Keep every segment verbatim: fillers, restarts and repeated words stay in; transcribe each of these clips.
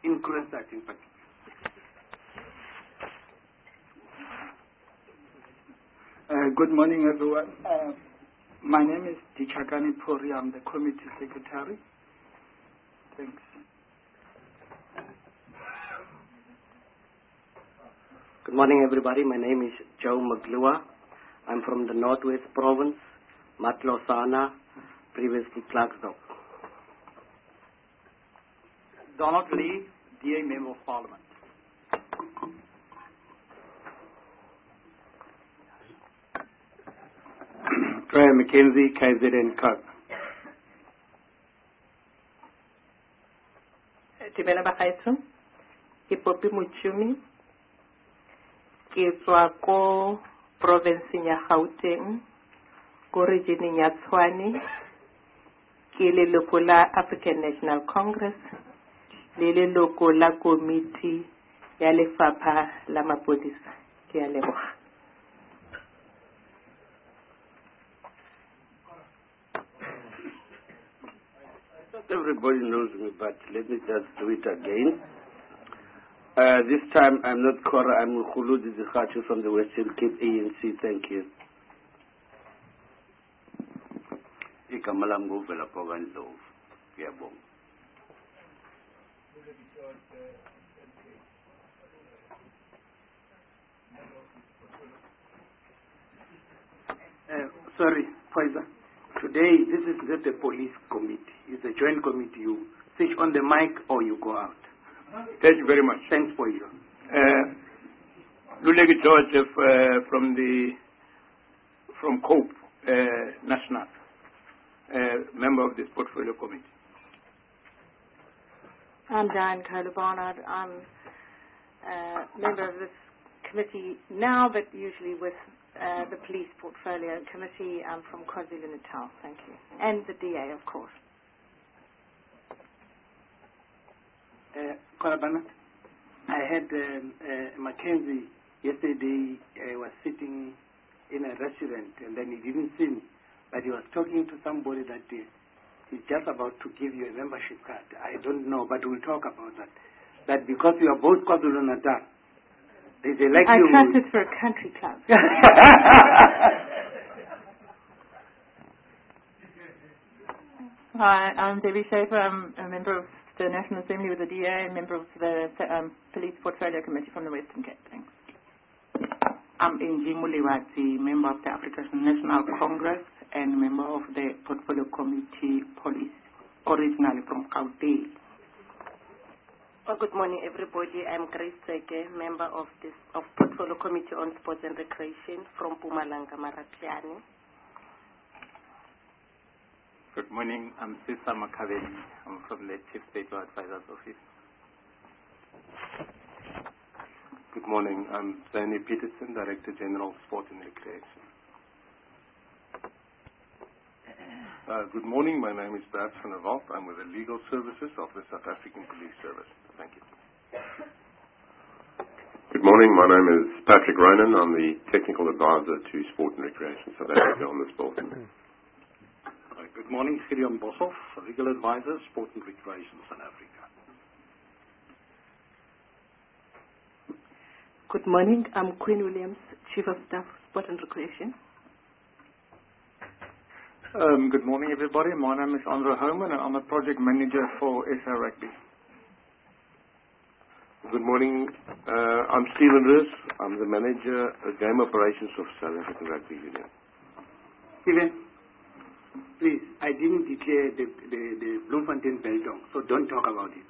in Kroonstad in particular. Uh, good morning, everyone. Uh, my name is Dichakani Puri. I'm the committee secretary. Thanks. Good morning, everybody. My name is Joe Maglua. I'm from the Northwest Province, Matlosana, previously Clarksdorp. Donald Lee, D A Member of Parliament. Troy McKenzie, K Z N Co. Timela Bakaitsu, Hipopi Muchumi, ke tswa ko province ya Gauteng, ko region ya Tshwane, ke leloko la African National Congress, le leloko la committee ya lefapha la mapodisa. Ke a leboga. Everybody knows me, but let me just do it again. Uh, this time I'm not Cora, I'm Khuludi Zikhachu from the Western Cape A N C. Thank you. Ikamalam Govela Pogan Love. Yabong. Uh, sorry, Pfizer. Today, this is not a police committee. It's a joint committee. You switch on the mic or you go out. Thank you very much. Thanks for you. Uh, Lulegi Joseph uh, from the from COPE uh, National, uh, member of this portfolio committee. I'm Diane Colabonard. I'm a member of this committee now, but usually with uh, the Police Portfolio Committee. I'm from KwaZulu-Natal, thank you. And the D A, of course. Uh, Kolabana, I had um, uh, Mackenzie yesterday. I was sitting in a restaurant and then he didn't see me, but he was talking to somebody that uh, he's just about to give you a membership card. I don't know, but we'll talk about that. That because you are both KwaZulu-Natal, they, they like I you. trust it's for a country club. Hi, I'm Debbie Schaefer. I'm a member of the National Assembly with the D A, a member of the um, Police Portfolio Committee from the Western Cape. Thanks. I'm Inji Muliwati, member of the African National Congress and member of the Portfolio Committee Police, originally from Gauteng. Oh, good morning, everybody. I'm Grace Seke, member of this of Portfolio Committee on Sports and Recreation from Mpumalanga, Marapiani. Good morning. I'm Sisa Makaveli. I'm from the Chief State Law Advisor's Office. Good morning. I'm Zanny Peterson, Director General, Sport and Recreation. Uh, good morning. My name is Bert van der Walt. I'm with the Legal Services of the South African Police Service. Thank you. Good morning. My name is Patrick Ronan. I'm the Technical Advisor to Sport and Recreation South Africa on this bill. Good morning, Gideon Boshoff, Legal Advisor, Sport and Recreation, South Africa. Good morning, I'm Queen Williams, Chief of Staff, Sport and Recreation. Um, good morning, everybody. My name is Andrew Homan, and I'm a project manager for S A Rugby. Good morning. Uh, I'm Stephen Rus. I'm the Manager of Game Operations of South African Rugby Union. Stephen, please, I didn't declare the, the, the Bloemfontein Biltong, so don't talk about it.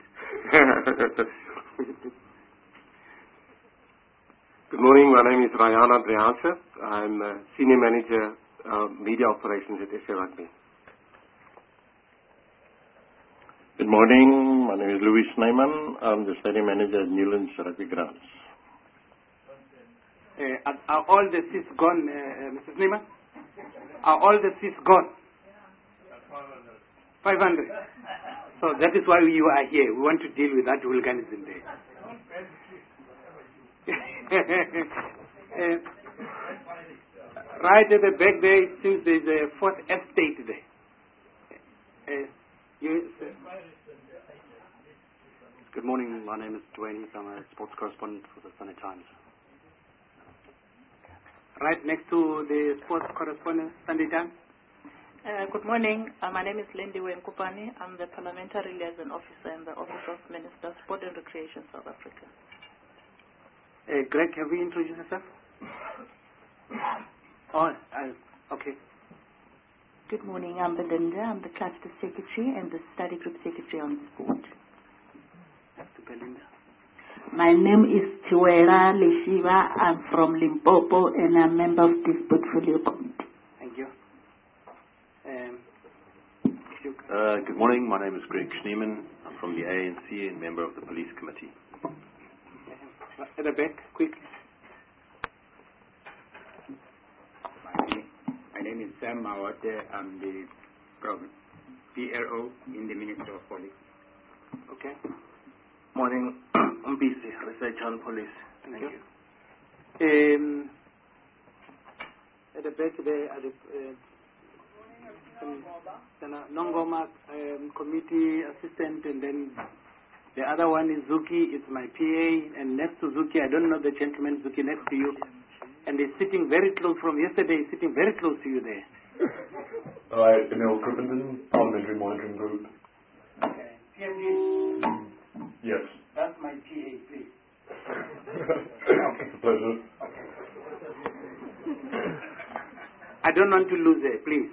Good morning. My name is Rayana Drianse. I'm uh, Senior Manager uh, Media Operations at S A Rugby. Good morning. My name is Louis Snyman. I'm the Senior Manager at Newlands Rugby Grounds. Uh, are, are all the seats gone, uh, Missus Nima? Are all the seats gone? five hundred. So that is why you are here. We want to deal with that hooliganism there. uh, right at the back there, it seems there is a fourth estate there. Uh, you, uh, Good morning. My name is Dwayne. I'm a sports correspondent for the Sunday Times. Right next to the sports correspondent, Sunday Times. Uh, good morning. Uh, my name is Lindy Wenkupani. I'm the Parliamentary Liaison Officer in the Office of Minister of Sport and Recreation, South Africa. Uh, Greg, have you introduced yourself? Oh, uh, okay. Good morning. I'm Belinda. I'm the Cluster Secretary and the Study Group Secretary on Sport. Belinda. My name is Tiwera Leshiva. I'm from Limpopo and I'm a member of this portfolio committee. Thank you. Um, uh, good morning. My name is Greg Schneeman. I'm from the A N C and member of the Police Committee. At the back, quick. My name is Sam Mawate. I'm the P R O in the Ministry of Police. Okay. Morning. I'm busy. Research on police. Thank, Thank you. you. Um, at the back there, at the uh, um, Nongoma um, committee assistant, and then the other one is Zuki. It's my P A, and next to Zuki, I don't know the gentleman Zuki next to you, and he's sitting very close from yesterday. He's sitting very close to you there. Hi, Emil Crippenden, Parliamentary Monitoring Group. Okay. P M G. Yes. That's my P A, please. It's a pleasure. I don't want to lose it, please.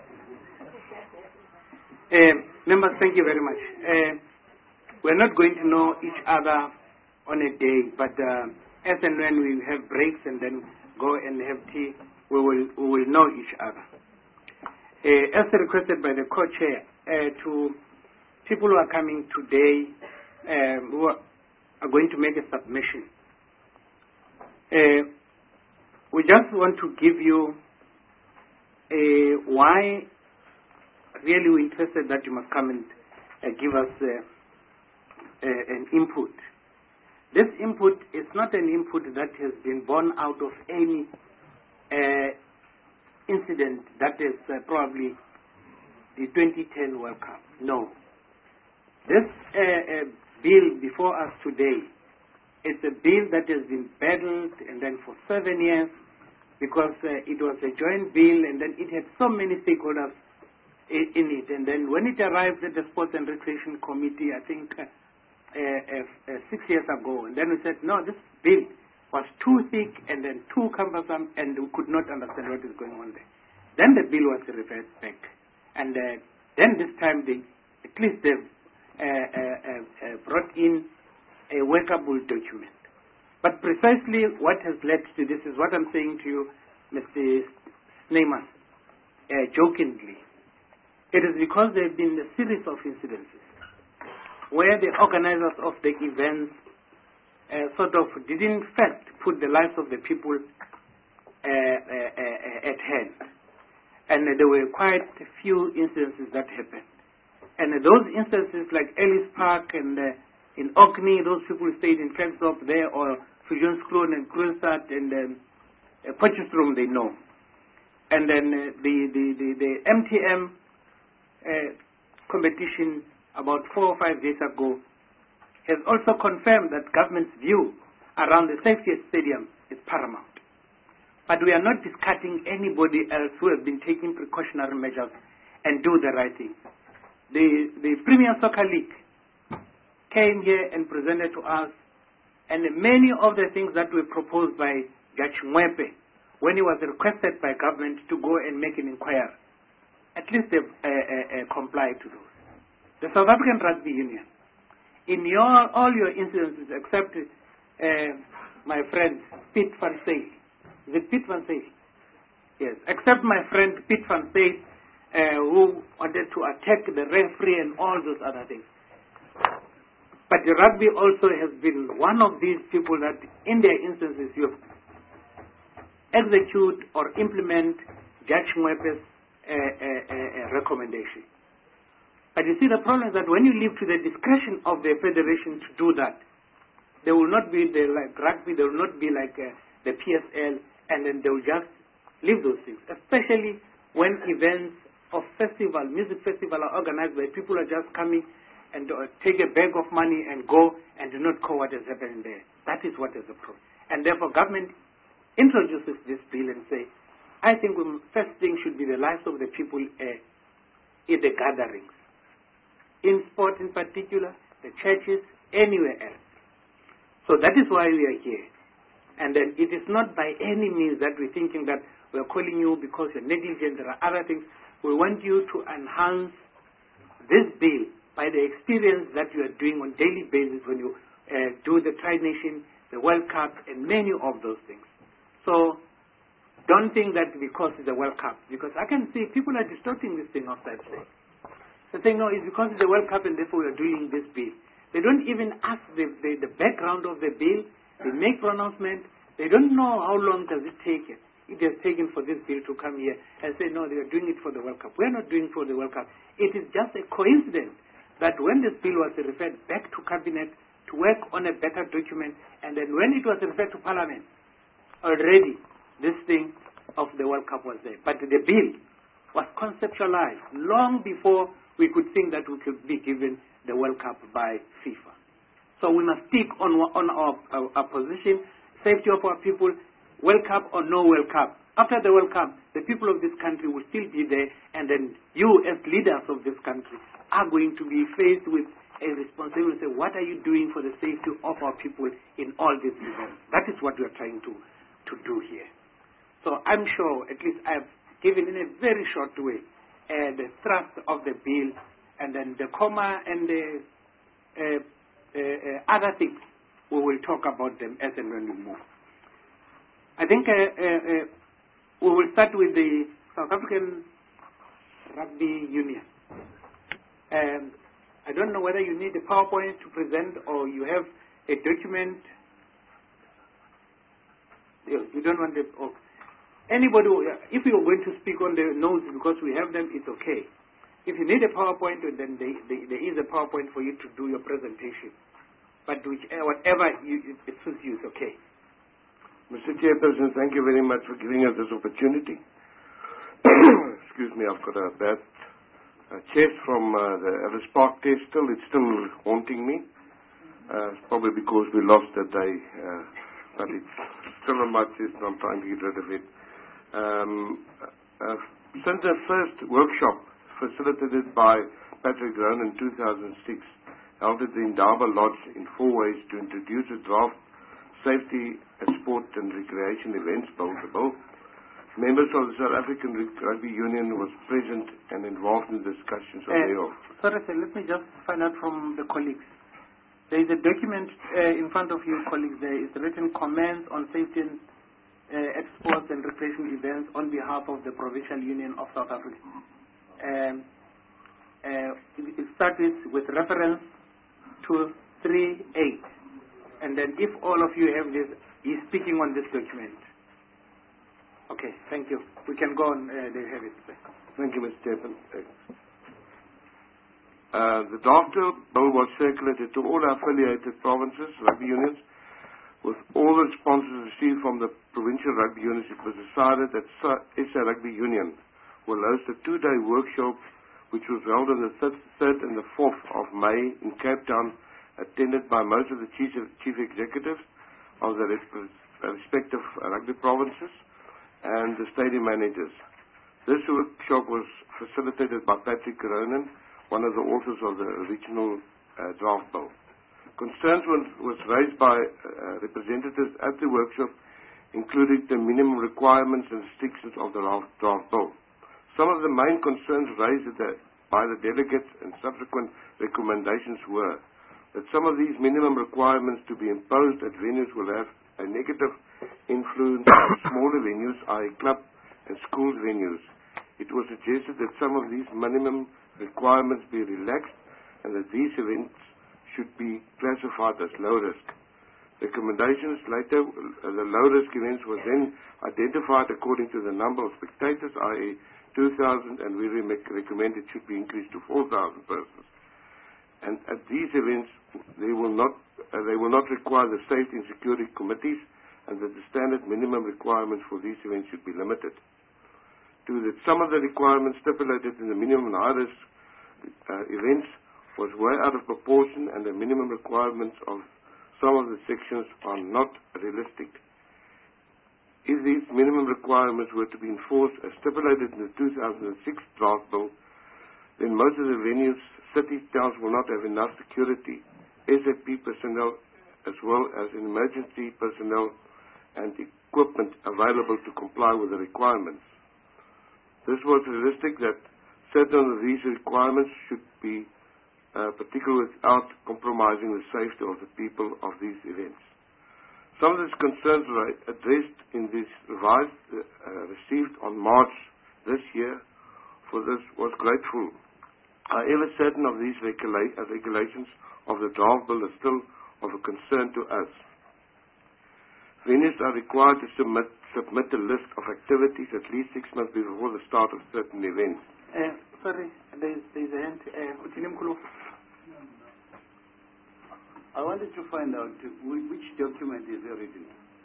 Uh, members, thank you very much. Uh, we're not going to know each other on a day, but uh, as and when we have breaks and then go and have tea, we will, we will know each other. Uh, as requested by the co-chair, uh, to people who are coming today, um, who are, are going to make a submission, uh, we just want to give you uh, why really we're interested that you must come and uh, give us uh, uh, an input. This input is not an input that has been born out of any uh, incident that is uh, probably the twenty ten World Cup. No. This uh, uh, bill before us today is a bill that has been battled and then for seven years because uh, it was a joint bill and then it had so many stakeholders in, in it. And then when it arrived at the Sports and Recreation Committee, I think uh, uh, uh, six years ago, and then we said, no, this bill was too thick and then too cumbersome and we could not understand what is going on there. Then the bill was reversed back. And uh, then this time they, at least they've uh, uh, uh, brought in a workable document. But precisely what has led to this is what I'm saying to you, Mister Snyman, uh, jokingly. It is because there have been a series of incidences where the organizers of the events uh, sort of didn't first put the lives of the people uh, uh, uh, at hand. And uh, there were quite a few instances that happened. And uh, those instances like Ellis Park and uh, in Orkney, those people stayed in Klerksdorp there, or Fusionskroon and Kroonstad and um, uh, Potchefstroom, they know. And then uh, the, the, the, the M T M uh, competition about four or five days ago has also confirmed that government's view around the safety at stadium is paramount. But we are not discarding anybody else who has been taking precautionary measures and do the right thing. The, the Premier Soccer League came here and presented to us, and many of the things that were proposed by Judge Mwepe when he was requested by government to go and make an inquiry, at least they've uh, uh, uh, complied to those. The South African Rugby Union, in your, all your incidences except uh, my friend Piet van Zyl, is it Piet van Zyl? Yes, except my friend Piet van Zyl, uh, who wanted to attack the referee and all those other things. But the rugby also has been one of these people that in their instances you execute or implement Judge Mwepe's uh, uh, uh, recommendation. But you see, the problem is that when you leave to the discretion of the federation to do that, there will not be the like rugby, there will not be like uh, the P S L, and then they will just leave those things, especially when events of festival, music festival are organized where people are just coming and uh, take a bag of money and go and do not know what is happening there. That is what is the problem. And therefore government introduces this bill and say, I think the first thing should be the lives of the people uh, in the gatherings, in sport in particular, the churches, anywhere else. So that is why we are here. And then it is not by any means that we're thinking that we're calling you because you're negligent. There are other things. We want you to enhance this bill by the experience that you are doing on daily basis when you uh, do the Tri-Nation, the World Cup, and many of those things. So don't think that because it's a World Cup, because I can see people are distorting this thing outside today. They think, no, it's because it's the World Cup and therefore we are doing this bill. They don't even ask the, the, the background of the bill. They make pronouncement. They don't know how long does it take it. It has taken for this bill to come here and say, no, they are doing it for the World Cup. We are not doing it for the World Cup. It is just a coincidence that when this bill was referred back to Cabinet to work on a better document, and then when it was referred to Parliament, already this thing of the World Cup was there. But the bill was conceptualized long before we could think that we could be given the World Cup by FIFA. So we must stick on, on our, our, our position, safety of our people, World Cup or no World Cup. After the World Cup, the people of this country will still be there, and then you as leaders of this country are going to be faced with a responsibility. What are you doing for the safety of our people in all these events? That is what we are trying to, to do here. So I'm sure, at least I've given in a very short way uh, the thrust of the bill, and then the comma and the uh, uh, uh, other things, we will talk about them as and when we move. I think uh, uh, uh, we will start with the South African Rugby Union. Um, I don't know whether you need a PowerPoint to present or you have a document. You, you don't want the... Oh. Anybody, if you're going to speak on the notes because we have them, it's okay. If you need a PowerPoint, then they, they, there is a PowerPoint for you to do your presentation. But which, uh, whatever you, it suits you, it's okay. Mister Chairperson, thank you very much for giving us this opportunity. Excuse me, I've got a bad uh, chest from uh, the Ellis Park test still. It's still haunting me. Uh, it's probably because we lost that day. Uh, but it's still on my chest and I'm trying to get rid of it. Um, uh, since the first workshop facilitated by Patrick Ronan in two thousand six held at the Indaba Lodge in four ways to introduce a draft safety at sport and recreation events bill, the bill. Members of the South African Rugby Union was present and involved in discussions of uh, thereof. Sorry, sir, let me just find out from the colleagues. There is a document uh, in front of you, colleagues. There is written comments on safety and Uh, at sports and recreation events on behalf of the Provincial Union of South Africa. Um, uh, it, it starts with reference to three eight. And then if all of you have this, he's speaking on this document. Okay, thank you. We can go on. Uh, they have it. Thank you, Mister Chairman. Uh, the draft bill was circulated to all affiliated provinces, rugby unions. With all the responses received from the provincial rugby unions, it was decided that S A Rugby Union will host a two-day workshop which was held on the third and the fourth of May in Cape Town, attended by most of the chief, chief executives of the respective rugby provinces and the stadium managers. This workshop was facilitated by Patrick Ronan, one of the authors of the original uh, draft bill. Concerns was, was raised by uh, representatives at the workshop, including the minimum requirements and restrictions of the draft bill. Some of the main concerns raised the, by the delegates and subsequent recommendations were that some of these minimum requirements to be imposed at venues will have a negative influence on smaller venues, that is club and school venues. It was suggested that some of these minimum requirements be relaxed and that these events should be classified as low risk. Recommendations later, uh, the low risk events were then identified according to the number of spectators, that is two thousand, and we recommend it should be increased to four thousand persons. And at these events, they will not uh, they will not require the safety and security committees, and that the standard minimum requirements for these events should be limited. To that some of the requirements stipulated in the minimum and high risk uh, events was way out of proportion and the minimum requirements of some of the sections are not realistic. If these minimum requirements were to be enforced as stipulated in the two thousand six draft bill, then most of the venues, city towns will not have enough security, S A P personnel, as well as emergency personnel and equipment available to comply with the requirements. This was realistic that certain of these requirements should be uh, particularly without compromising the safety of the people of these events. Some of these concerns were addressed in this revised uh, uh, received on March this year. For this was grateful. However, certain of these regula uh, regulations of the draft bill are still of a concern to us. Venues are required to submit, submit a list of activities at least six months before the start of certain events. Uh, sorry, there's, there's a hand. Uh, I wanted to find out which document is there written.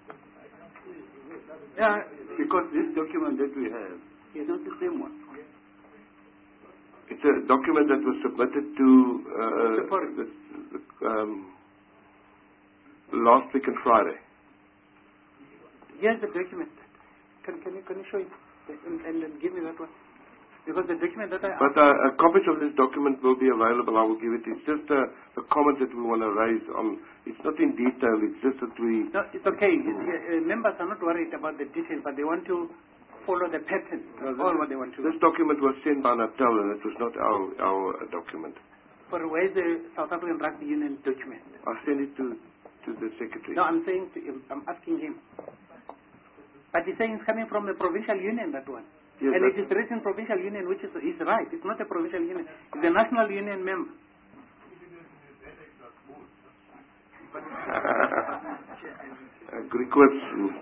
Yeah, because this document that we have is not the same one. It's a document that was submitted to uh, the, the, um, last week on Friday. Here's the document. Can, can, you, can you show it and, and, and give me that one? Because the document that I... But uh, a copy of this document will be available. I will give it. It's just a, a comment that we want to raise on. It's not in detail. It's just that we... No, it's okay. It's, uh, members are not worried about the detail, but they want to follow the pattern. No, all what they want to. This document was sent by Natal, and it was not our, our uh, document. For where is the South African Rugby Union document? I'll send it to, to the secretary. No, I'm saying to him, I'm asking him. But he's saying it's coming from the provincial union, that one. Yes, and it is written provincial union, which is, is right. It's not a provincial union. It's a national union member. uh, Greek words.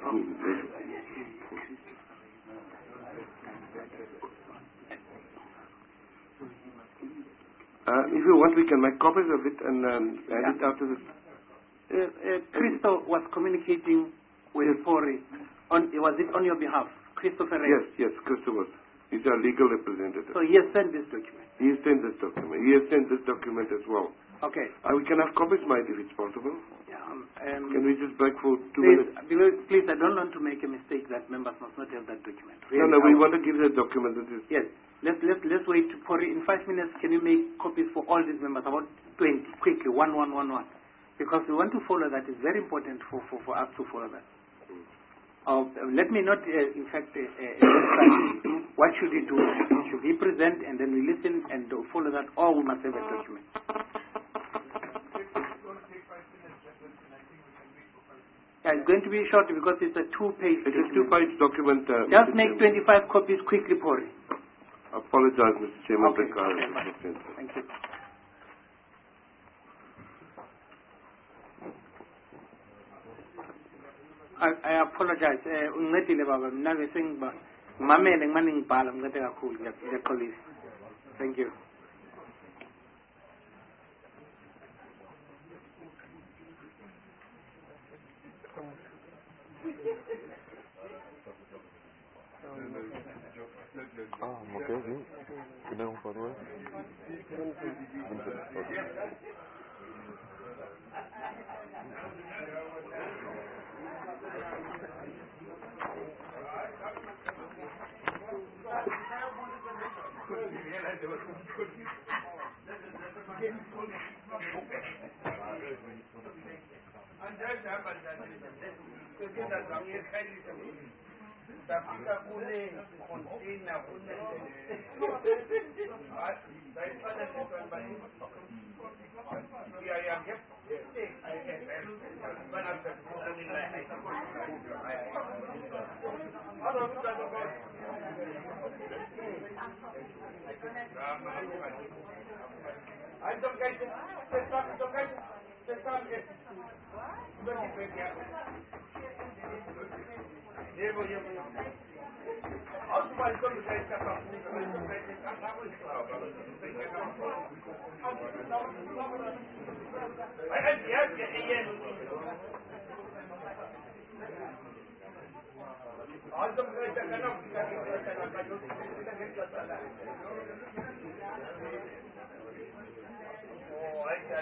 Uh, if you want, we can make copies of it and um, add yeah. it out to the... Uh, uh, Christo was communicating with Pori. On, was it on your behalf? Christopher Ray? Yes, yes, Christo was. He's our legal representative. So he has sent this document? He has sent this document. He has sent this document as well. Okay. Uh, we can have copies made if it's possible. Yeah, um, um, can we just break for two please, minutes? Please, I don't want to make a mistake that members must not have that document. Really, no, no, we want to give that document. That is yes. Let's, let's, let's wait for it. In five minutes, can you make copies for all these members? About twenty, quickly, one, one, one, one. Because we want to follow that. It's very important for, for, for us to follow that. Uh, let me not, uh, in fact, uh, uh, what should we do? Should we present and then we listen and uh, follow that, or we must have a document? Yeah, it's going to be short because it's a two-page It's document. a two-page document. Uh, Just Mister make Chairman. twenty-five copies quickly, Pori. I apologize, Mister Chairman. Okay. Thank you. I, I apologize. Ungetile baba mina besengiba ngimamele ngimane ngibhala ngicede kakhulu ngiyaxolisa. Thank you. Ah, okay. Genau, pardon.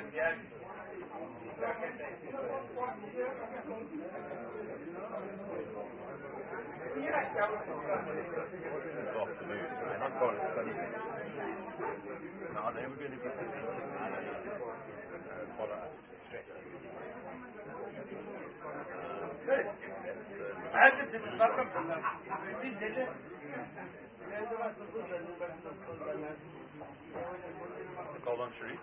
Call on Sharif.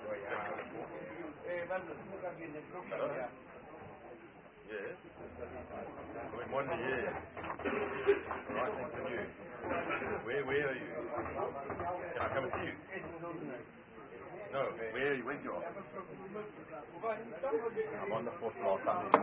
Yes. Good morning, yeah. Right next to you. Where, where are you? Can I come and see you? No, where are you? Where's your office? I'm on the fourth floor. No, no,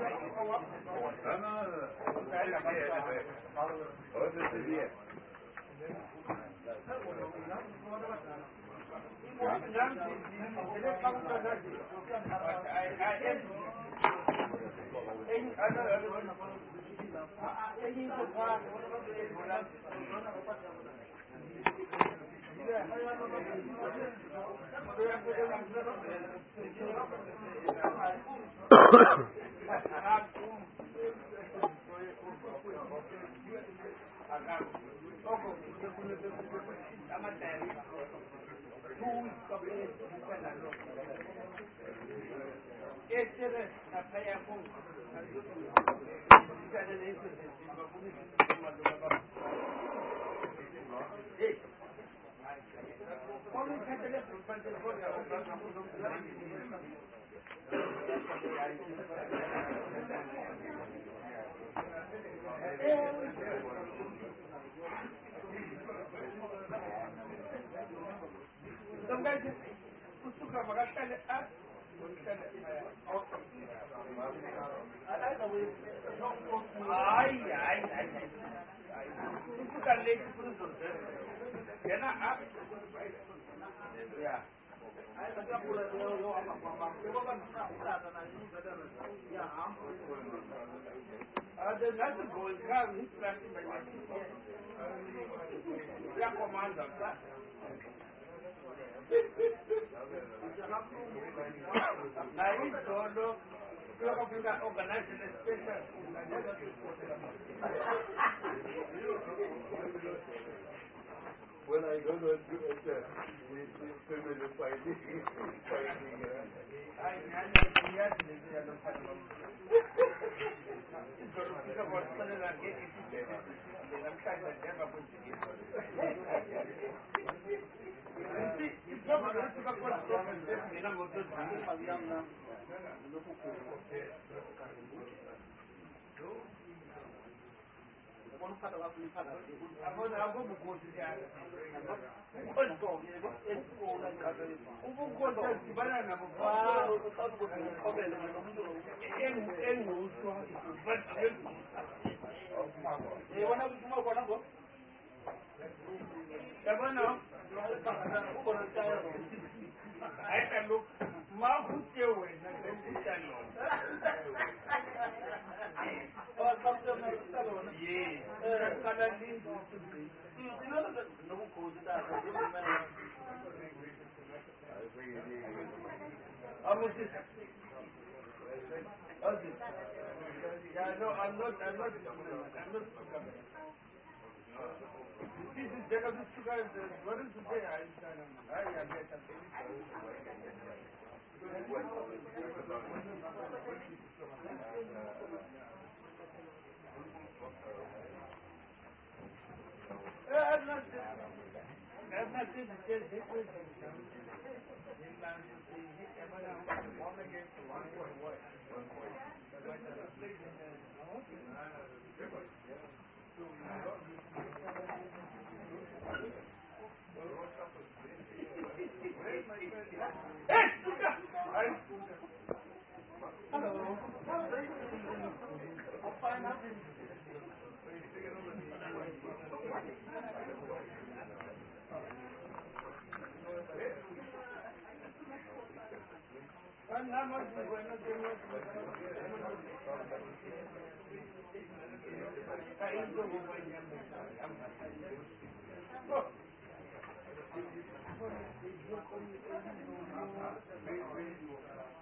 When I go to do it, we film the fighting, fighting. Yeah, no, I'm not, I'm not, I'm not. This is Jacob Sugar, what is today? I am I'm not, I'm not saying the same thing.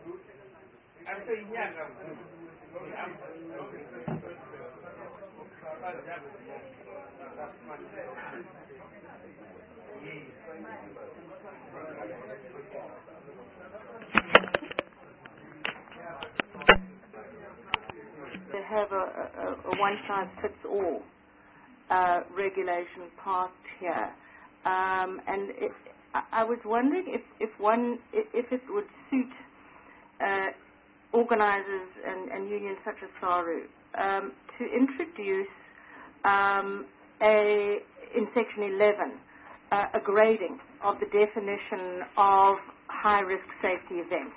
They have a, a, a one-size-fits-all uh, regulation part here, um, and it, I, I was wondering if, if one if it would suit uh, organisers and, and unions such as SARU um, to introduce um, a in Section eleven uh, a grading of the definition of high-risk safety events.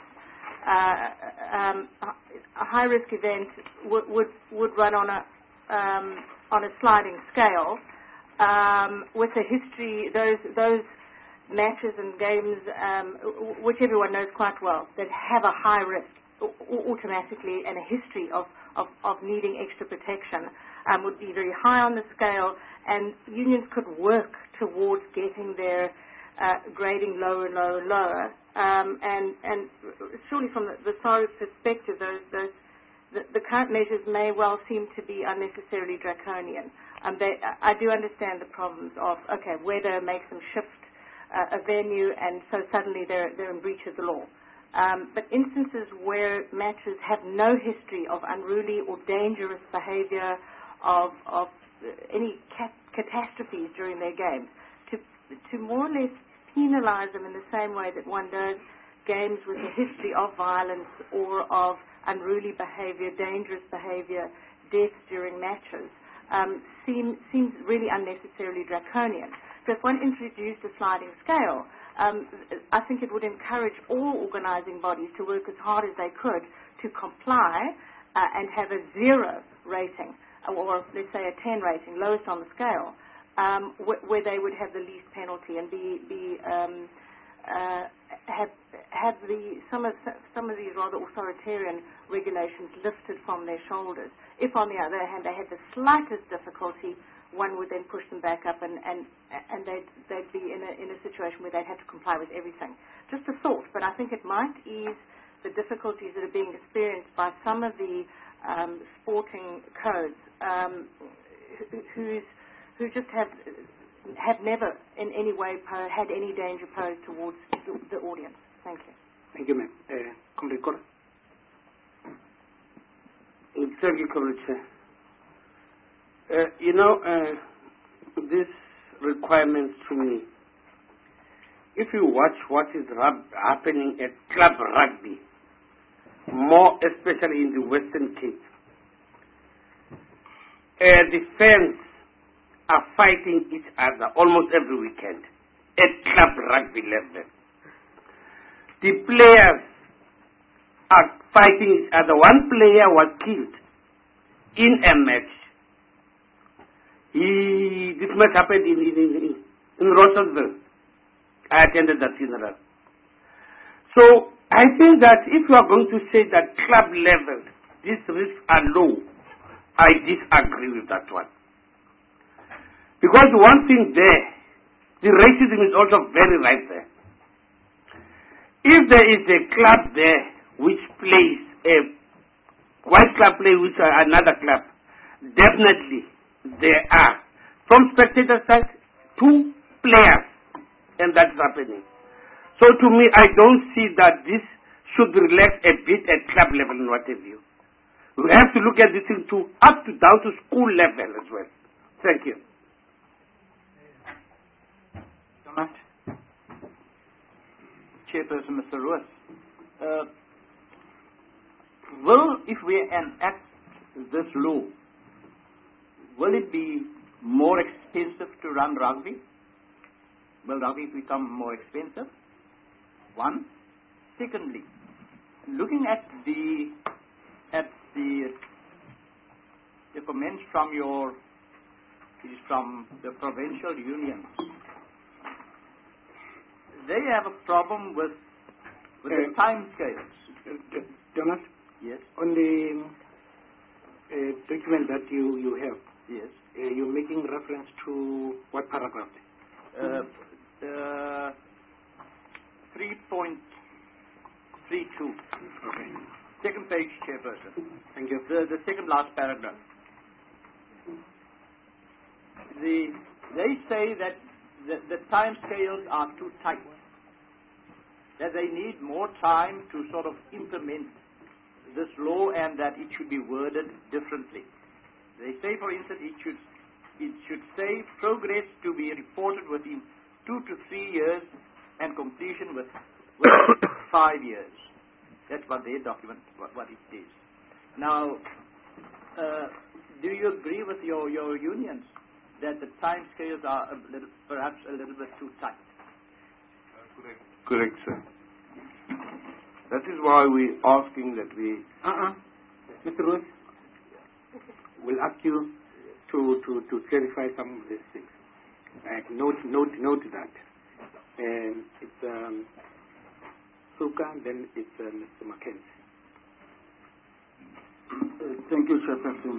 Uh, um, a high-risk event would, would would run on a um, on a sliding scale um, with a history. Those those matches and games, um, which everyone knows quite well, that have a high risk automatically and a history of, of, of needing extra protection, um, would be very high on the scale, and unions could work towards getting their uh, grading lower, lower, lower. Um, and, and surely from the, the SARU perspective, those, those, the, the current measures may well seem to be unnecessarily draconian. Um, they, I do understand the problems of, okay, weather makes them shift uh, a venue, and so suddenly they're, they're in breach of the law. Um, but instances where matches have no history of unruly or dangerous behavior, of, of any cat- catastrophes during their games, to, to more or less penalize them in the same way that one does games with a history of violence or of unruly behavior, dangerous behavior, deaths during matches, um, seem, seems really unnecessarily draconian. So if one introduced a sliding scale, um, I think it would encourage all organising bodies to work as hard as they could to comply uh, and have a zero rating, or let's say a ten rating, lowest on the scale, um, wh- where they would have the least penalty and be, be um, uh, have have the some of some of these rather authoritarian regulations lifted from their shoulders. If, on the other hand, they had the slightest difficulty, one would then push them back up, and, and, and they'd, they'd be in a, in a situation where they'd have to comply with everything. Just a thought, but I think it might ease the difficulties that are being experienced by some of the um, sporting codes um, who, who's, who just have, have never in any way po- had any danger posed towards the, the audience. Thank you. Thank you, ma'am. Uh, Comrade Kora. Thank you, Comrade Chair. Uh, you know, uh, this requirements to me, if you watch what is rub- happening at club rugby, more especially in the Western Cape, uh, the fans are fighting each other almost every weekend at club rugby level. The players are fighting each other. One player was killed in a match. He, this match happened in, in, in, in Rochesville. I attended that funeral. So I think that if you are going to say that club level, these risks are low, I disagree with that one. Because one thing there, the racism is also very right there. If there is a club there which plays, a white club plays with another club, definitely there are, from spectator side, two players, and that's happening. So to me, I don't see that this should relax a bit at club level and what have you. We have to look at this thing to up to down to school level as well. Thank you. Thomas. Chairperson, Mister Roos. Uh, will, if we enact this law, will it be more expensive to run rugby? Will rugby become more expensive? One. Secondly, looking at the at the the comments from your from the provincial unions, they have a problem with with uh, the time scales. Uh, Thomas? Yes. On the uh, document that you, you have, yes, uh, you're making reference to what paragraph? Uh, uh, three point three two. Okay. Second page, Chairperson. Thank you. The, the second last paragraph. The, they say that the, the time scales are too tight, that they need more time to sort of implement this law and that it should be worded differently. They say, for instance, it should, it should say progress to be reported within two to three years and completion with, with five years. That's what their document, what, what it is. Now, uh, do you agree with your, your unions that the time scales are a little, perhaps a little bit too tight? Correct. Correct, sir. That is why we're asking that we... Uh-uh. Mister Rose, we'll ask you to, to, to clarify some of these things. Like note, note, note that. And it's um, Suka, then it's uh, Mister Mackenzie. Uh, thank you, Chairperson.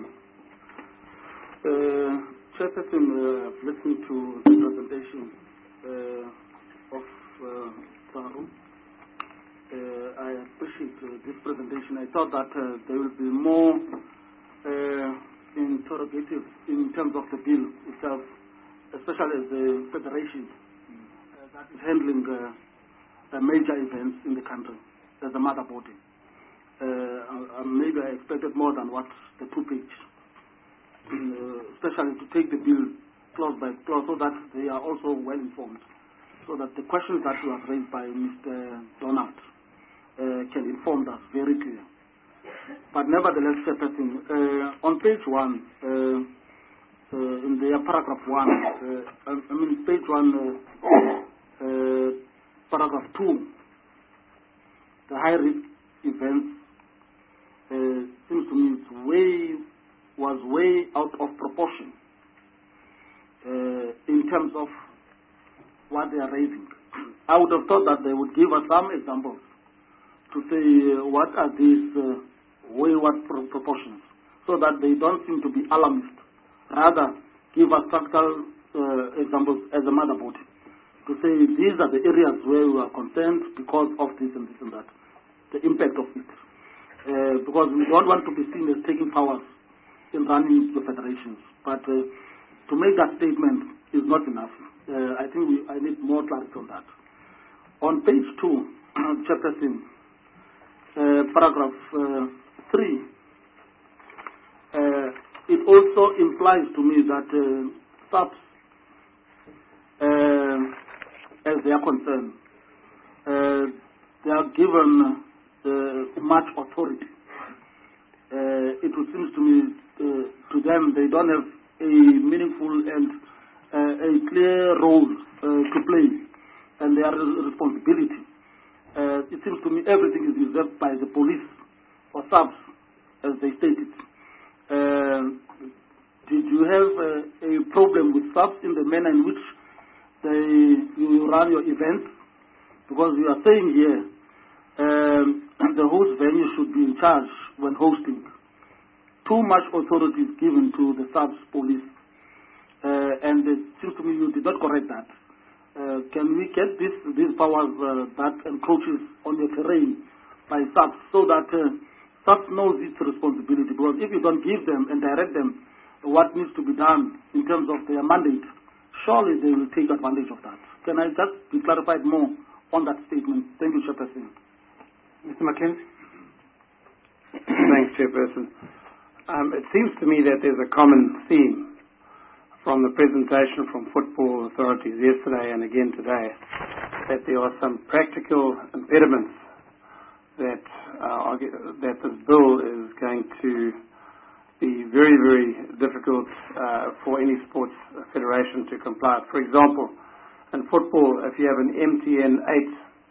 Uh, Chairperson, uh, I've listened to the presentation uh, of uh, Saru. Uh, I appreciate uh, this presentation. I thought that uh, there will be more uh, interrogative in terms of the bill itself, especially as the federation uh, that is handling uh, uh, major events in the country as a mother body. Uh, uh, maybe I expected more than what the two page, uh, especially to take the bill clause by clause so that they are also well informed, so that the questions that were raised by Mister Donald uh, can inform us very clear. But nevertheless, Chairperson, uh, on page one, uh, uh, in the paragraph one, uh, I mean page one, uh, uh, paragraph two, the high risk events uh, seems to me it's way was way out of proportion uh, in terms of what they are raising. I would have thought that they would give us some examples to say uh, what are these uh, wayward pro proportions, so that they don't seem to be alarmist. Rather, give us practical uh, examples as a mother body to say these are the areas where we are concerned because of this and this and that, the impact of it. Uh, because we don't want to be seen as taking powers in running the federations. But uh, to make that statement is not enough. Uh, I think we, I need more clarity on that. On page two, chapter ten, uh, paragraph uh, three, uh, it also implies to me that uh, SAPS, uh, as they are concerned, uh, they are given uh, much authority. Uh, it would seem to me, uh, to them, they don't have a meaningful and uh, a clear role uh, to play, and their responsibility. Uh, it seems to me everything is reserved by the police or SAPS, as they stated. Uh, did you have uh, a problem with SAPS in the manner in which they, you run your events? Because you are saying here um, the host venue should be in charge when hosting. Too much authority is given to the SAPS police, uh, and it seems to me you did not correct that. Uh, can we get this, these powers uh, that encroaches on your terrain by SAPS, so that uh, SAPS knows its responsibility? Because if you don't give them and direct them what needs to be done in terms of their mandate, surely they will take advantage of that. Can I just be clarified more on that statement? Thank you, Chairperson. Mister Mackenzie. Thanks, Chairperson. Um, it seems to me that there's a common theme from the presentation from football authorities yesterday and again today, that there are some practical impediments that uh, argue, that this bill is going to be very, very difficult uh, for any sports federation to comply. For example, in football, if you have an M T N eight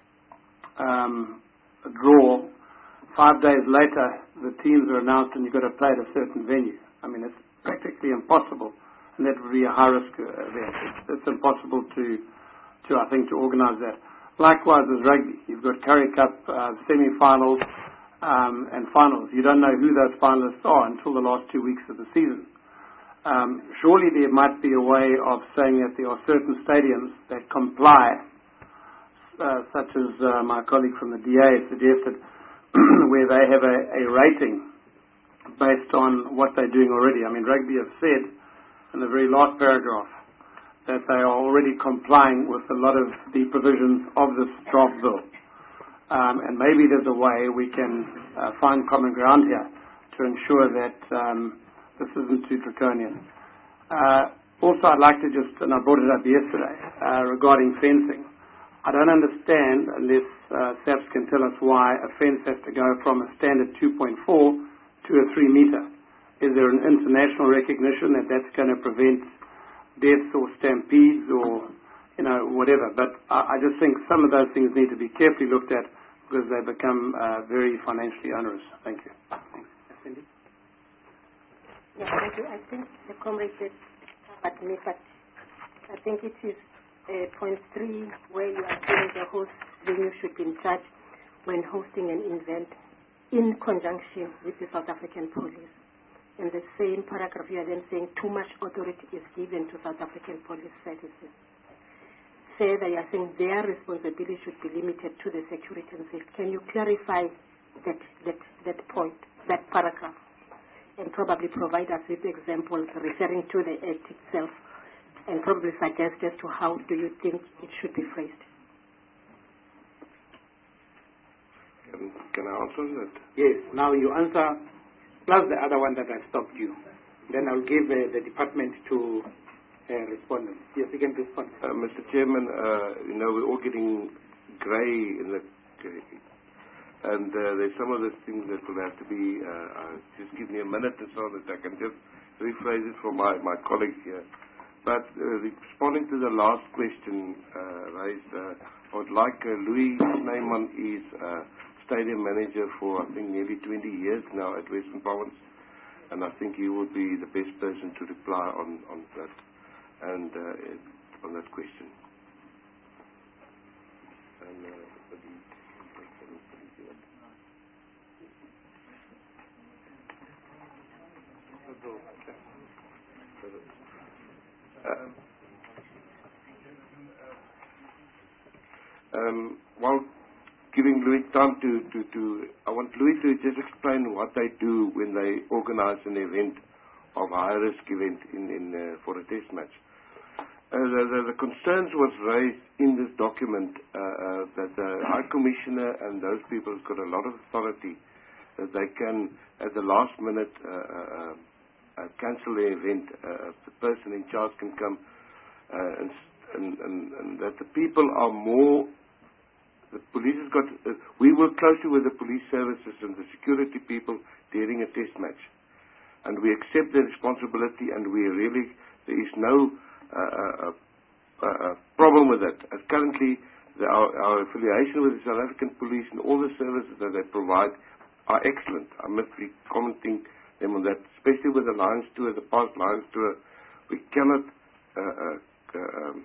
um, draw, five days later the teams are announced and you've got to play at a certain venue. I mean, it's practically impossible, and that would be a high-risk event. It's, it's impossible to, to, I think, to organise that. Likewise as rugby. You've got Currie Cup uh, semi-finals um, and finals. You don't know who those finalists are until the last two weeks of the season. Um, surely there might be a way of saying that there are certain stadiums that comply uh, such as uh, my colleague from the D A suggested, where they have a, a rating based on what they're doing already. I mean, Rugby have said in the very last paragraph that they are already complying with a lot of the provisions of this draft bill. Um, and maybe there's a way we can uh, find common ground here to ensure that um, this isn't too draconian. Uh, also, I'd like to just, and I brought it up yesterday, uh, regarding fencing. I don't understand, unless uh, SAPS can tell us why a fence has to go from a standard two point four to a three meter. Is there an international recognition that that's going to prevent deaths or stampedes or, you know, whatever? But I, I just think some of those things need to be carefully looked at because they become uh, very financially onerous. Thank you. Thanks. Cindy? Yeah, thank you. I think the comrade said covered me, but I think it is uh, point three where you are saying the host venue should be in charge when hosting an event in conjunction with the South African police. In the same paragraph, you are then saying too much authority is given to South African police services. Further, you are saying their responsibility should be limited to the security and safety. Can you clarify that, that, that point, that paragraph, and probably provide us with examples referring to the act itself, and probably suggest as to how do you think it should be phrased? Can, can I answer that? Yes. Now you answer, plus the other one that I stopped you. Then I'll give uh, the department to uh, respond. Yes, you can respond. Uh, Mister Chairman, uh, you know, we're all getting grey in the... And uh, there's some of the things that will have to be... Uh, uh, just give me a minute or so that I can just rephrase it for my, my colleagues here. But uh, responding to the last question uh, raised, uh, I would like uh, Louis Snyman is uh, stadium manager for, I think, nearly twenty years now at Western Province. And I think he would be the best person to reply on, on that and uh, on that question. And, uh, Uh, um, while giving Louis time to, to, to, I want Louis to just explain what they do when they organize an event of high-risk event in, in, uh, for a test match. Uh, the, the, the concerns was raised in this document uh, uh, that the High Commissioner and those people have got a lot of authority that they can, at the last minute, uh, uh, uh, cancel the event. Uh, the person in charge can come uh, and, and, and, and that the people are more, the police has got, uh, we work closely with the police services and the security people during a test match. And we accept the responsibility and we really, there is no uh, uh, uh, problem with it. As currently, the, our, our affiliation with the South African police and all the services that they provide are excellent. I must be commenting them on that, especially with the Lions Tour, the past Lions Tour. We cannot uh, uh, um,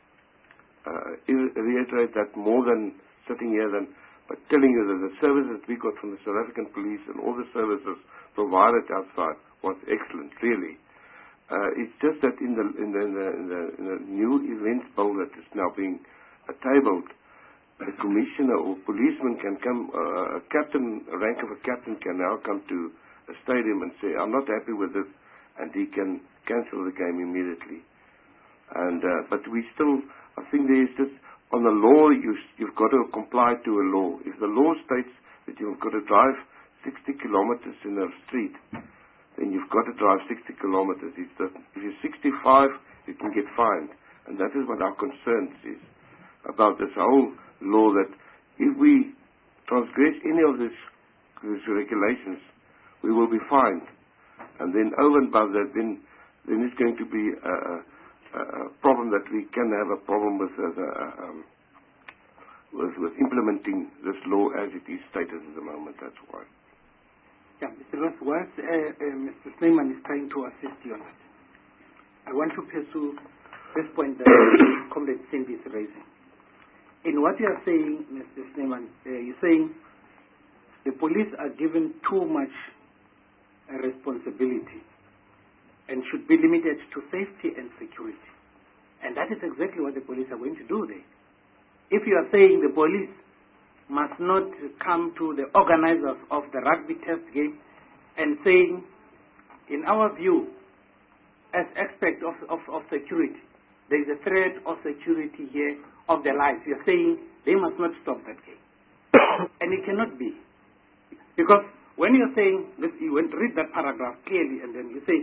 uh, reiterate that more than sitting here than by telling you that the services we got from the South African police and all the services provided outside was excellent, really. Uh, it's just that in the, in the, in the, in the, in the new events bill that is now being uh, tabled, the commissioner or policeman can come, uh, a captain, a rank of a captain can now come to a stadium and say, I'm not happy with this, and he can cancel the game immediately. And uh, but we still, I think there is just, on the law, you, you've got to comply to a law. If the law states that you've got to drive sixty kilometers in a street, then you've got to drive sixty kilometers. If, the, if you're sixty-five, you can get fined. And that is what our concern is about this whole law, that if we transgress any of this, these regulations, we will be fined. And then over and above that, then, then it's going to be a, a, a problem that we can have a problem with, uh, the, um, with, with implementing this law as it is stated at the moment. That's why. Yeah, Mister Ross, whilst uh, uh, Mister Snyman is trying to assist you on that, I want to pursue this point that Comrade Cindy is raising. In what you are saying, Mister Snyman, uh, you're saying the police are given too much uh, responsibility and should be limited to safety and security. And that is exactly what the police are going to do there. if you are saying the police must not come to the organizers of the rugby test game and saying, in our view, as aspect of, of, of security, there is a threat of security here of their lives. You are saying they must not stop that game. And it cannot be. Because when you are saying, this, you went to read that paragraph clearly, and then you say,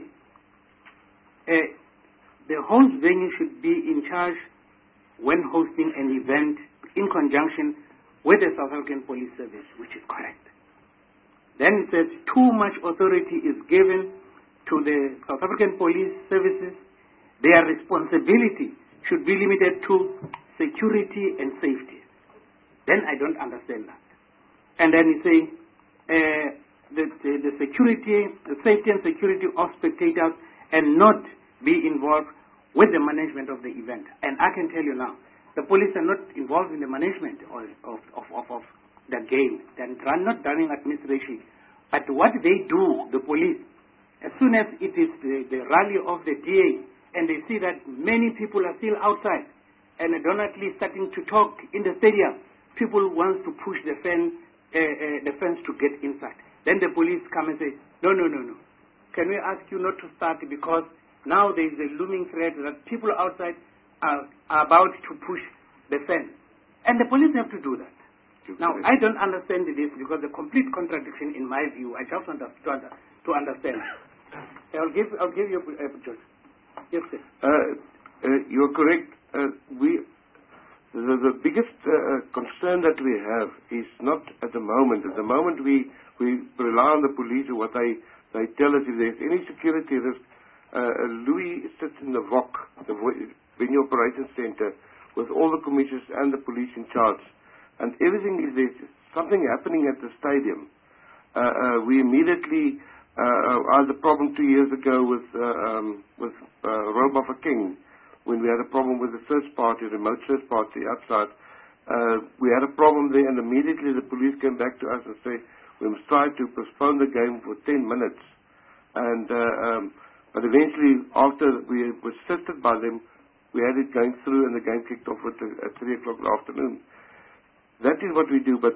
uh, the host venue should be in charge when hosting an event in conjunction with the South African Police Service, which is correct. Then it says too much authority is given to the South African Police Services. Their responsibility should be limited to security and safety. Then I don't understand that. And then you say uh, the, the, the security, the safety and security of spectators, and not be involved with the management of the event. And I can tell you now, the police are not involved in the management of, of, of, of, of the game. They are not running administration. But what they do, the police, as soon as it is the, the rally of the D A, and they see that many people are still outside, and are not at least starting to talk in the stadium, people want to push the fence, uh, uh, the fence to get inside. Then the police come and say, no, no, no, no. Can we ask you not to start, because now there is a looming threat that people outside are, are about to push the fence. And the police have to do that. Now, I don't understand this because the complete contradiction in my view, I just want to, to understand. I'll give, I'll give you a uh, George. Yes, sir. Uh, uh, you're correct. Uh, we, the, the biggest uh, concern that we have is not at the moment. At the moment, we, we rely on the police or what they, they tell us. If there's any security risk, uh, Louis sits in the V O C, the Venue Operations Center, with all the commissioners and the police in charge. And everything is there. Something happening at the stadium. Uh, uh, we immediately, uh, I had a problem two years ago with uh, um, with uh, Robuffer King, when we had a problem with the search party, remote search party outside. Uh, we had a problem there, and immediately the police came back to us and said, we must try to postpone the game for ten minutes. And uh, um, but eventually, after we were assisted by them, we had it going through, and the game kicked off at, at three o'clock in the afternoon. That is what we do, but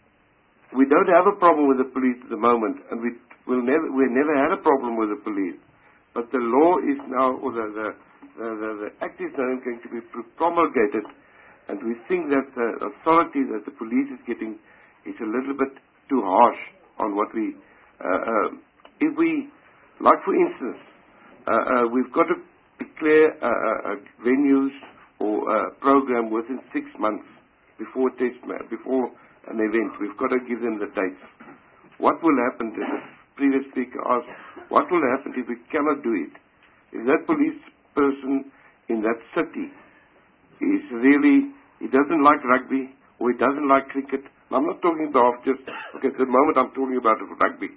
we don't have a problem with the police at the moment, and we will never, we never had a problem with the police. But the law is now, or the, the, the, the, the act is now going to be promulgated, and we think that the authority that the police is getting is a little bit too harsh on what we, uh, uh, if we, like for instance, uh, uh, we've got to declare uh, uh, venues or uh, program within six months before test match, before an event. We've got to give them the dates. What will happen, as the previous speaker asked, what will happen if we cannot do it? If that police person in that city is really, he doesn't like rugby, or he doesn't like cricket. I'm not talking about just, okay, at the moment I'm talking about rugby.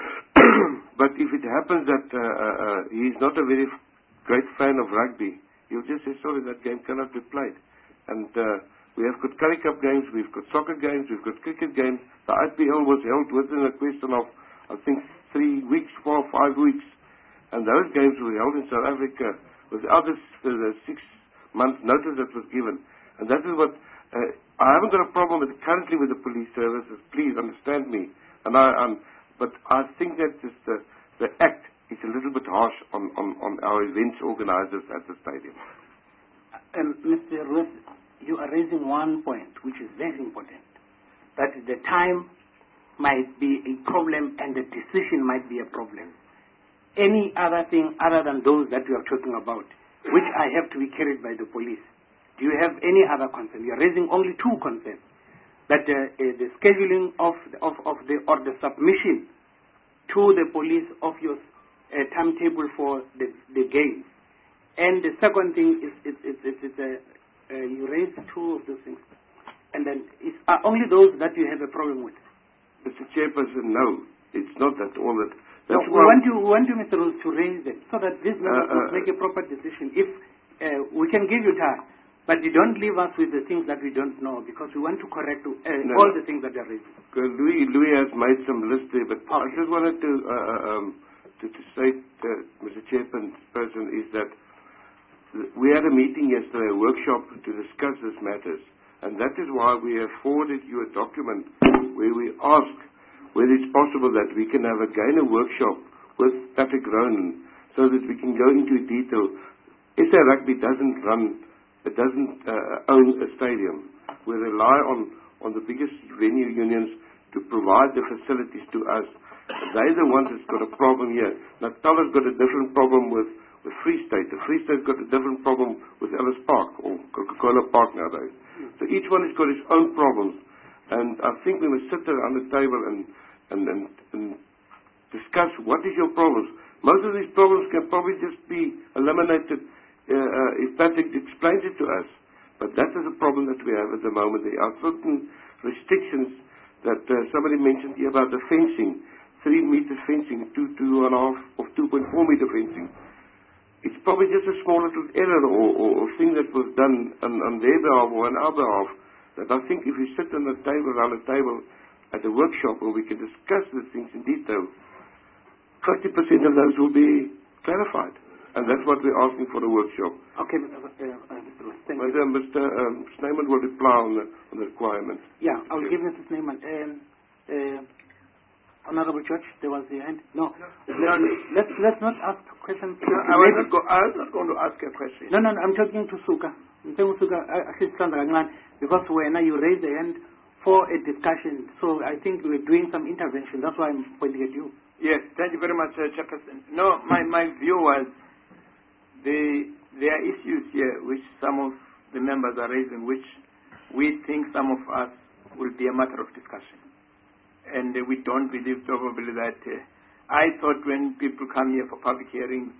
But if it happens that uh, uh, he's not a very great fan of rugby, he'll just say, sorry, that game cannot be played. And uh, we have got Currie Cup games, we've got soccer games, we've got cricket games. The I P L was held within a question of, I think, three weeks, four or five weeks. And those games were held in South Africa without the, the six months notice that was given. And that is what, uh, I haven't got a problem with currently with the police services, please understand me. And I, um, but I think that just the, the act is a little bit harsh on, on, on our events organizers at the stadium. And Mister Ruth, you are raising one point which is very important, that the time might be a problem and the decision might be a problem. Any other thing other than those that you are talking about, which I have to be carried by the police, do you have any other concern? You are raising only two concerns, that uh, uh, the scheduling of, of, of the, or the submission to the police of your uh, timetable for the, the games. And the second thing is, is, is, is, is uh, uh, you raised two of those things. And then it's uh, only those that you have a problem with. Mister Chairperson, no. It's not that all that. No, we want you, we want you, Mister Rose, to raise them so that this members uh, will make a proper decision. If uh, we can give you time, but you don't leave us with the things that we don't know, because we want to correct uh, no. all the things that are raised. Louis, Louis has made some lists there, but okay. I just wanted to uh, um, to, to say, uh, Mister Chairperson, is that we had a meeting yesterday, a workshop to discuss these matters, And that is why we have forwarded you a document where we ask whether it's possible that we can have again a workshop with Patrick Ronan so that we can go into detail. S A Rugby doesn't run, it doesn't uh, own a stadium. We rely on, on the biggest venue unions to provide the facilities to us. They're the ones that's got a problem here. Natala's got a different problem with, with Free State. The Free State's got a different problem with Ellis Park or Coca-Cola Park nowadays. So each one has got its own problems. And I think we must sit around the table and, and, and, and discuss what is your problems. Most of these problems can probably just be eliminated uh, uh, if Patrick explains it to us. But that is a problem that we have at the moment. There are certain restrictions that uh, somebody mentioned here about the fencing, three meters fencing, two, two and a half, or two point four meter fencing. It's probably just a small little error or, or, or thing that was done on, on their behalf or on our behalf. That I think if we sit on the table, around the table at a workshop where we can discuss these things in detail, fifty percent of those will be clarified. And that's what we're asking for the workshop. Okay, uh, uh, Mister Ross, thank but, you. uh, Mister Um, Snyman will reply on the, on the requirements. Yeah, I'll give Mister Snyman. Um, uh, Honorable Judge, there was the hand. No, no, no, no. Let's, let's not ask questions. No, I, was not go, I was not going to ask a question. No, no, no, I'm talking to Suka. I'm talking to Suka, because when you raised the hand for a discussion, so I think we're doing some intervention. That's why I'm pointing at you. Yes, thank you very much, uh, Chairperson. No, my, my view was the, there are issues here which some of the members are raising, which we think some of us will be a matter of discussion. And uh, we don't believe probably that, uh, I thought when people come here for public hearings,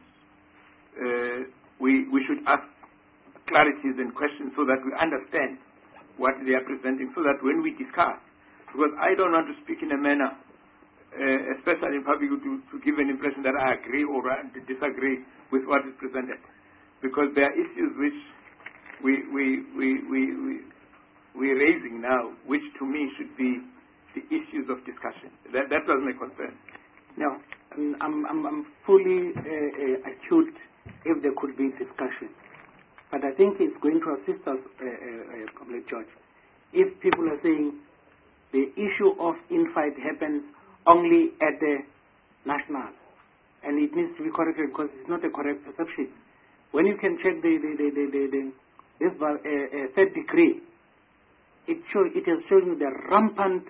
uh, we, we should ask clarities and questions so that we understand what they are presenting, so that when we discuss, because I don't want to speak in a manner, uh, especially in public, to, to give an impression that I agree or I disagree with what is presented, because there are issues which we we we we we we're raising now, which to me should be the issues of discussion. That that was my concern. No, I'm I'm, I'm fully uh, uh, acute if there could be discussion, but I think it's going to assist us, uh, uh, uh, George. If people are saying the issue of infight happens only at the national, and it needs to be corrected because it's not a correct perception. When you can check the the the the, the, the this uh, uh, third decree, it show it has shown you the rampant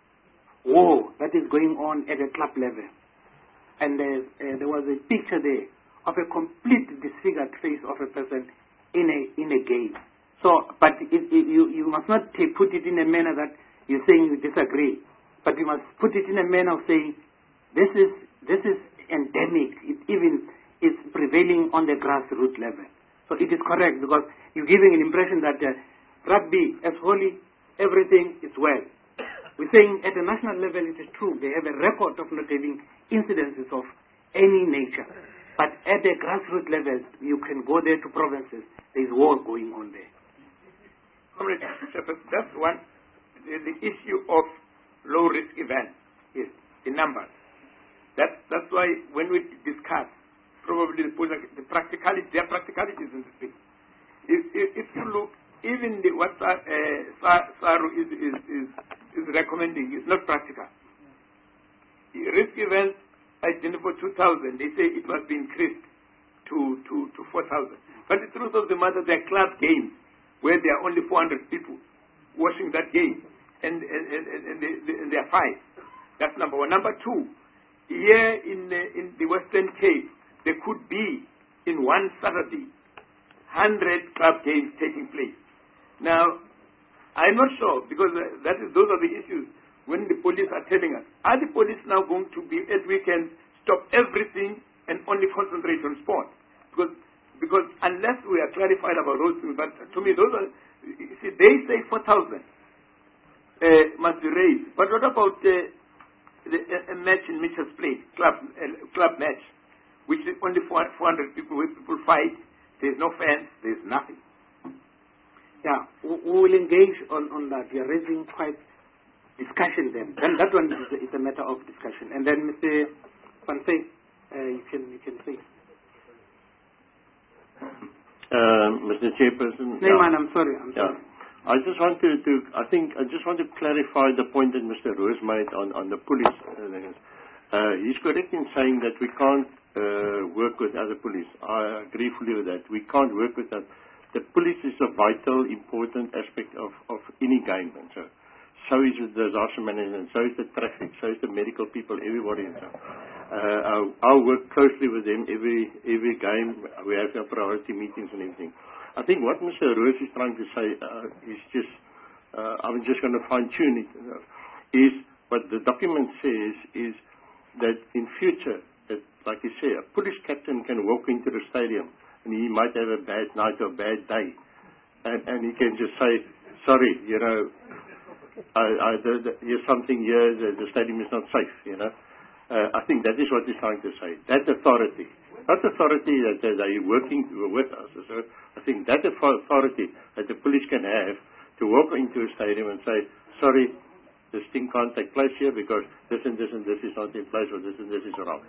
war that is going on at a club level, and uh, uh, there was a picture there of a complete disfigured face of a person in a in a game. So, but it, it, you you must not take, put it in a manner that you're saying you disagree, but you must put it in a manner of saying this is this is endemic. It even is prevailing on the grassroots level. So it is correct, because you're giving an impression that uh, rugby as holy, everything is well. We're saying at the national level it is true. They have a record of not having incidences of any nature. But at the grassroots level, you can go there to provinces. There's war going on there. That's one. The, the issue of low-risk events is the numbers. That's, that's why when we discuss probably the, the practicality, there are practicalities in this thing. If, if, if you look, even the, what uh, SARU is, is, is, is recommending is not practical. The risk events identified for two thousand, they say it must be increased to, to, to four thousand. But the truth of the matter, there are club games where there are only four hundred people watching that game, and, and, and, and, they, and they are fine. That's number one. Number two, here in, uh, in the Western Cape, there could be, in one Saturday, one hundred club games taking place. Now, I'm not sure, because uh, that is, those are the issues when the police are telling us. Are the police now going to be, at weekends, stop everything and only concentrate on sport? Because, because unless we are clarified about those things, but to me, those are, you see, they say four thousand uh, must be raised. But what about uh, the, a match in Mitchell's Place, club, uh, club match, which is only four hundred people, where people fight, there's no fans, there's nothing. Yeah, we will engage on, on that. We are raising quite discussion then. Then that one is a, is a matter of discussion. And then Mister Van Say, uh, you can you can say. Uh, Mister Chairperson. Neyman, I'm sorry. I'm yeah. sorry. I just want to, to, I think, I just want to clarify the point that Mister Roos made on, on the police. Uh, he's correct in saying that we can't uh, work with other police. I agree fully with that. We can't work with that. The police is a vital, important aspect of, of any game. And so, so is the disaster management, so is the traffic, so is the medical people, everybody. And so. Uh, I'll, I'll work closely with them every, every game. We have our priority meetings and everything. I think what Mister Roos is trying to say uh, is just, uh, I'm just going to fine-tune it, uh, is what the document says is that in future, that, like you say, a police captain can walk into the stadium and he might have a bad night or a bad day. And, and he can just say, sorry, you know, I, I, the, the, here's something here, the, the stadium is not safe, you know. Uh, I think that is what he's trying to say. That authority. Not authority that, that they are working with us. So I think that authority that the police can have to walk into a stadium and say, sorry, this thing can't take place here because this and this and this is not in place or this and this is wrong.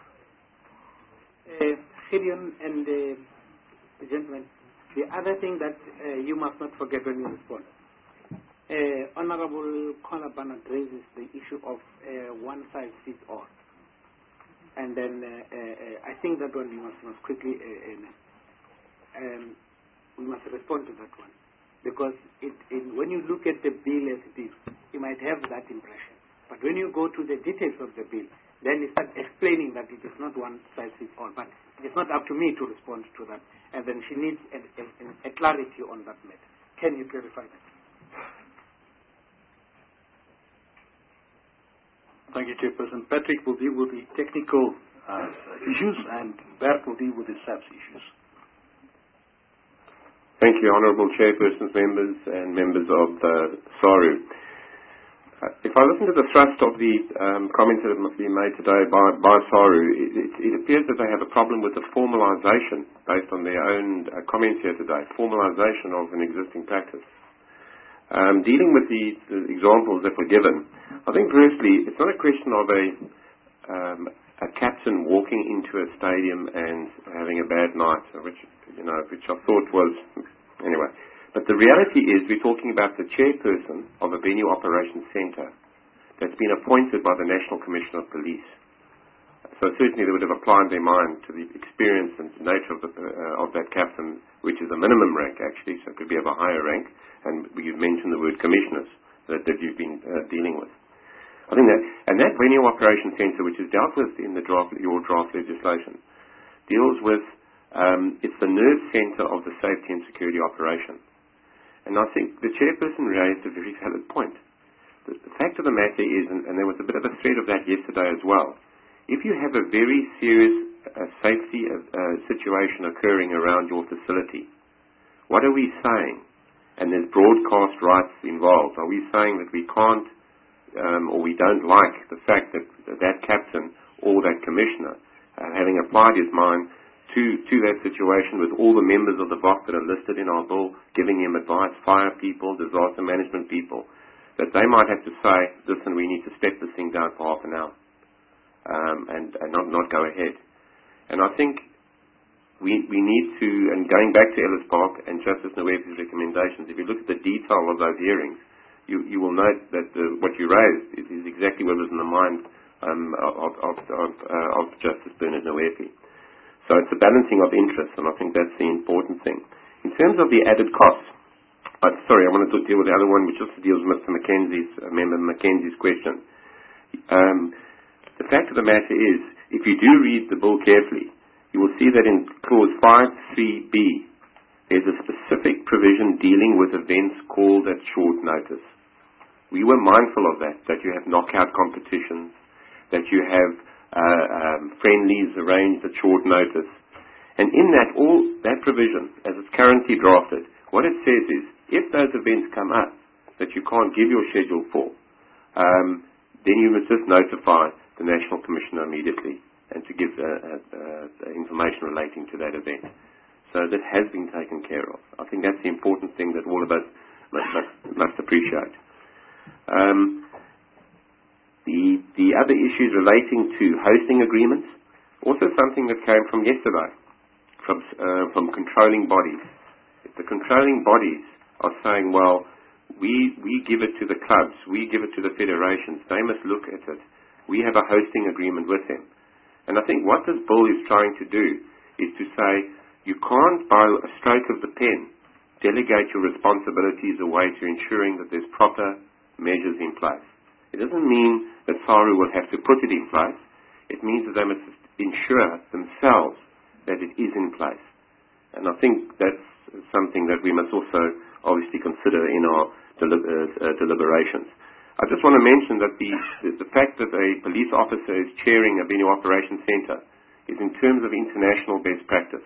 Uh, Gideon and uh, the gentleman, the other thing that uh, you must not forget when you respond. Uh, Honorable Conor Barnett raises the issue of uh, one size fits all. And then uh, uh, I think that one we must, must quickly, uh, um, we must respond to that one. Because it, it, when you look at the bill as it is, you might have that impression. But when you go to the details of the bill, then you start explaining that it is not one size fits all. But it's not up to me to respond to that. And then she needs a, a, a clarity on that matter. Can you clarify that? Thank you, Chairperson. Patrick will deal with the technical uh, issues and Bert will deal with the S A P S issues. Thank you, Honourable Chairpersons, members and members of the SARU. Uh, if I listen to the thrust of the um, comments that have been made today by, by SARU, it, it, it appears that they have a problem with the formalisation, based on their own uh, comments here today, formalisation of an existing practice. Um, dealing with the, the examples that were given, I think firstly, it's not a question of a, um, a captain walking into a stadium and having a bad night, which, you know, which I thought was, anyway. But the reality is we're talking about the chairperson of a venue operations centre that's been appointed by the National Commissioner of Police. So certainly they would have applied their mind to the experience and nature of, the, uh, of that captain, which is a minimum rank actually, so it could be of a higher rank. And you've mentioned the word commissioners that, that you've been uh, dealing with. I think that, and that venue operation centre, which is dealt with in the draft, your draft legislation, deals with, um, it's the nerve centre of the safety and security operation. And I think the chairperson raised a very valid point. The, the fact of the matter is, and, and there was a bit of a thread of that yesterday as well, if you have a very serious uh, safety uh, uh, situation occurring around your facility, what are we saying? And there's broadcast rights involved. Are we saying that we can't um, or we don't like the fact that that captain or that commissioner, uh, having applied his mind to, to that situation with all the members of the V O C that are listed in our bill, giving him advice, fire people, disaster management people, that they might have to say, listen, we need to step this thing down for half an hour um, and, and not, not go ahead. And I think We, we need to, and going back to Ellis Park and Justice Nwebe's recommendations, if you look at the detail of those hearings, you, you will note that the, what you raised is, is exactly what was in the mind um, of, of, of, uh, of Justice Bernard Nwebe. So it's a balancing of interests, and I think that's the important thing. In terms of the added costs, uh, sorry, I want to deal with the other one, which also deals with Mister McKenzie's, uh, Member McKenzie's question. Um, the fact of the matter is, if you do read the bill carefully, you will see that in clause five three B, there's a specific provision dealing with events called at short notice. We were mindful of that, that you have knockout competitions, that you have uh, um, friendlies arranged at short notice. And in that, all that provision, as it's currently drafted, what it says is, if those events come up that you can't give your schedule for, um, then you must just notify the National Commissioner immediately and to give uh, uh, uh, information relating to that event. So that has been taken care of. I think that's the important thing that all of us must, must, must appreciate. Um, the, the other issues relating to hosting agreements, also something that came from yesterday, from, uh, from controlling bodies. If the controlling bodies are saying, well, we, we give it to the clubs, we give it to the federations, they must look at it. We have a hosting agreement with them. And I think what this bill is trying to do is to say, you can't, by a stroke of the pen, delegate your responsibilities away to ensuring that there's proper measures in place. It doesn't mean that SARU will have to put it in place. It means that they must ensure themselves that it is in place. And I think that's something that we must also obviously consider in our deli- uh, uh, deliberations. I just want to mention that the, the, the fact that a police officer is chairing a venue operations centre is in terms of international best practice.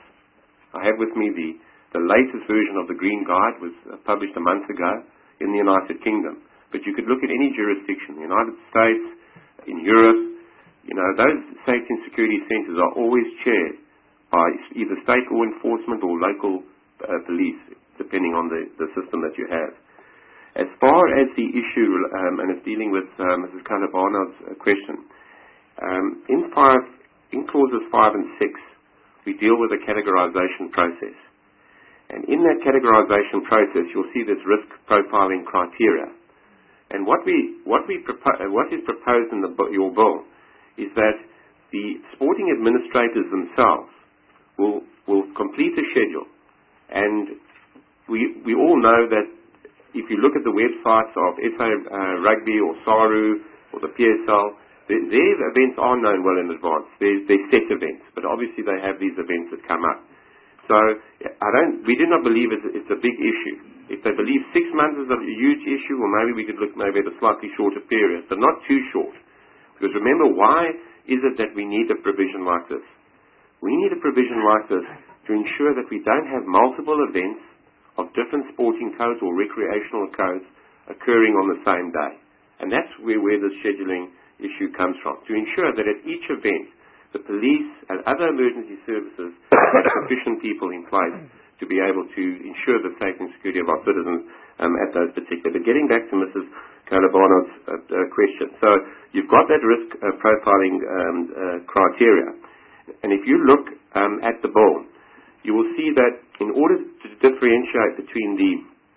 I have with me the, the latest version of the Green Guide, was uh, published a month ago in the United Kingdom. But you could look at any jurisdiction, the United States, in Europe, you know, those safety and security centres are always chaired by either state law enforcement or local uh, police, depending on the, the system that you have. As far as the issue, um, and it's dealing with uh, Missus Kalabana's uh, question, um, in, five, in clauses five and six, we deal with a categorization process. And in that categorization process, you'll see this risk profiling criteria. And what we what we propo- what is proposed in the, your bill is that the sporting administrators themselves will will complete a schedule, and we we all know that if you look at the websites of S A uh, Rugby or SARU or the P S L, their, their events are known well in advance. They're, they're set events, but obviously they have these events that come up. So I don't. We do not believe it's, it's a big issue. If they believe six months is a huge issue, well, maybe we could look maybe at a slightly shorter period, but not too short. Because remember, why is it that we need a provision like this? We need a provision like this to ensure that we don't have multiple events of different sporting codes or recreational codes occurring on the same day. And that's where, where the scheduling issue comes from, to ensure that at each event, the police and other emergency services have sufficient people in place to be able to ensure the safety and security of our citizens um, at those particular. But getting back to Missus Kalabana's uh, uh, question, so you've got that risk uh, profiling um, uh, criteria, and if you look um, at the bill, you will see that in order to differentiate between the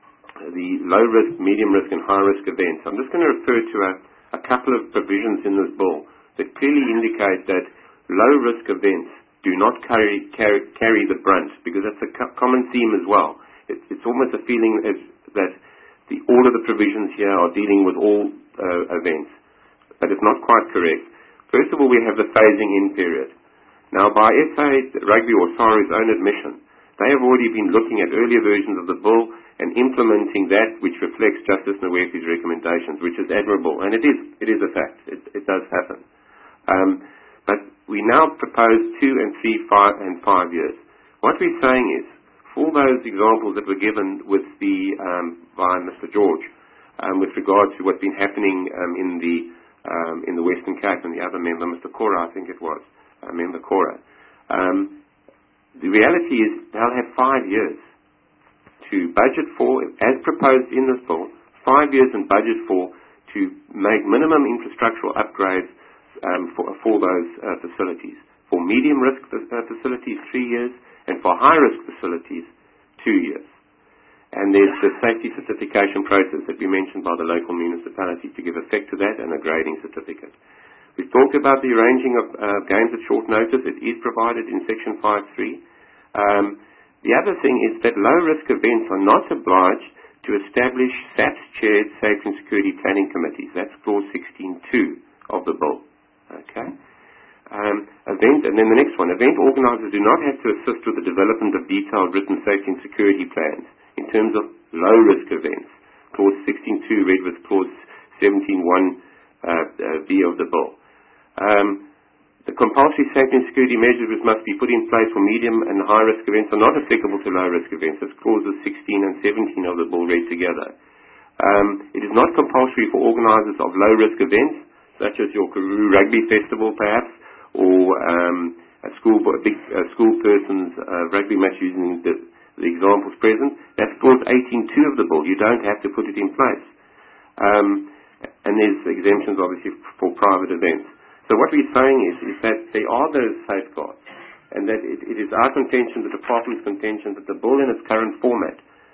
the low risk, medium risk, and high risk events, I'm just going to refer to a, a couple of provisions in this bill that clearly indicate that low-risk events do not carry, carry carry the brunt, because that's a co- common theme as well. It, it's almost a feeling as that the, all of the provisions here are dealing with all uh, events, but it's not quite correct. First of all, we have the phasing-in period. Now, by S A Rugby or SARU's own admission, they have already been looking at earlier versions of the bill and implementing that which reflects Justice Nwefi's recommendations, which is admirable, and it is it is a fact. It, it does happen. Um, But we now propose two and three, five and five years. What we're saying is, for those examples that were given with the um, by Mister George, um, with regard to what's been happening um, in the um, in the Western Cape, and the other member, Mister Cora, I think it was, uh, Member Cora, um, the reality is they'll have five years to budget for, as proposed in this bill, five years and budget for to make minimum infrastructural upgrades Um, for, for those uh, facilities. For medium-risk uh, facilities, three years, and for high-risk facilities, two years. And there's the safety certification process that we mentioned by the local municipality to give effect to that, and a grading certificate. We've talked about the arranging of uh, games at short notice. It is provided in Section five point three. Um, the other thing is that low-risk events are not obliged to establish S A P's-chaired safety and security planning committees. That's Clause sixteen point two of the bill. Okay. Um, event, and then the next one. Event organisers do not have to assist with the development of detailed written safety and security plans in terms of low-risk events. Clause sixteen point two read with Clause seventeen point one uh, uh, B of the bill. Um, the compulsory safety and security measures which must be put in place for medium and high-risk events are not applicable to low-risk events. That's Clauses sixteen and seventeen of the bill read together. Um, it is not compulsory for organisers of low-risk events, such as your Karoo Rugby Festival, perhaps, or um, a school a big a school person's uh, rugby match, using the, the examples present. That's Clause eighteen point two of the bill. You don't have to put it in place. Um, and there's exemptions, obviously, for private events. So what we're saying is, is that there are those safeguards, and that it, it is our contention, the Department's contention, that the bill in its current format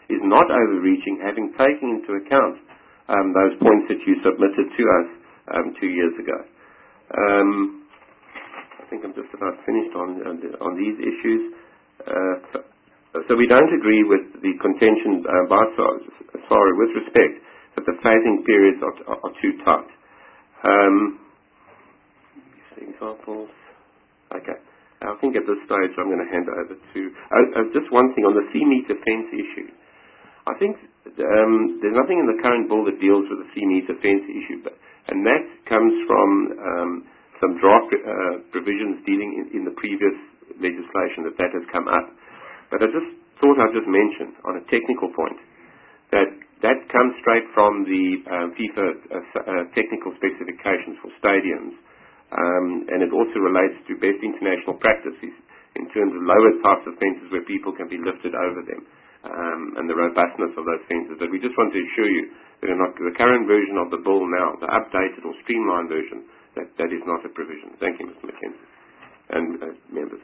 is not overreaching, having taken into account um, those points that you submitted to us um, two years ago. Um, I think I'm just about finished on, on, on these issues. Uh, so, so we don't agree with the contention uh, by sorry, with respect that the phasing periods are, are, are too tight. Um, examples. Okay. I think at this stage I'm going to hand over to uh, uh, just one thing on the C-meter fence issue. I think um, there's nothing in the current bill that deals with the C-meter fence issue, but, and that comes from um, some draft uh, provisions dealing in, in the previous legislation that that has come up. But I just thought I'd just mention on a technical point that that comes straight from the um, FIFA uh, uh, technical specifications for stadiums. Um, and it also relates to best international practices in terms of lower types of fences where people can be lifted over them um, and the robustness of those fences. But we just want to assure you that in the current version of the bill now, the updated or streamlined version, that, that is not a provision. Thank you, Mister McKenzie and uh, members.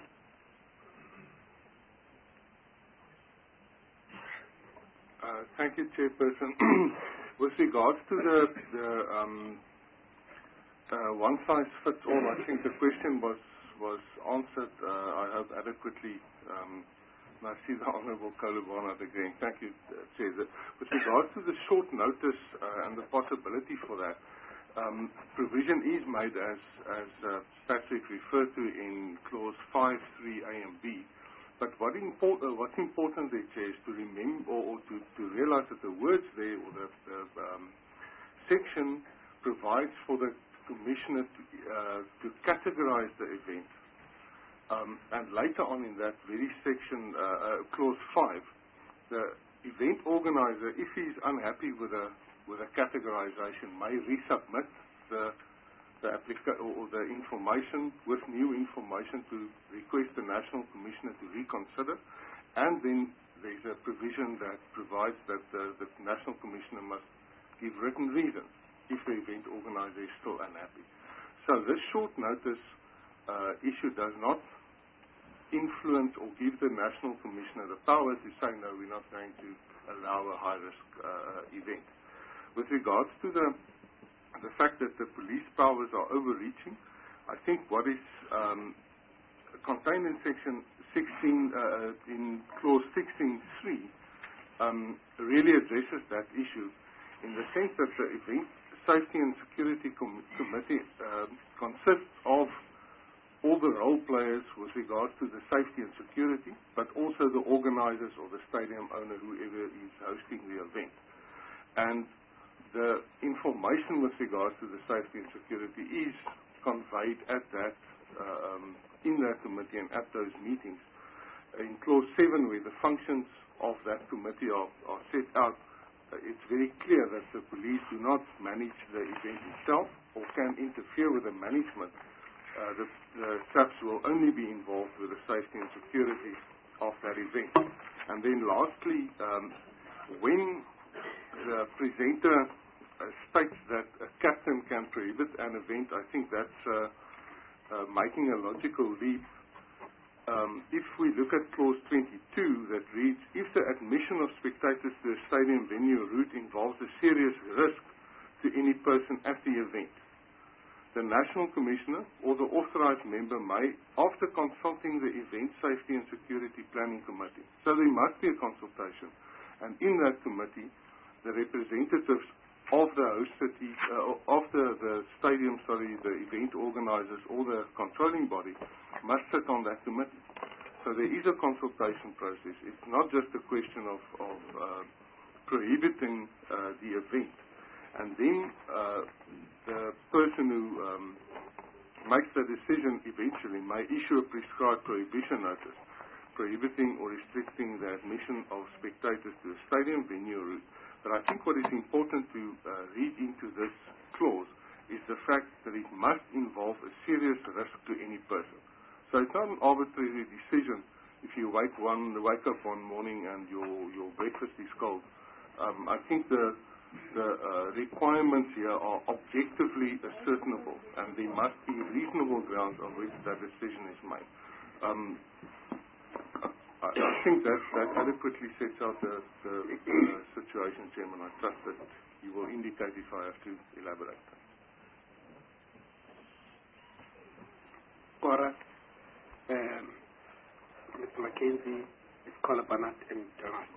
Uh, thank you, Chairperson. With regards to the, the um, Uh, one size fits all. I think the question was was answered, uh, I hope, adequately. Um, and I see the Honourable Kolobana again. Thank you, uh, Chair. With regards to the short notice uh, and the possibility for that, um, provision is made as, as uh, Patrick referred to in clause five, three A and B. But what import, uh, what's important there, Chair, is to remember or, or to, to realize that the words there or the, the um, section provides for the Commissioner to, uh, to categorize the event. Um, and later on in that very section, uh, uh, clause five, the event organizer, if he is unhappy with a, with a categorization, may resubmit the, the, applica- or the information with new information to request the National Commissioner to reconsider. And then there's a provision that provides that the, the National Commissioner must give written reasons if the event organizer is still unhappy. So this short notice uh, issue does not influence or give the National Commissioner the power to say, no, we're not going to allow a high-risk uh, event. With regards to the, the fact that the police powers are overreaching, I think what is um, contained in section sixteen, uh, in clause sixteen three, um, really addresses that issue in the sense that the event Safety and Security Com- Committee uh, consists of all the role players with regards to the safety and security, but also the organizers or the stadium owner, whoever is hosting the event. And the information with regards to the safety and security is conveyed at that, uh, um, in that committee and at those meetings. In clause seven, where the functions of that committee are, are set out, Uh, it's very clear that the police do not manage the event itself or can interfere with the management. Uh, the, the S A Ps will only be involved with the safety and security of that event. And then lastly, um, when the presenter uh, states that a captain can prohibit an event, I think that's uh, uh, making a logical leap. Um, if we look at clause twenty-two that reads, if the admission of spectators to a stadium venue or route involves a serious risk to any person at the event, the National Commissioner or the authorized member may, after consulting the Event Safety and Security Planning Committee, so there must be a consultation, and in that committee, the representatives of the host city, uh, of the, the stadium, sorry, the event organizers or the controlling body must sit on that committee. So there is a consultation process. It's not just a question of, of uh, prohibiting uh, the event. And then uh, the person who um, makes the decision eventually may issue a prescribed prohibition notice, prohibiting or restricting the admission of spectators to a stadium venue or route. But I think what is important to uh, read into this clause is the fact that it must involve a serious risk to any person. So it's not an arbitrary decision if you wake one wake up one morning and your your breakfast is cold. Um, I think the the uh, requirements here are objectively ascertainable, and there must be reasonable grounds on which that decision is made. Um, I, I think that, that adequately sets out the, the uh, situation, Chairman. I trust that you will indicate if I have to elaborate. Cora, um, Mister Mackenzie, Miz Collar Barnett, and Gerard.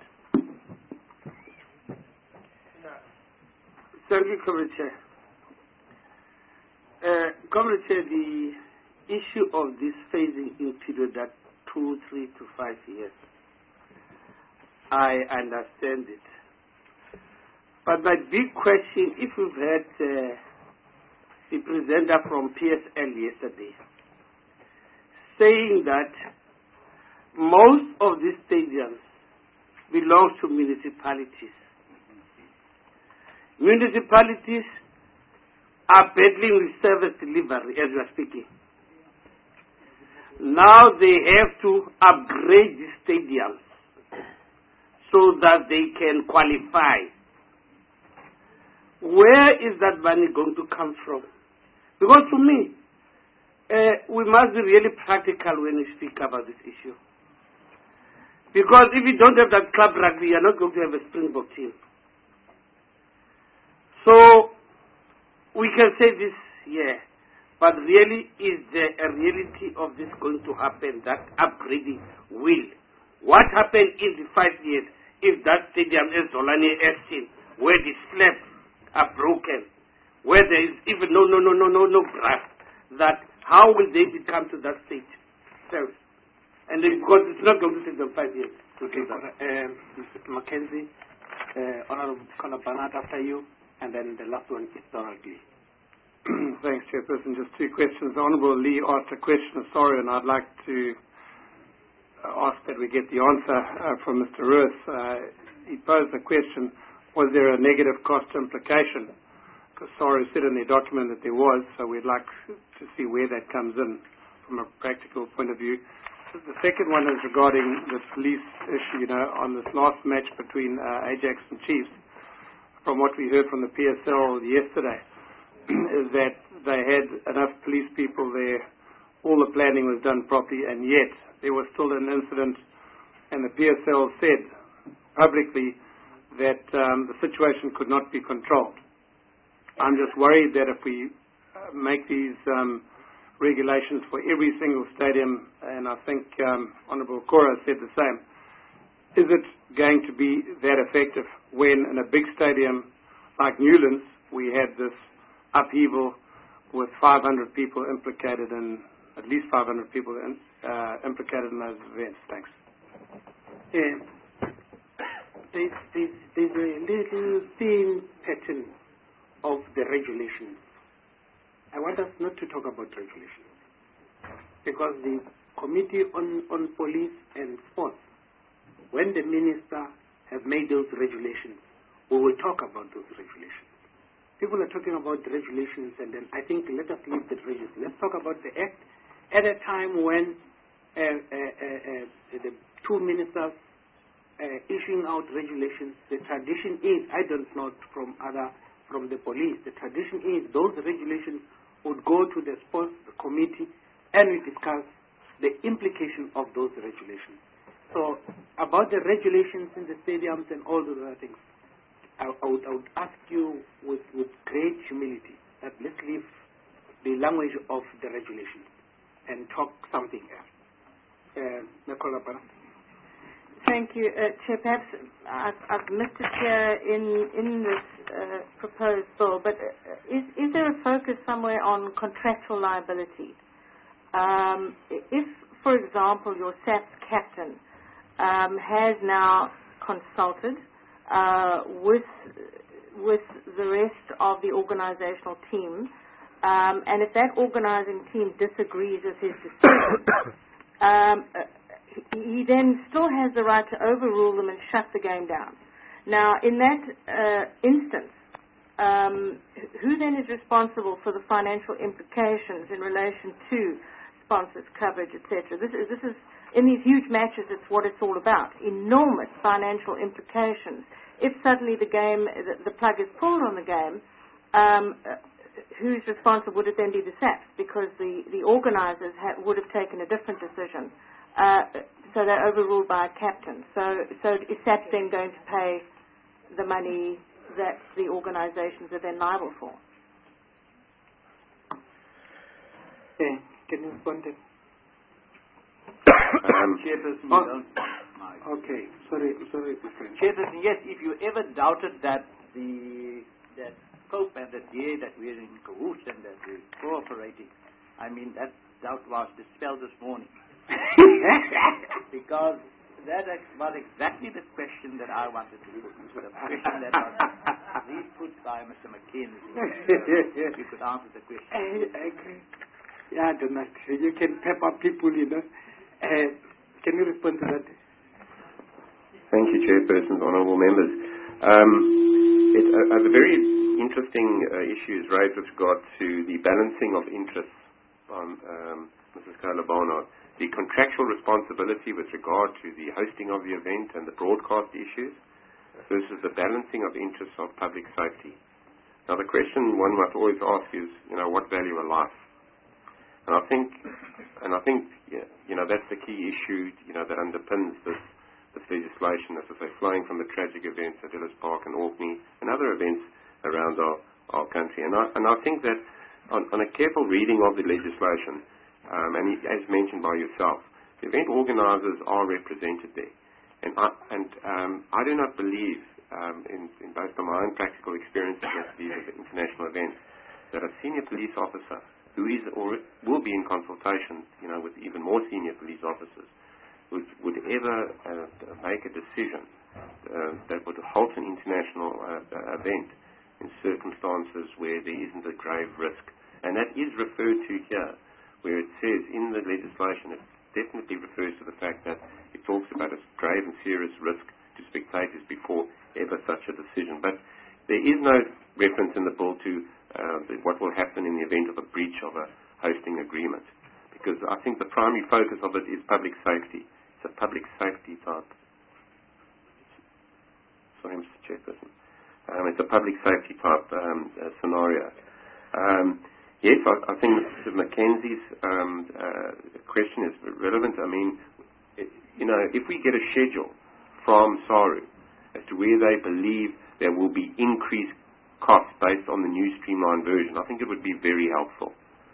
Thank you, Comrade Chair. Uh, Comrade Chair, the issue of this phasing in period that two, three to five years, I understand it. But my big question, if we've had uh, the presenter from P S L yesterday saying that most of these stadiums belong to municipalities. Municipalities are battling with service delivery as we are speaking. Now they have to upgrade the stadiums so that they can qualify. Where is that money going to come from? Because to me, uh, we must be really practical when we speak about this issue. Because if you don't have that club rugby, you're not going to have a Springbok team. So we can say this, yeah. But really, is there a reality of this going to happen, that upgrading will? What happened in the five years if that stadium is Zolani Estin, where the slabs are broken, where there is even no, no, no, no, no, no grass, that how will they become to that stage? So, and then, because it's not going to take them five years. Okay, um, Mister Mackenzie, uh, Honorable Collar Barnett after you, and then the last one is Donald Lee. Thanks, Chairperson. Just two questions. The Honourable Lee asked a question of sorry, and I'd like to ask that we get the answer uh, from Mister Ruiz. Uh, he posed the question, was there a negative cost implication? Because sorry said in the document that there was, so we'd like to see where that comes in from a practical point of view. The second one is regarding the police issue, you know, on this last match between uh, Ajax and Chiefs. From what we heard from the P S L yesterday, is that they had enough police people there, all the planning was done properly, and yet there was still an incident, and the P S L said publicly that um, the situation could not be controlled. I'm just worried that if we uh, make these um, regulations for every single stadium, and I think um, Honourable Cora said the same, is it going to be that effective when in a big stadium like Newlands we had this upheaval with five hundred people implicated in, at least five hundred people in, uh, implicated in those events? Thanks. Yeah. There's, there's, there's a little thin pattern of the regulations. I want us not to talk about regulations, because the Committee on, on Police and Sports, when the Minister has made those regulations, we will talk about those regulations. People are talking about the regulations, and then I think let us leave the regulations. Let's talk about the Act. At a time when uh, uh, uh, uh, the two ministers uh, issuing out regulations, the tradition is, I don't know from other, from the police, the tradition is those regulations would go to the sports committee and we discuss the implication of those regulations. So about the regulations in the stadiums and all those other things, I, I, would, I would ask you with, with great humility that let's leave the language of the regulations and talk something else. Uh, Nicola Barnett. Thank you, uh, Chair. Perhaps I've, I've missed it here in, in this uh, proposed bill, but uh, is, is there a focus somewhere on contractual liability? Um, if, for example, your S A P S captain um, has now consulted uh, with, with the rest of the organizational team, um, and if that organizing team disagrees with his decision, um, uh, he then still has the right to overrule them and shut the game down. Now, in that uh, instance, um, who then is responsible for the financial implications in relation to sponsors, coverage, et cetera? This is, this is, in these huge matches, it's what it's all about. Enormous financial implications. If suddenly the game, the, the plug is pulled on the game, um, who's responsible? Would it then be the S A P S? Because the, the organizers ha would have taken a different decision. Uh, so they're overruled by a captain. So, so is SAPS then going to pay the money that the organizations are then liable for? Yeah, can you respond to Um, Chairperson, you oh. don't want my... Okay, sorry, sorry. Chairperson, yes, if you ever doubted that the that Pope and that yeah, that we're in cahoots and that we're cooperating, I mean, that doubt was dispelled this morning. Because that was exactly the question that I wanted to put. The question that was re-put by Mister Mackenzie. You could answer the question. I agree. Yeah, Donald, you can pep up people, you know. Uh, can you respond to that? Thank you, Chairperson, honourable members. Um, it, uh, uh, the very interesting uh, issue is raised with regard to the balancing of interests on um, Missus Carla Barnard, the contractual responsibility with regard to the hosting of the event and the broadcast issues versus the balancing of interests of public safety. Now, the question one must always ask is, you know, what value a life? And I think, and I think, yeah, you know, that's the key issue, you know, that underpins this, this legislation, as I say, flowing from the tragic events at Ellis Park and Orkney and other events around our, our country. And I, and I think that on, on a careful reading of the legislation, um, and as mentioned by yourself, the event organisers are represented there. And I, and, um, I do not believe, um, in, in based on my own practical experience with these international events, that a senior police officer who is or will be in consultation, you know, with even more senior police officers, would, would ever uh, make a decision uh, that would halt an international uh, event in circumstances where there isn't a grave risk. And that is referred to here, where it says in the legislation, it definitely refers to the fact that it talks about a grave and serious risk to spectators before ever such a decision. But there is no reference in the bill to uh, the, what will happen in the event of a breach of a hosting agreement, because I think the primary focus of it is public safety. It's a public safety type. Sorry, Mister Chairperson. Um, it's a public safety type um, uh, scenario. Um, yes, I, I think Mister Mackenzie's um, uh, question is relevant. I mean, it, you know, if we get a schedule from SARU as to where they believe there will be increased costs based on the new streamlined version, I think it would be very helpful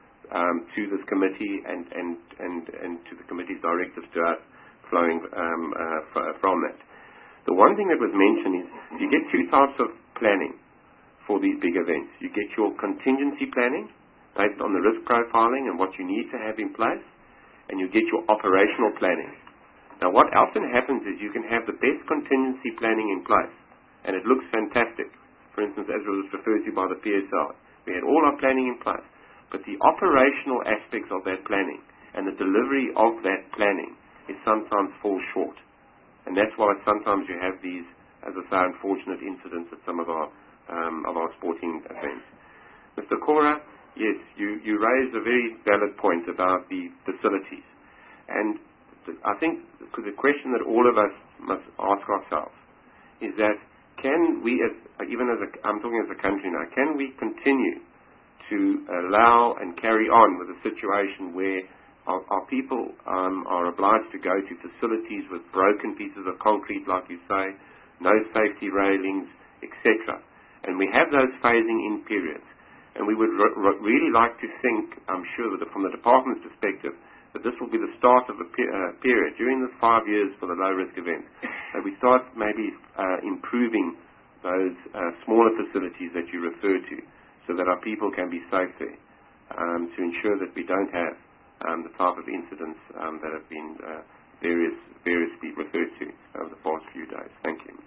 um, to this committee and, and, and, and to the committee's directives to us flowing um, uh, f- from that. The one thing that was mentioned is you get two types of planning for these big events. You get your contingency planning based on the risk profiling and what you need to have in place, and you get your operational planning. Now, what often happens is you can have the best contingency planning in place, and it looks fantastic. For instance, as was referred to by the P S R, we had all our planning in place, but the operational aspects of that planning and the delivery of that planning is sometimes fall short. And that's why sometimes you have these, as I say, unfortunate incidents at some of our um, of our sporting events. Mister Cora, yes, you, you raised a very valid point about the facilities. And th- I think the question that all of us must ask ourselves is that can we, as, even as a, I'm talking as a country now, can we continue to allow and carry on with a situation where our, our people um, are obliged to go to facilities with broken pieces of concrete, like you say, no safety railings, et cetera. And we have those phasing in periods. And we would r- r- really like to think, I'm sure, that from the department's perspective, that this will be the start of a pe- uh, period during this five years for the low-risk events, that we start maybe uh, improving those uh, smaller facilities that you refer to, so that our people can be safe there, um, to ensure that we don't have um, the type of incidents um, that have been uh, various, variously referred to over the past few days. Thank you.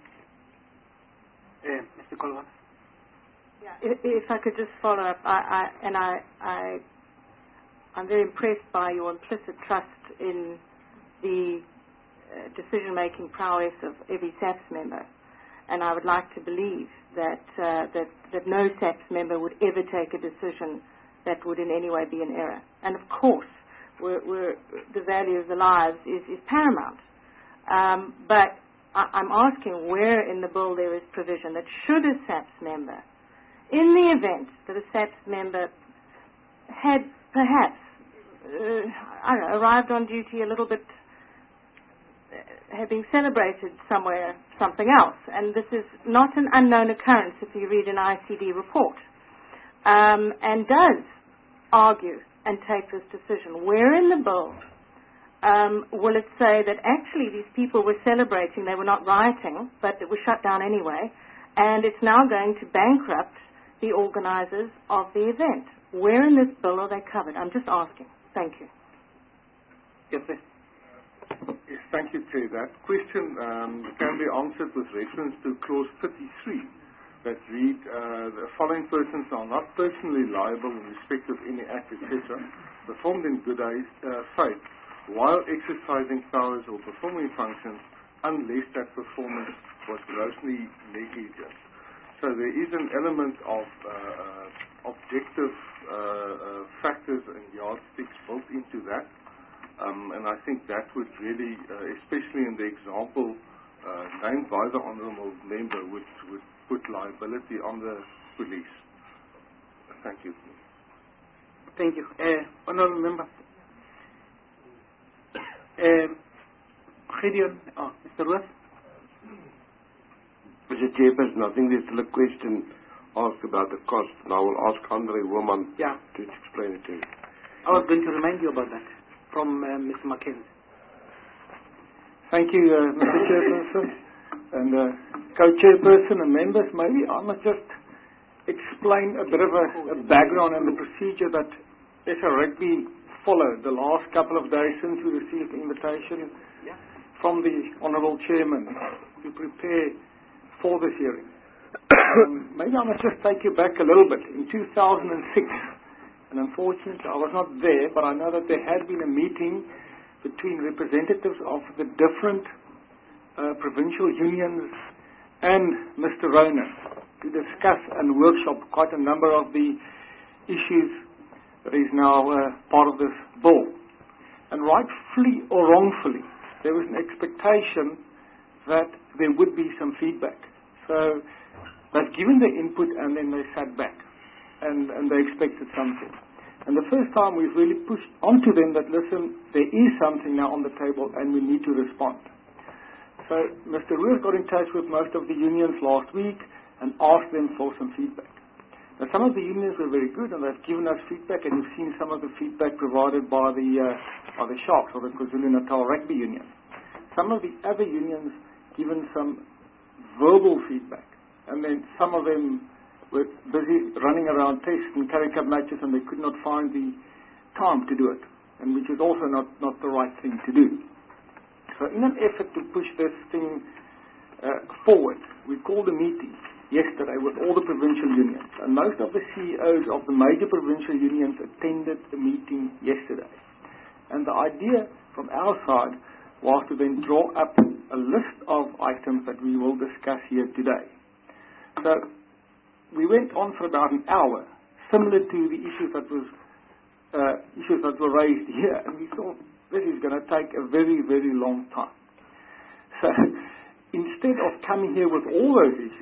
Uh, Mister Colwan. Yeah, if, if I could just follow up, I, I, and I, I, I'm very impressed by your implicit trust in the uh, decision-making prowess of every SAPS member, and I would like to believe that uh, that that no SAPS member would ever take a decision that would in any way be an error. And of course, we're, we're, the value of the lives is, is paramount. Um, but I, I'm asking where in the bill there is provision that should a SAPS member, in the event that a SAPS member had perhaps, uh, I don't know, arrived on duty a little bit have been celebrated somewhere, something else. And this is not an unknown occurrence if you read an I C D report. Um, and does argue and take this decision. Where in the bill um, will it say that actually these people were celebrating, they were not rioting, but it was shut down anyway, and it's now going to bankrupt the organizers of the event? Where in this bill are they covered? I'm just asking. Thank you. Yes, sir. Yes, thank you, Chair. That question um, can be answered with reference to clause thirty-three that read, uh, the following persons are not personally liable in respect of any act, et cetera, performed in good uh, faith while exercising powers or performing functions unless that performance was grossly negligent. So there is an element of uh, uh, objective uh, uh, factors and yardsticks built into that. Um, and I think that would really, uh, especially in the example uh, named by the Honourable Member, would, would put liability on the police. Thank you. Thank you. Uh, Honourable Member. Uh, Gideon, oh, Mister Ruth. Mister Chairperson, I think there's still a question asked about the cost, and I will ask Andre Woman yeah. to explain it to you. I was going to remind you about that from uh, Mister Mackenzie. Thank you, uh, Mister Chairperson, and uh, co-chairperson and members. Maybe I must just explain a bit of a, a background and the procedure that S A Rugby followed the last couple of days since we received the invitation yeah. from the Honourable Chairman to prepare for this hearing. um, maybe I must just take you back a little bit. In two thousand six, and unfortunately I was not there, but I know that there had been a meeting between representatives of the different uh, provincial unions and Mister Ronan to discuss and workshop quite a number of the issues that is now uh, part of this bill. And rightfully or wrongfully, there was an expectation that there would be some feedback. So they've given their input and then they sat back and, and they expected something. And the first time we've really pushed onto them that, listen, there is something now on the table and we need to respond. So Mister Ruiz got in touch with most of the unions last week and asked them for some feedback. Now some of the unions were very good and they've given us feedback, and you've seen some of the feedback provided by the, uh, by the Sharks or the KwaZulu-Natal Rugby Union. Some of the other unions given some verbal feedback, and then some of them were busy running around tests and Currie Cup matches and they could not find the time to do it, and which is also not, not the right thing to do. So in an effort to push this thing uh, forward, we called a meeting yesterday with all the provincial unions, and most of the C E Os of the major provincial unions attended the meeting yesterday. And the idea from our side was to then draw up a list of items that we will discuss here today. So we went on for about an hour, similar to the issues that was uh, issues that were raised here, and we thought this is going to take a very, very long time. So instead of coming here with all those issues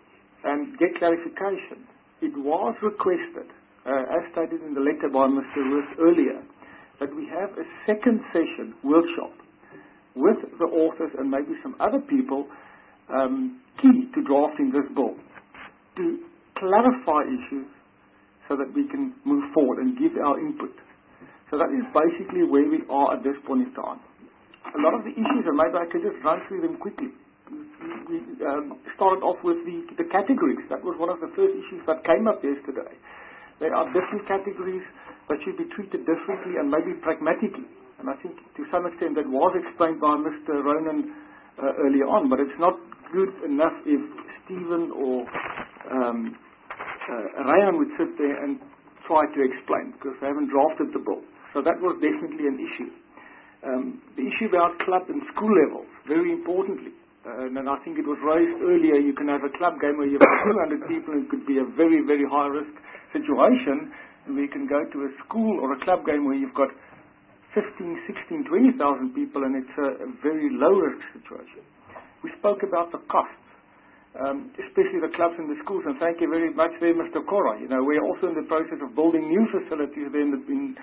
and get clarification, it was requested, uh, as stated in the letter by Mister Ruiz earlier, that we have a second session workshop with the authors and maybe some other people um, key to drafting this bill, to clarify issues so that we can move forward and give our input. So that is basically where we are at this point in time. A lot of the issues, and maybe I could just run through them quickly. We um, started off with the, the categories. That was one of the first issues that came up yesterday. There are different categories that should be treated differently and maybe pragmatically. And I think to some extent that was explained by Mister Ronan uh, earlier on, but it's not good enough if Stephen or um, uh, Ryan would sit there and try to explain, because they haven't drafted the bill. So that was definitely an issue. Um, the issue about club and school levels, very importantly, uh, and I think it was raised earlier, you can have a club game where you have two hundred people and it could be a very, very high risk situation, and we can go to a school or a club game where you've got fifteen, sixteen, twenty thousand people and it's a, a very low risk situation. We spoke about the costs, um, especially the clubs and the schools, and thank you very much there, Mister Cora. You know, we're also in the process of building new facilities there in, the, in,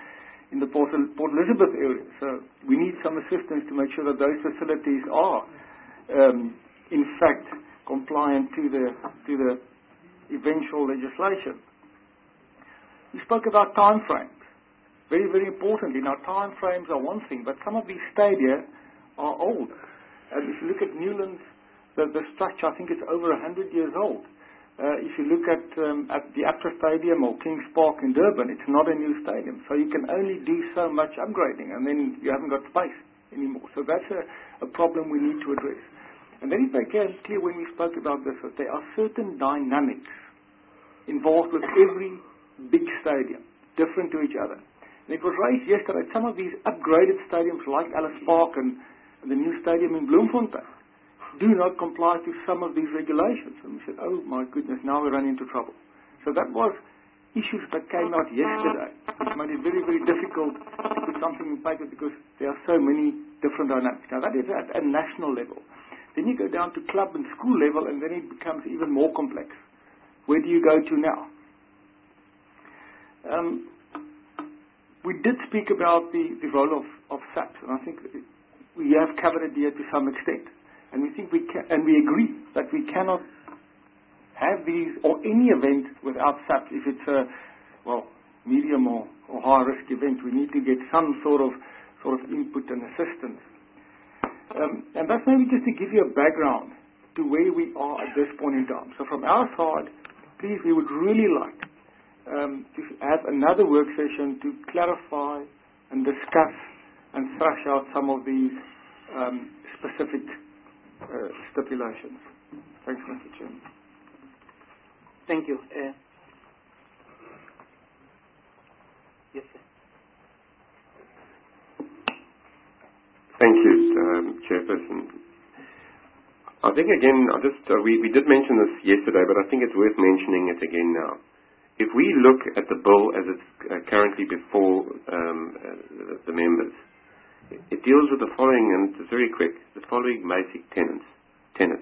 in the Port, Port Elizabeth area. So we need some assistance to make sure that those facilities are, um, in fact, compliant to the to the eventual legislation. We spoke about time frames. Very, very importantly, now time frames are one thing, but some of these stadia are old. And if you look at Newlands, the, the structure, I think it's over one hundred years old. Uh, if you look at um, at the Aptra Stadium or Kings Park in Durban, it's not a new stadium. So you can only do so much upgrading, and then you haven't got space anymore. So that's a, a problem we need to address. And then it became clear when we spoke about this that there are certain dynamics involved with every big stadium, different to each other. And it was raised yesterday that some of these upgraded stadiums like Ellis Park and, and the new stadium in Bloemfontein do not comply to some of these regulations. And we said, oh my goodness, now we run into trouble. So that was issues that came out yesterday, which made it very, very difficult to put something in paper because there are so many different dynamics. Now that is at a national level. Then you go down to club and school level, and then it becomes even more complex. Where do you go to now? Um, we did speak about the, the role of, of S A P S, and I think we have covered it here to some extent. And we think we can, and we agree that we cannot have these or any event without S A P S. If it's a well medium or, or high risk event, we need to get some sort of sort of input and assistance. Um, and that's maybe just to give you a background to where we are at this point in time. So from our side, please, we would really like um, to have another work session to clarify and discuss and thrash out some of these um, specific uh, stipulations. Thanks, Mister Chairman. Thank you. Uh, yes, sir. Thank you, um, Chairperson. I think again, I just uh, we, we did mention this yesterday, but I think it's worth mentioning it again now. If we look at the bill as it's uh, currently before um, uh, the members, it, it deals with the following, and it's very quick, the following basic tenets. tenets.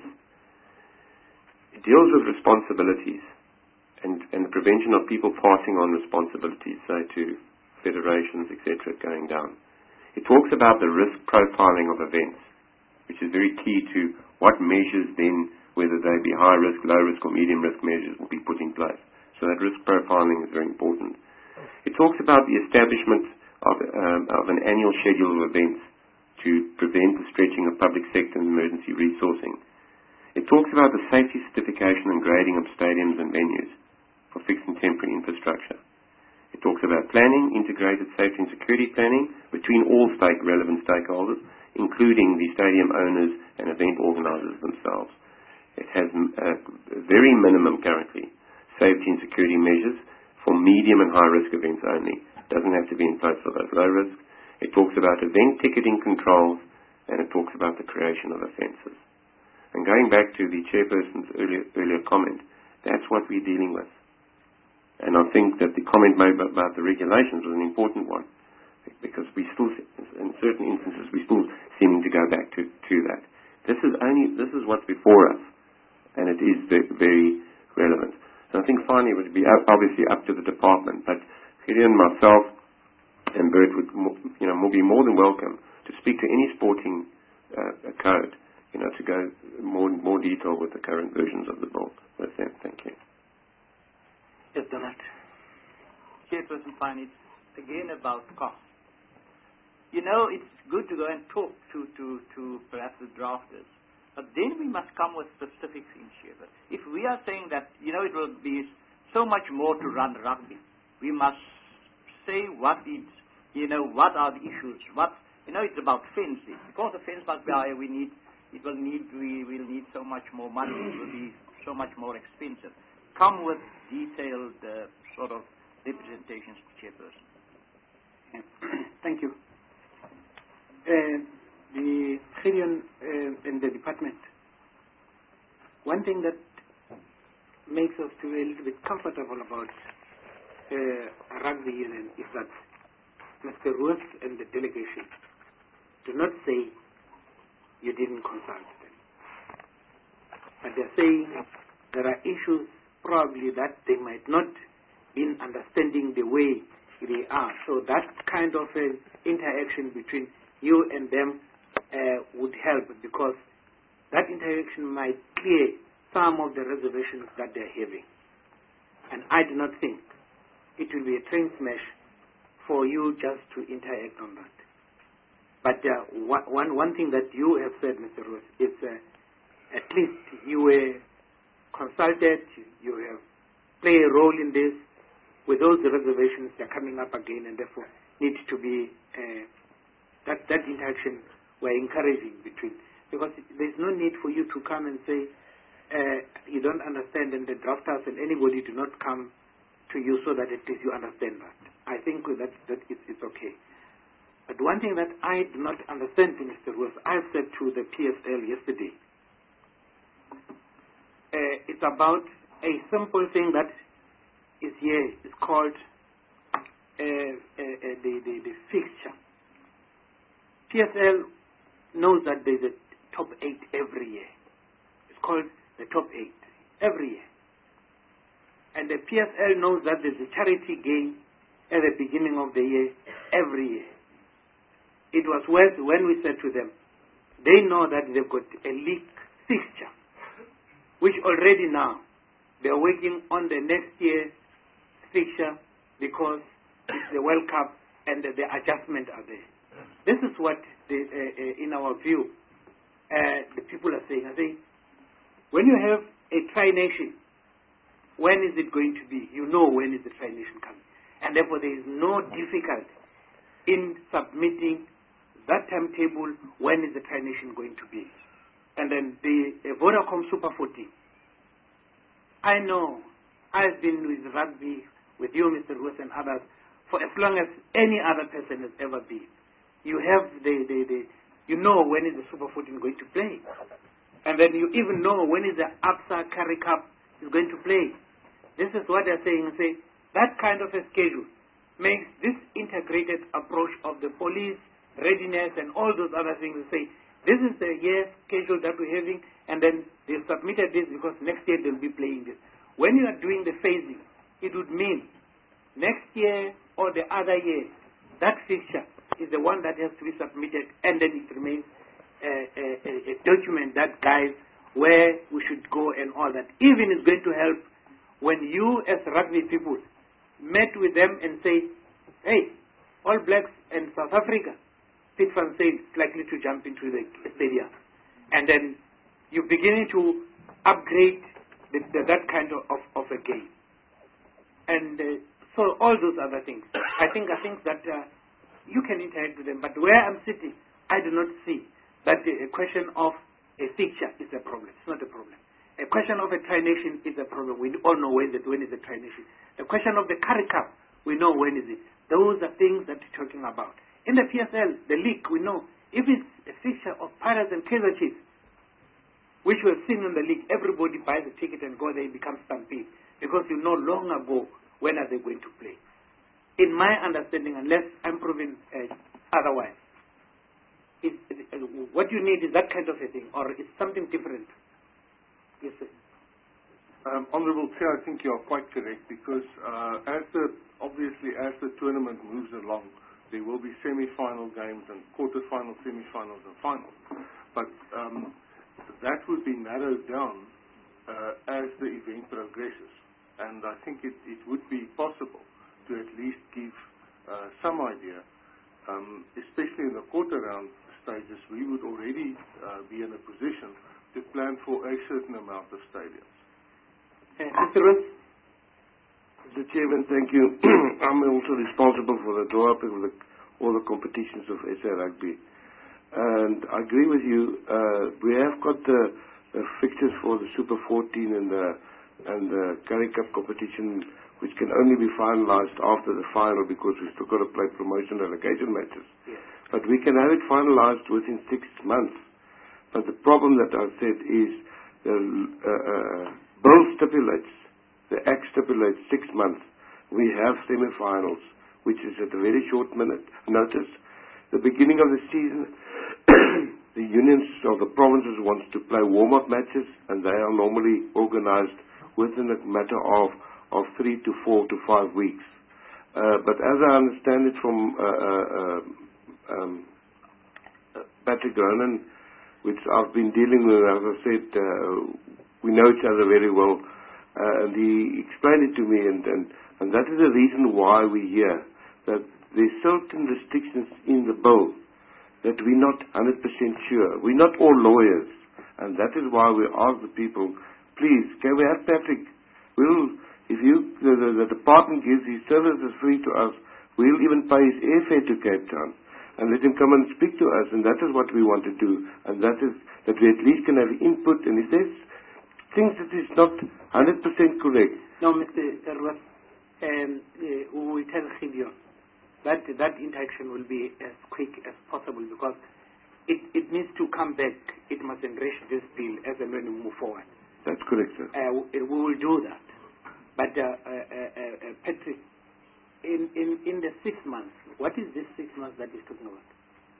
It deals with responsibilities and, and the prevention of people passing on responsibilities, say to federations, et cetera, going down. It talks about the risk profiling of events, which is very key to what measures then, whether they be high risk, low risk, or medium risk measures, will be put in place. So that risk profiling is very important. It talks about the establishment of, um, of an annual schedule of events to prevent the stretching of public sector and emergency resourcing. It talks about the safety certification and grading of stadiums and venues for fixed and temporary infrastructure. It talks about planning, integrated safety and security planning between all stake relevant stakeholders, including the stadium owners and event organisers themselves. It has uh, very minimum currently safety and security measures for medium and high risk events only. It doesn't have to be in place for those low risk. It talks about event ticketing controls, and it talks about the creation of offences. And going back to the chairperson's earlier, earlier comment, that's what we're dealing with. And I think that the comment made about the regulations was an important one, because we still, in certain instances, we're still seeming to go back to, to that. This is only, this is what's before us, and it is very, very relevant. And I think finally it would be obviously up to the department, but Gideon, myself, and Bert would, you know, will be more than welcome to speak to any sporting uh, code, you know, to go more more detail with the current versions of the bill with them. Thank you. Yes, Donald. Chairperson Fine, it's again about cost. You know, it's good to go and talk to, to, to perhaps the drafters, but then we must come with specifics in here. If we are saying that, you know, it will be so much more to run rugby, we must say what is, you know, what are the issues, what, you know, it's about fencing. Because the fence must be higher, we need, it will need, we will need so much more money, it will be so much more expensive. Come with detailed uh, sort of representations, Chairperson. Yeah. Thank you. Uh, the Gideon uh, and the department, one thing that makes us feel a little bit comfortable about uh, rugby union is that Mister Roos and the delegation do not say you didn't consult them, but they're saying there are issues probably that they might not in understanding the way they are. So that kind of uh, interaction between you and them uh, would help, because that interaction might clear some of the reservations that they're having. And I do not think it will be a train smash for you just to interact on that. But uh, one, one thing that you have said, Mister Ross, is uh, at least you were consulted, you have played a role in this. With those reservations, they're coming up again, and therefore need to be, uh, that, that interaction we're encouraging between. Because there's no need for you to come and say, uh, you don't understand, and the drafters and anybody do not come to you so that at least you understand that. I think that, that it's, it's okay. But one thing that I do not understand, Mister Ross, I said to the P S L yesterday, uh, it's about a simple thing that is here. It's called uh, uh, uh, the, the, the fixture. P S L knows that there's a top eight every year. It's called the top eight every year. And the P S L knows that there's a charity game at the beginning of the year every year. It was worth when we said to them, they know that they've got a league fixture, which already now they're working on the next year's fixture, because it's the World Cup and the, the adjustment are there. This is what, the, uh, uh, in our view, uh, the people are saying. I think when you have a tri-nation, when is it going to be? You know when is the tri-nation coming. And therefore there is no difficulty in submitting that timetable, when is the tri-nation going to be. And then the uh, Vodacom Super fourteen. I know, I've been with rugby, with you, Mister Roos, and others, for as long as any other person has ever been. You have the, the, the you know when is the Super fourteen going to play. And then you even know when is the ABSA Currie Cup is going to play. This is what they're saying. Say, that kind of a schedule makes this integrated approach of the police, readiness, and all those other things. Say, this is the year schedule that we're having, and then they've submitted this because next year they'll be playing this. When you are doing the phasing, it would mean next year or the other year, that fixture is the one that has to be submitted, and then it remains a, a, a document that guides where we should go and all that. Even it's going to help when you as rugby people met with them and say, hey, All Blacks and South Africa, Piet van Zyl is likely to jump into the stadium. And then you're beginning to upgrade the, the, that kind of, of, of a game. And uh, so all those other things. I think I think that uh, you can interact with them. But where I'm sitting, I do not see that the, a question of a fixture is a problem. It's not a problem. A question of a tri-nation is a problem. We all know when, that, when is the tri-nation. The question of the Currie Cup, we know when is it. Those are things that we're talking about. In the P S L, the league, we know if it's a fixture of Pirates and Kaizer Chiefs, which we have seen in the league, everybody buys a ticket and go there, it becomes stampede. Because you know long ago when are they going to play. In my understanding, unless I'm proven uh, otherwise, it, it, uh, what you need is that kind of a thing, or it's something different. Yes, sir. Um, Honourable Chair, I think you are quite correct, because uh, as the, obviously as the tournament moves along, there will be semi-final games and quarter-final, semi-finals and finals. But um, that would be narrowed down uh, as the event progresses. And I think it, it would be possible to at least give uh, some idea, um, especially in the quarter-round stages, we would already uh, be in a position to plan for a certain amount of stadiums. Uh, Mister Roos? Mister Chairman, thank you. I'm also responsible for the draw-up of the, all the competitions of S A Rugby. And I agree with you. Uh, we have got the, the fixtures for the Super fourteen and the, and the Currie Cup competition, which can only be finalized after the final, because we've still got to play promotion relegation matches. Yes. But we can have it finalized within six months. But the problem that I've said is the uh, uh, bill stipulates, the Act stipulates six months. We have semi-finals, which is at a very short minute notice. The beginning of the season, the unions of the provinces wants to play warm-up matches, and they are normally organized within a matter of, of three to four to five weeks. Uh, but as I understand it from uh, uh, uh, um, Patrick Ronan, which I've been dealing with, as I said, uh, we know each other very well, uh, and he explained it to me, and, and, and that is the reason why we're here, that there's certain restrictions in the bill that we're not one hundred percent sure. We're not all lawyers, and that is why we ask the people, please, can we have Patrick? We'll, if you, the, the, the department gives his services free to us, we'll even pay his airfare to Cape Town, and let him come and speak to us, and that is what we want to do, and that is that we at least can have input, and if there's things that is not one hundred percent correct. No, Mister Roos, um, uh, we will tell Gideon that that interaction will be as quick as possible, because it, it needs to come back. It must enrich this bill as and when we move forward. That's correct, sir. Uh, we will do that. But uh, uh, uh, uh, Patrick, in, in, in the six months, what is this six months that he's talking about?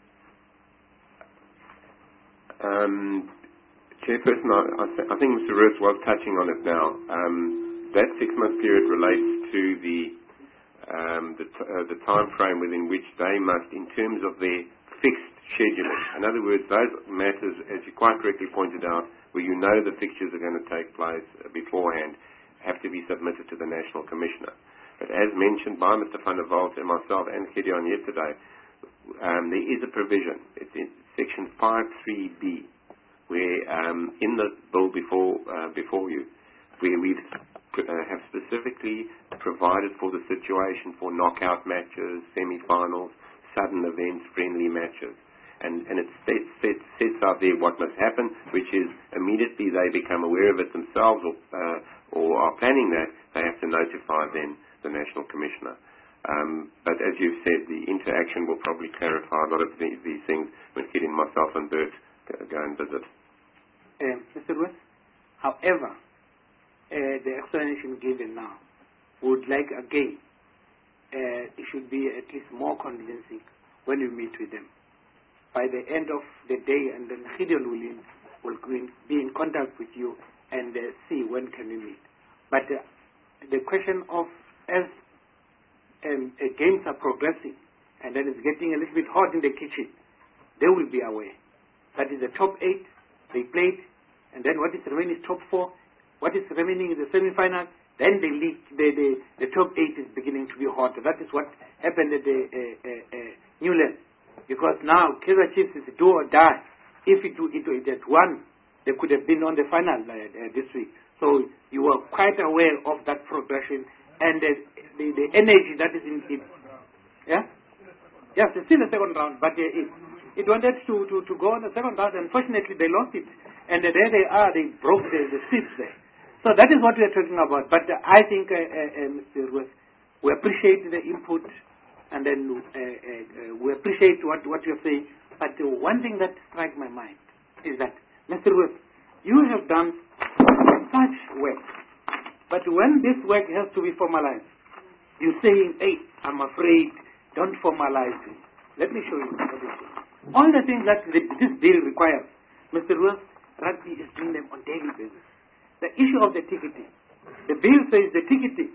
Um, Chairperson, I, I, th- I think Mister Roos was touching on it now. Um, that six-month period relates to the um, the, t- uh, the time frame within which they must, in terms of their fixed scheduling. In other words, those matters, as you quite correctly pointed out, where you know the fixtures are going to take place beforehand, have to be submitted to the National Commissioner. But as mentioned by Mister Van der Walt and myself and Gideon yesterday, um, there is a provision. It's in Section five three B, where um, in the bill before uh, before you, where we've uh, have specifically provided for the situation for knockout matches, semi-finals, sudden events, friendly matches. And, and it sets, sets, sets out there what must happen, which is immediately they become aware of it themselves or, uh, or are planning that, they have to notify then the National Commissioner. Um, but as you've said, the interaction will probably clarify a lot of these, these things when Gideon, myself and Bert go and visit. Um, Mister Roos, however, uh, the explanation given now would like again, uh, it should be at least more convincing when you meet with them. By the end of the day, and then Gideon will, in, will be in contact with you and uh, see when can we meet. But uh, the question of as um, uh, games are progressing and then it's getting a little bit hot in the kitchen, they will be aware. That is the top eight, they played, and then what is remaining is top four, what is remaining is the semi-final, then the league, the, the, the top eight is beginning to be hot. That is what happened at the uh, uh, uh, Newland. Because now Kaizer Chiefs is do or die. If it, it, it had won, they could have been on the final uh, uh, this week. So you were quite aware of that progression and uh, the, the energy that is in it. Yeah? Yes, it's still the second round, but uh, it, it wanted to, to, to go on the second round. Unfortunately, they lost it. And uh, there they are, they broke the, the seats there. So that is what we are talking about. But uh, I think, uh, uh, Mister Roos, we appreciate the input, and then uh, uh, uh, we appreciate what, what you're saying. But uh, one thing that strikes my mind is that, Mister Roos, you have done such work. But when this work has to be formalized, you're saying, hey, I'm afraid, don't formalize it. Let me show you what it is. All the things that the, this bill requires, Mister Roos, rugby is doing them on daily basis. The issue of the ticketing. The bill says the ticketing,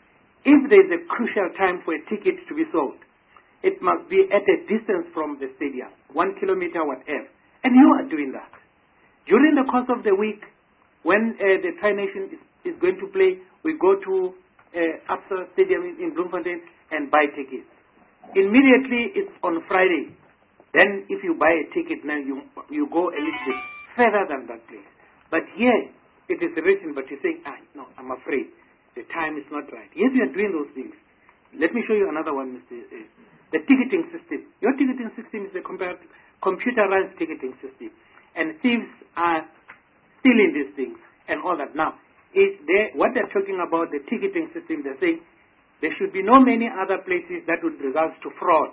if there is a crucial time for a ticket to be sold, it must be at a distance from the stadium, one kilometer, whatever. And you are doing that. During the course of the week, when uh, the Tri-Nation is, is going to play, we go to uh, Absa Stadium in, in Bloemfontein and buy tickets. Immediately, it's on Friday. Then if you buy a ticket now, you, you go a little bit further than that place. But here, it is written, but you say, ah, no, I'm afraid. The time is not right. Yes, you are doing those things. Let me show you another one, Mister Uh, the ticketing system. Your ticketing system is a computerized ticketing system. And thieves are stealing these things and all that. Now, is there, what they're talking about, the ticketing system, they're saying there should be no many other places that would result to fraud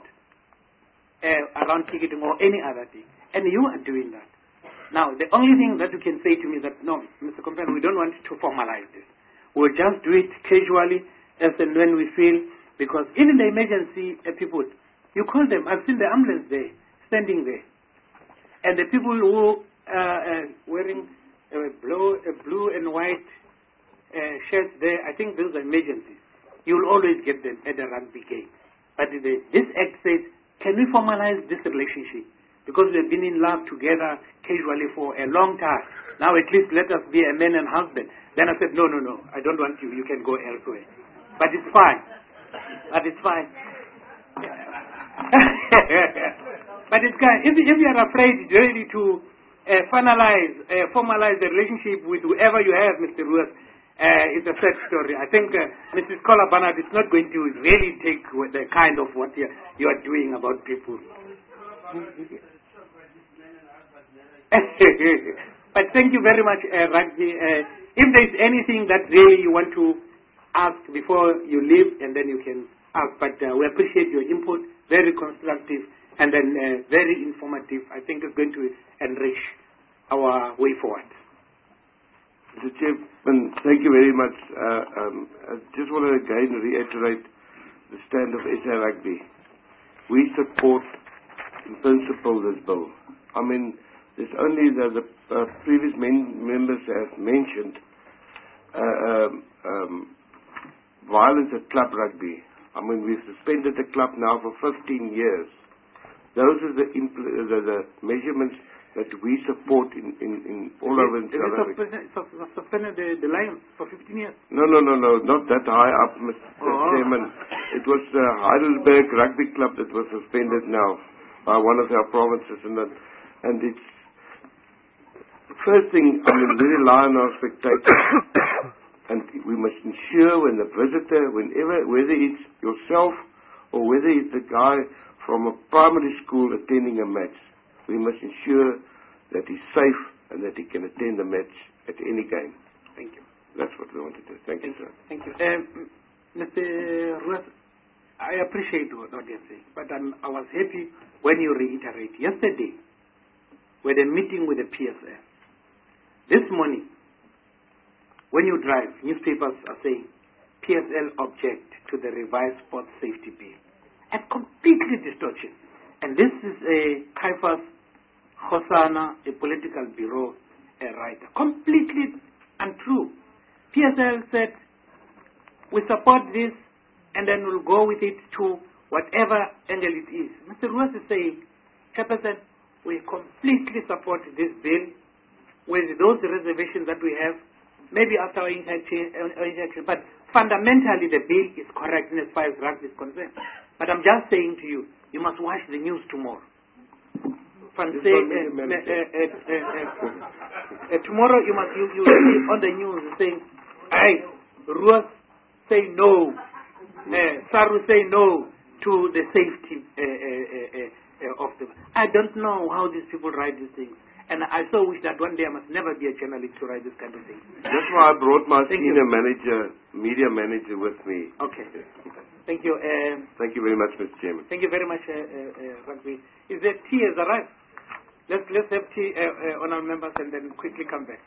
uh, around ticketing or any other thing. And you are doing that. Now, the only thing that you can say to me is that, no, Mister Company, we don't want to formalize this. We'll just do it casually as and when we feel, because in the emergency, uh, people, you call them, I've seen the ambulance there, standing there. And the people who are uh, wearing uh, blue, uh, blue and white uh, shirts there, I think those are emergencies. you'll always get them at the rugby game. But the, this act says, can we formalize this relationship? Because we have been in love together casually for a long time. Now at least let us be a man and husband. Then I said, no, no, no, I don't want you. You can go elsewhere. But it's fine. But it's fine. But it's fine. If, if you are afraid really to uh, finalize, uh, formalize the relationship with whoever you have, Mister Ruas, uh, it's a sad story. I think uh, Missus Collar Barnard is not going to really take the kind of what you, you are doing about people. But thank you very much, uh, Rugby. Uh, if there is anything that really you want to ask before you leave, and then you can ask. But uh, we appreciate your input, very constructive, and then uh, very informative. I think it's going to enrich our way forward. Mister Chairman, thank you very much. Uh, um, I just want to again reiterate the stand of S A Rugby. We support in principle this bill. I mean, there's only the, the uh, previous men, members have mentioned uh, um, um, violence at club rugby. I mean, we've suspended the club now for fifteen years. Those are the, impl- the, the measurements that we support in, in, in all over in South Africa. Suspended the, the Lions for fifteen years? No, no, no, no, not that high up, Mister Oh. Chairman. It was the Heidelberg Rugby Club that was suspended now by one of our provinces, and that, and it's the first thing. I mean, we rely on our spectators, and we must ensure when the visitor, whenever, whether it's yourself or whether it's a guy from a primary school attending a match, we must ensure that he's safe and that he can attend the match at any game. Thank you. That's what we want to do. Thank, Thank you, sir. Thank you. Um, Mister Ruas, I appreciate what you're saying, but I'm, I was happy when you reiterate. Yesterday, we had a meeting with the P S L. This morning, when you drive, newspapers are saying P S L object to the revised sports safety bill. And completely distortion. And this is a Caiphas Hosana, a political bureau a writer. Completely untrue. P S L said, we support this, and then we'll go with it to whatever angle it is. Mister Ruas is saying, Chairperson, we completely support this bill with those reservations that we have, maybe after our interaction, but fundamentally the bill is correct as far as rugby is concerned. But I'm just saying to you, you must watch the news tomorrow. From say, uh, uh, uh, uh, uh, tomorrow you must you, you see on the news saying, "Hey, Ruas say no, uh, Saru say no to the safety uh, uh, uh, uh, of them." I don't know how these people write these things, and I so wish that one day I must never be a journalist to write this kind of thing. That's why I brought my Thank senior you. manager, media manager, with me. Okay. Thank you. Um, Thank you very much, Mister Chairman. Thank you very much, uh, uh, uh, Rugby. Is there tea has arrived? Let's let's have tea uh, uh, on our members and then quickly come back.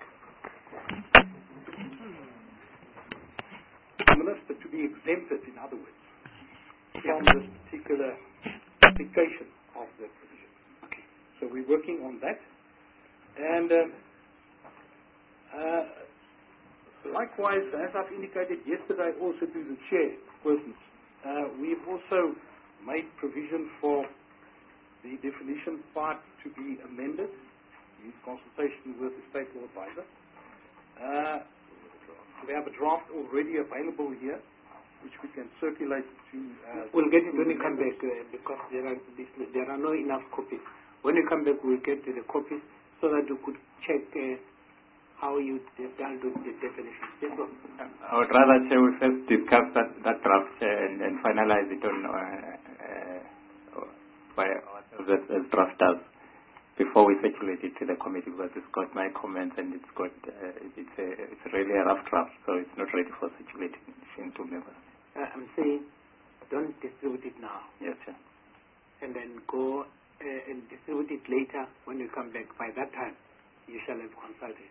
Minister to be exempted, in other words, from this particular application of the provision. Okay. So we're working on that. And um, uh, likewise, as I've indicated yesterday also to the chairpersons, uh, we've also made provision for the definition part to be amended in consultation with the state law advisor. Uh, we have a draft already available here, which we can circulate to... Uh, we'll get it when we come back uh, because there are, this, there are not enough copies. When we come back, we'll get the copies so that you could check uh, how you dealt with the definitions. Yes, sir. I would rather say we first discuss that, that draft uh, and, and finalize it on uh, uh, by ourselves as, as drafters before we circulate it to the committee, because it's got my comments and it's got uh, it's a, it's really a rough draft, so it's not ready for circulation to members. Uh, I'm saying don't distribute it now. Yes, sir. And then go uh, and distribute it later when you come back. By that time, you shall have consulted.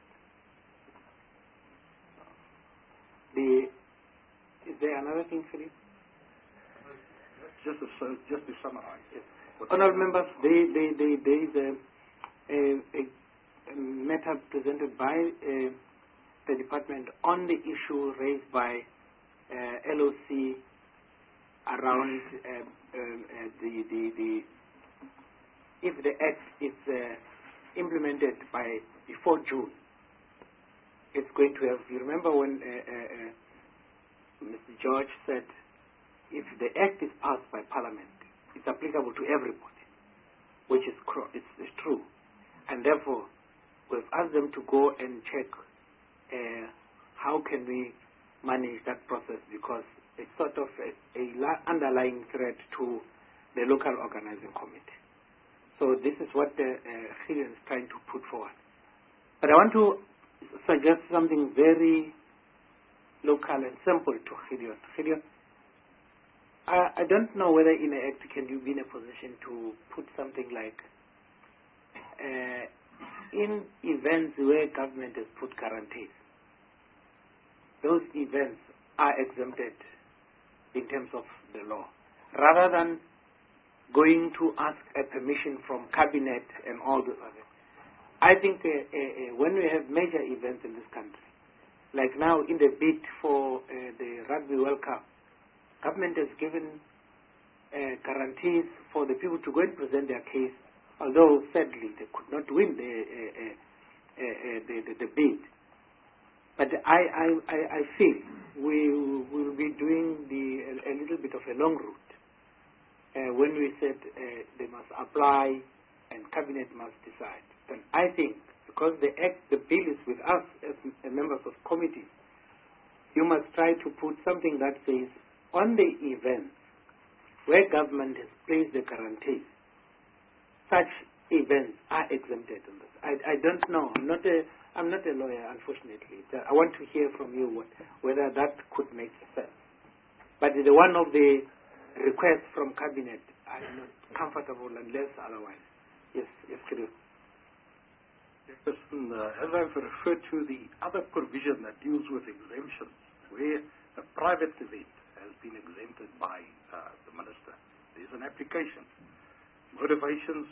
The, is there another thing, Philip? Just to, just to summarize. Yes. Honourable members, there they, they, they is a, a, a matter presented by uh, the department on the issue raised by uh, L O C around uh, uh, uh, the, the, the, if the Act is uh, implemented by before June, it's going to have, you remember when uh, uh, uh, Mister George said, if the Act is passed by Parliament, it's applicable to everybody, which is, cr- it's, it's true. And therefore, we've asked them to go and check uh, how can we manage that process, because it's sort of a, a la- underlying threat to the local organizing committee. So this is what the uh, Gideon is trying to put forward. But I want to suggest something very local and simple to Gideon. Gideon, I, I don't know whether in an act can you be in a position to put something like uh, in events where government has put guarantees, those events are exempted in terms of the law, rather than going to ask a permission from cabinet and all those other. I think uh, uh, uh, when we have major events in this country, like now in the bid for uh, the Rugby World Cup, government has given uh, guarantees for the people to go and present their case, although sadly they could not win the, uh, uh, uh, uh, the, the, the bid. But I, I, I, I feel we will be doing the, a, a little bit of a long route uh, when we said uh, they must apply and cabinet must decide. And I think because the act, the bill is with us as members of committees, you must try to put something that says on the events where government has placed the guarantees, such events are exempted. On this. I, I don't know. I'm not a I'm not a lawyer, unfortunately. I want to hear from you what, whether that could make sense. But the one of the requests from cabinet, I'm not comfortable unless otherwise. Yes, yes, Kirill. Person, uh, as I've referred to the other provision that deals with exemptions, where a private event has been exempted by uh, the minister, there's an application, motivations,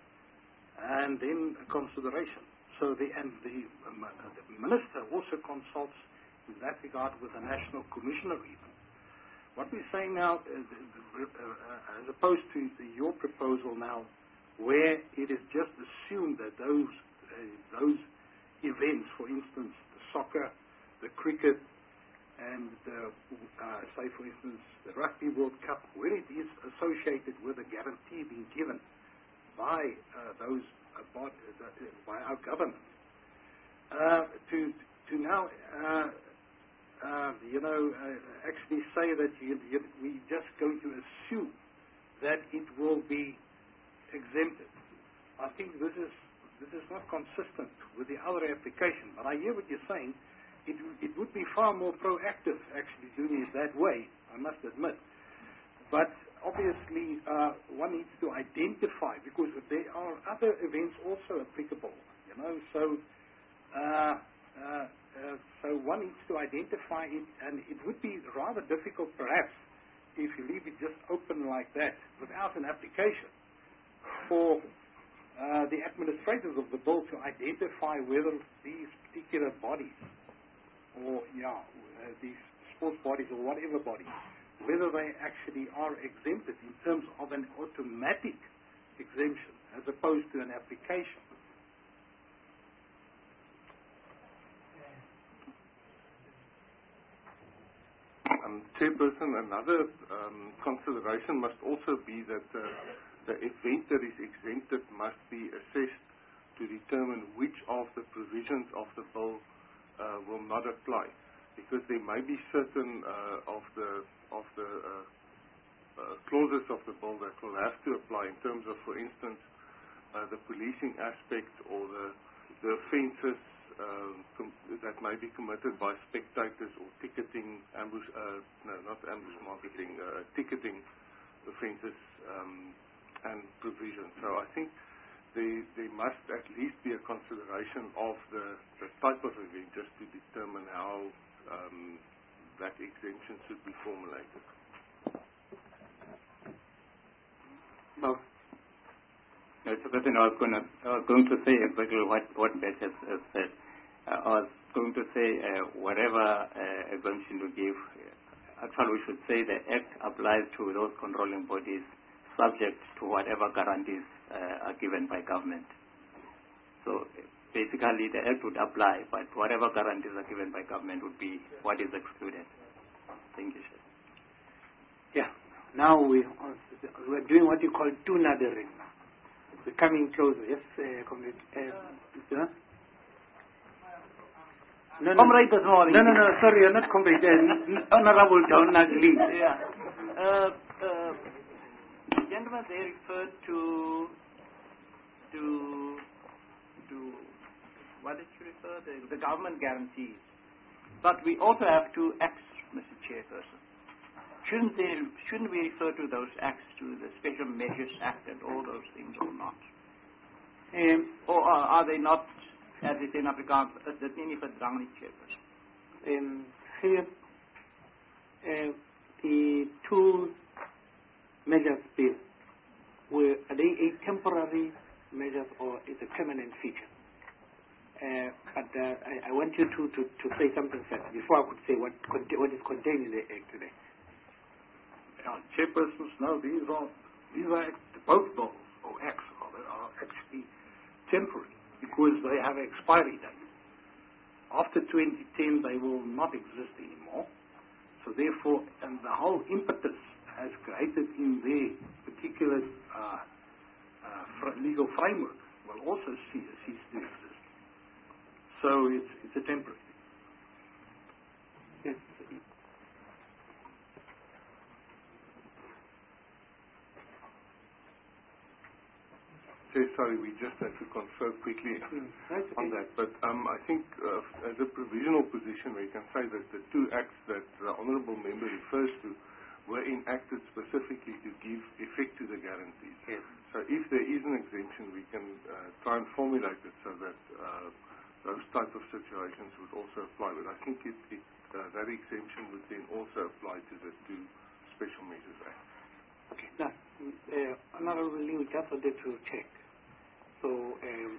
and then a consideration. So the and the, um, uh, the minister also consults in that regard with the National Commissioner even. What we're saying now, is, uh, uh, as opposed to the, your proposal now, where it is just assumed that those uh, those events, for instance, the soccer, the cricket, and uh, uh, say, for instance, the Rugby World Cup, where it is associated with a guarantee being given by uh, those uh, by, uh, by our government, uh, to to now uh, uh, you know uh, actually say that you, you, we just going to assume that it will be exempted. I think this is this is not consistent with the other application. But I hear what you're saying. It, it would be far more proactive actually doing it that way, I must admit. But obviously uh, one needs to identify, because there are other events also applicable, you know, so uh, uh, uh, so one needs to identify it, and it would be rather difficult perhaps if you leave it just open like that without an application for uh, the administrators of the bill to identify whether these particular bodies, or yeah, uh, these sports bodies or whatever bodies, whether they actually are exempted in terms of an automatic exemption as opposed to an application. Um, Chairperson, another um, consideration must also be that uh, the event that is exempted must be assessed to determine which of the provisions of the bill uh, will not apply, because there may be certain uh, of the of the uh, uh, clauses of the bill that will have to apply in terms of, for instance, uh, the policing aspect or the the offences um, com- that may be committed by spectators, or ticketing, ambush, uh, no, not ambush marketing, uh, ticketing offences um, and provisions. So I think there, there must at least be a consideration of the, the type of event just to determine how um, that exemption should be formulated. No. No, so I was going to, I was going to say exactly what, what Beth has, has said. Uh, I was going to say uh, whatever uh, exemption we give, actually we should say the Act applies to those controlling bodies subject to whatever guarantees uh, are given by government. So basically the Act would apply, but whatever guarantees are given by government would be what is excluded. Thank you, Chair. Yeah. Now we, we're doing what you call two-nadering. We're coming closer. Yes, uh, Comrade. Uh, uh, no, no, Comrade this morning. No, no, no, sorry, you're not Comrade. Uh, Honorable John Nagli. Yeah. Uh, uh, gentlemen, they referred to, to, to, what did you refer? The, the government guarantees. But we also have two acts, Mister Chairperson. Shouldn't they, shouldn't we refer to those acts to the Special Measures Act and all those things or not? Um, or are, are they not, as it in Afrikaans, dat nie nie verdrang nie, Chairperson? Um, here, uh, the two measures bill, were, are they a temporary measures or is a permanent feature? Uh, but uh, I, I want you to, to, to say something first before I could say what, what is contained in the Act today. Yeah, chairpersons, no, these are these are both bills or acts are, are actually temporary because they have an expiry date. After twenty ten, they will not exist anymore. So therefore, and the whole impetus has created in their particular uh, uh, fr legal framework will also cease, cease to exist. So it's it's a temporary. Yes. Sorry, we just have to confer quickly mm, on okay. that. But um, I think uh, as a provisional position, we can say that the two acts that the honourable member refers to were enacted specifically to give effect to the guarantees. Yes. So if there is an exemption, we can uh, try and formulate it so that uh, those type of situations would also apply. But I think it, it, uh, that exemption would then also apply to the two Special Measures Act. Okay. Now, uh, Honorable Lee, we just wanted to check. So um,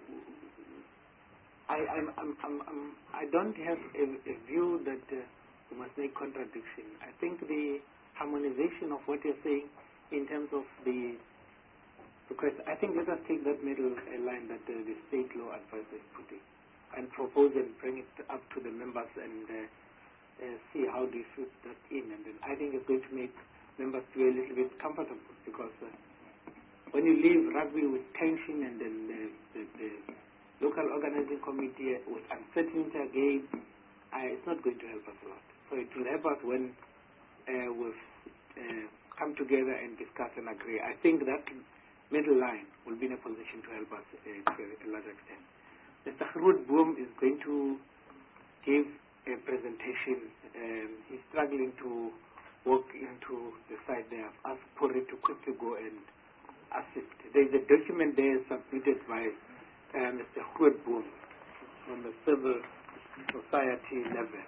I, I'm, I'm, I'm, I'm, I don't have a, a view that uh, we must make contradiction. I think the harmonization of what you're saying in terms of the request, I think let us take that middle uh, line that uh, the state law advisor is putting and propose and bring it up to the members and uh, uh, see how they fit that in. And then I think it's going to make members feel a little bit comfortable because uh, when you leave rugby with tension and then the, the, the local organizing committee with uncertainty again, uh, it's not going to help us a lot. So it will help us when uh, we've uh, come together and discuss and agree. I think that middle line will be in a position to help us uh, to a large extent. Mister Groot Boom is going to give a presentation. Um, he's struggling to walk into the side there. I've asked Puri to quickly go and assist. There is a document there submitted by uh, Mister Groot Boom on the civil society level.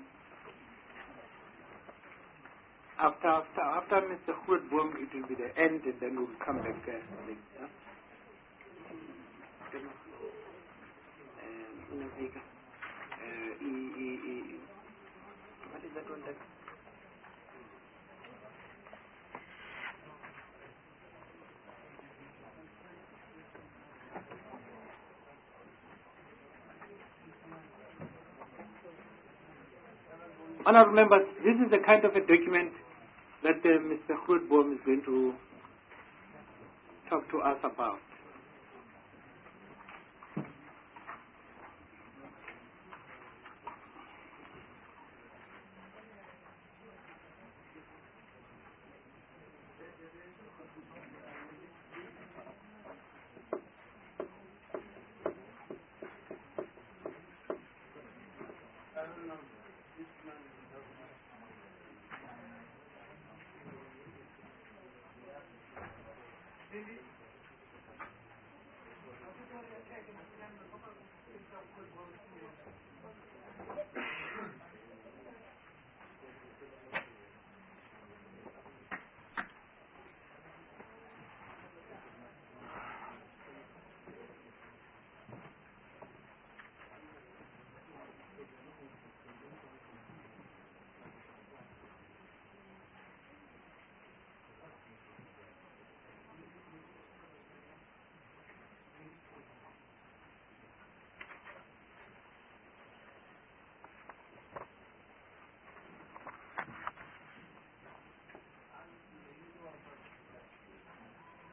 After, after, after Mister Groot Boom, it will be the end, and then we'll come back uh, later. Um, uh, e, e, e, what is that one? That Honourable members, this is the kind of a document that uh, Mister Grootboom is going to talk to us about.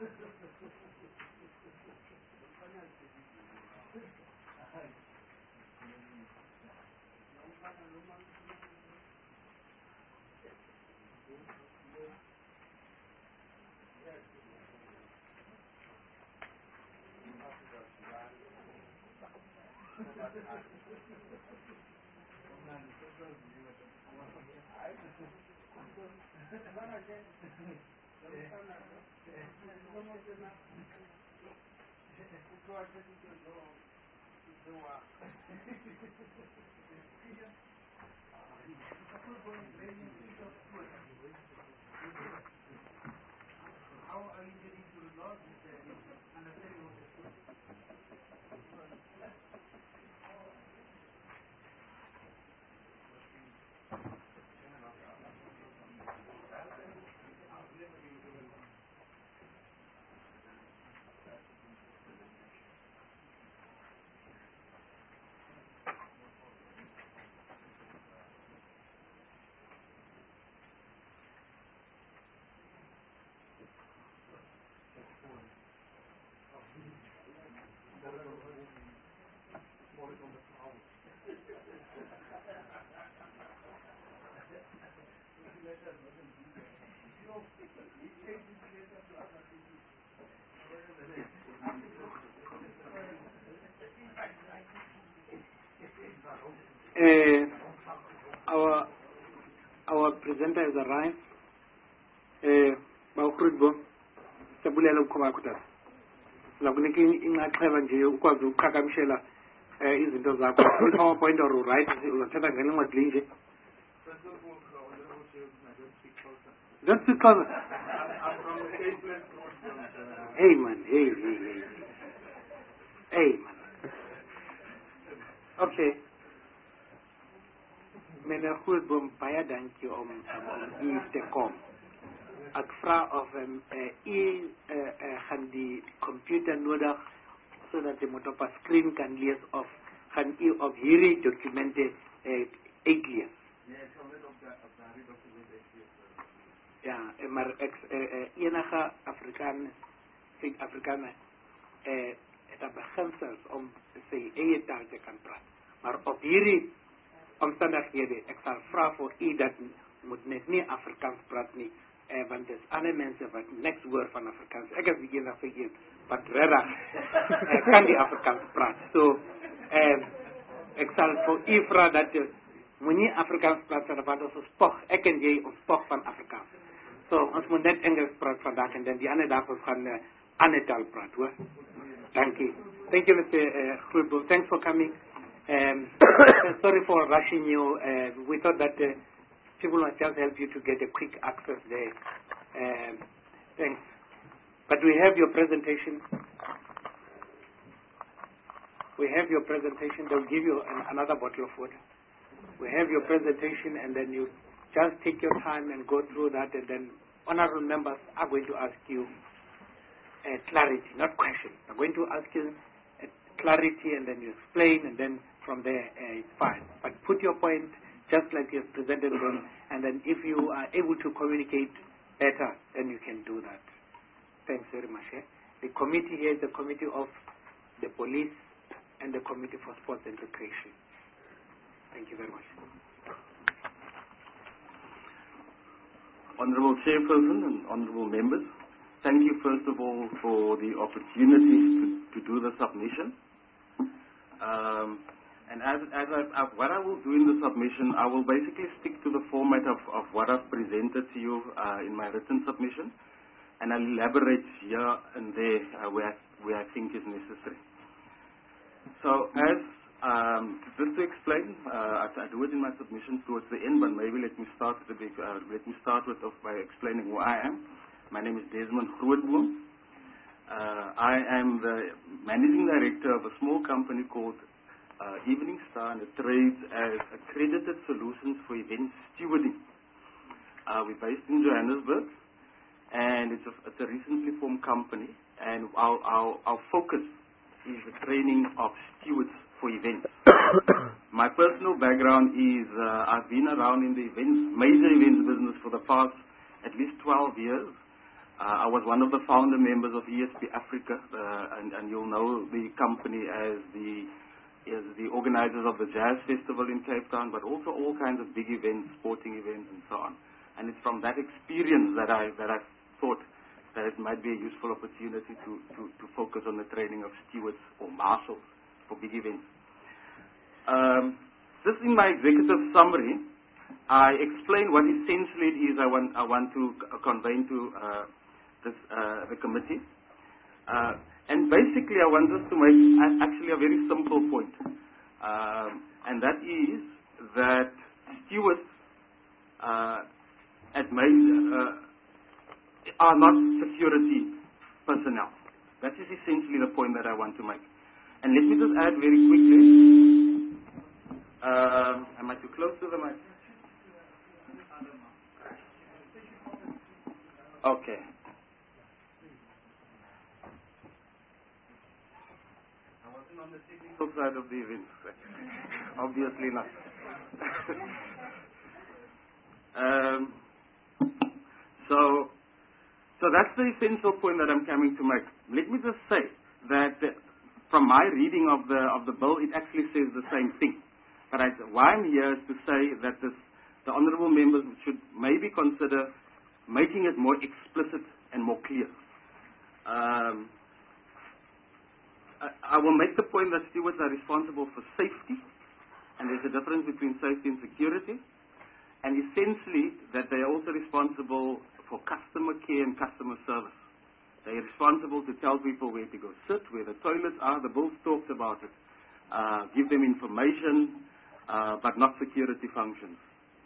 Uh, our our presenter has arrived. Bawukhulbo sabulela ukukhoma kuthatha. Lakunika inxaxheba nje ukwazi ukuqhagamshela izinto zakho. PowerPoint or write uzothatha ngencwadi nje. Just speak closer. Hey man, hey, hey, hey. Hey man. Okay. Meneer Goedboom, baie dankie om hier te komen. Ek vra of um, uh, u uh, uh, gaan die computer nodig sodat jy moet op 'n screen kan lees of gaan u op hierdie dokumente uh, uitlees? Nee, ek sal net op die op daardie dokumente uitlees. Ja, maar ek uh, uh, enige Afrikaan Suid-Afrikaner eh het daar beginsels om sy eie taal te kan praat. Maar op hierdie omstandighede, ek sal vra vir u dat moet net nie Afrikaans praat nie. Uh, want there's other mensen wat niks woord van Afrikaans. Ik heb die ene vergeten, wat redder uh, kan die Afrikaans praten. So, uh, ik zal voor u vragen dat je moet niet Afrikaans praten, want ons spog, ik en jij, ons spog van Afrikaans. So, ons moet net Engels praten vandaag en dan die andere dag ons gaan uh, andere taal praten, hoor. Dank je. Thank you, Mister Uh, Grootboom. Thanks for coming. Um, sorry for rushing you. Uh, we thought that uh, people will just help you to get a quick access there. Um, thanks. But we have your presentation. We have your presentation. They'll give you an, another bottle of water. We have your presentation, and then you just take your time and go through that, and then honorable members are going to ask you uh, clarity, not questions. I'm going to ask you uh, clarity, and then you explain, and then from there uh, it's fine. But put your point just like you've presented them, and then if you are able to communicate better, then you can do that. Thanks very much. Eh? The committee here is the committee of the police and the committee for sports and recreation. Thank you very much. Honorable Chairperson and honorable members, thank you first of all for the opportunity to, to do the submission. Um, And as, as I, uh, what I will do in the submission, I will basically stick to the format of, of what I've presented to you uh, in my written submission, and I'll elaborate here and there uh, where, where I think is necessary. So as, um, just to explain, uh, I, I do it in my submission towards the end, but maybe let me start with, the big, uh, let me start with uh, by explaining who I am. My name is Desmond Grootboom. Uh, I am the managing director of a small company called Uh, Evening Star, and it trades as accredited solutions for event stewarding. Uh, we're based in Johannesburg, and it's a, it's a recently formed company, and our, our, our focus is the training of stewards for events. My personal background is uh, I've been around in the events, major events business for the past at least twelve years. Uh, I was one of the founder members of E S P Africa, uh, and, and you'll know the company as the as the organizers of the Jazz Festival in Cape Town, but also all kinds of big events, sporting events, and so on. And it's from that experience that I that I thought that it might be a useful opportunity to, to, to focus on the training of stewards or marshals for big events. Um, just in my executive summary, I explain what essentially it is I want I want to convey to uh, this, uh, the committee. Uh, and basically I want us to make actually a very simple point. Um, and that is that stewards uh, at major, uh, are not security personnel. That is essentially the point that I want to make. And let me just add very quickly. Uh, am I too close to the mic? Okay. I wasn't on the technical side of the event. Obviously not. um, so, so that's the essential point that I'm coming to make. Let me just say that uh, from my reading of the of the bill, it actually says the same thing. But I, why I'm here is to say that this, the honourable members should maybe consider making it more explicit and more clear. Um, I, I will make the point that stewards are responsible for safety, and there's a difference between safety and security, and essentially that they are also responsible for customer care and customer service. They are responsible to tell people where to go sit, where the toilets are. The bill talks about it. Uh, give them information, uh, but not security functions.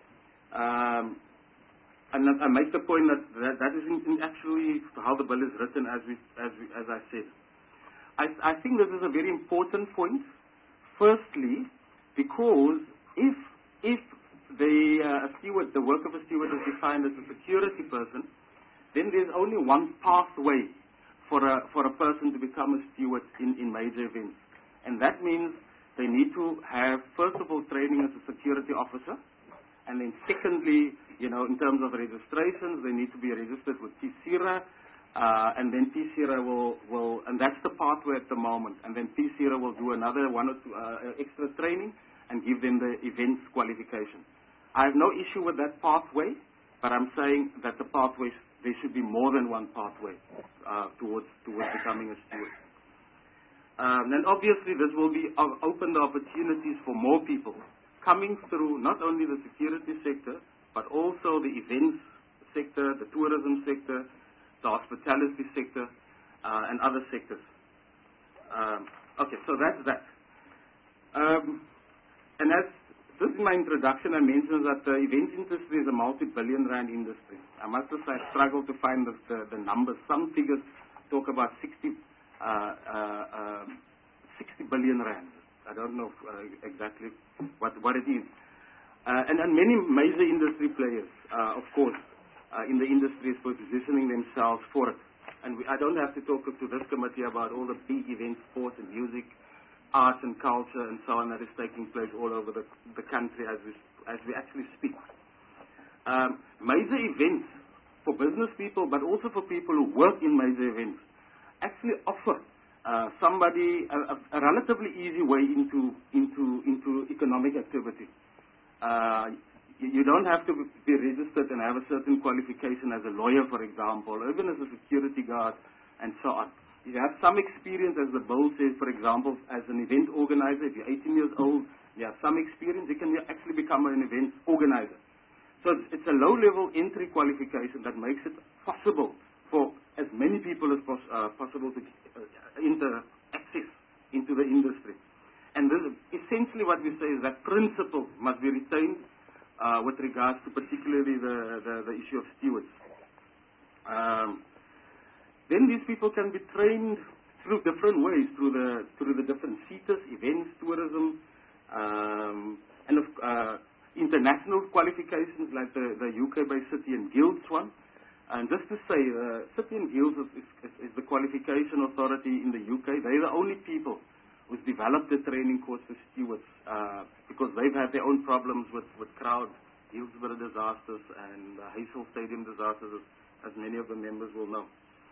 Um, And I make the point that that, that is in, in actually how the bill is written, as we, as we, as I said. I, I think this is a very important point. Firstly, because if if the uh, steward, the work of a steward is defined as a security person, then there's only one pathway for a for a person to become a steward in, in major events, and that means they need to have first of all training as a security officer. And then secondly, you know, in terms of registrations, they need to be registered with T C R A, uh, and then T C R A will, will, and that's the pathway at the moment, and then T C R A will do another one or two uh, extra training and give them the events qualification. I have no issue with that pathway, but I'm saying that the pathways, there should be more than one pathway uh, towards, towards becoming a steward. Um, and obviously this will be uh, open the opportunities for more people coming through not only the security sector, but also the events sector, the tourism sector, the hospitality sector, uh, and other sectors. Um, okay, so that's that. Um, and as this is my introduction, I mentioned that the events industry is a multi-billion rand industry. I must have I struggled to find the, the, the numbers. Some figures talk about sixty, uh, uh, uh, sixty billion rand. I don't know uh, exactly what, what it is. Uh, and, and many major industry players, uh, of course, uh, in the industry is positioning themselves for it. And we, I don't have to talk to this committee about all the big events, sports and music, arts and culture and so on that is taking place all over the, the country as we, as we actually speak. Um, major events for business people, but also for people who work in major events, actually offer Uh, somebody a, a, a relatively easy way into into into economic activity. Uh, you, you don't have to be registered and have a certain qualification as a lawyer, for example, or even as a security guard, and so on. You have some experience, as the bill says, for example, as an event organizer. If you're eighteen years old, you have some experience. You can actually become an event organizer. So it's, it's a low-level entry qualification that makes it possible for as many people as pos uh, possible to uh, enter access into the industry. And this, essentially what we say is that principle must be retained uh, with regards to particularly the, the, the issue of stewards. Um, then these people can be trained through different ways, through the, through the different sectors, events, tourism, um, and of, uh, international qualifications like the, the U K-based City and Guilds one. And just to say, uh, City and Guilds is, is, is the qualification authority in the U K. They're the only people who's developed the training course for stewards uh, because they've had their own problems with, with crowd, Hillsborough disasters and uh, Heysel Stadium disasters, as many of the members will know.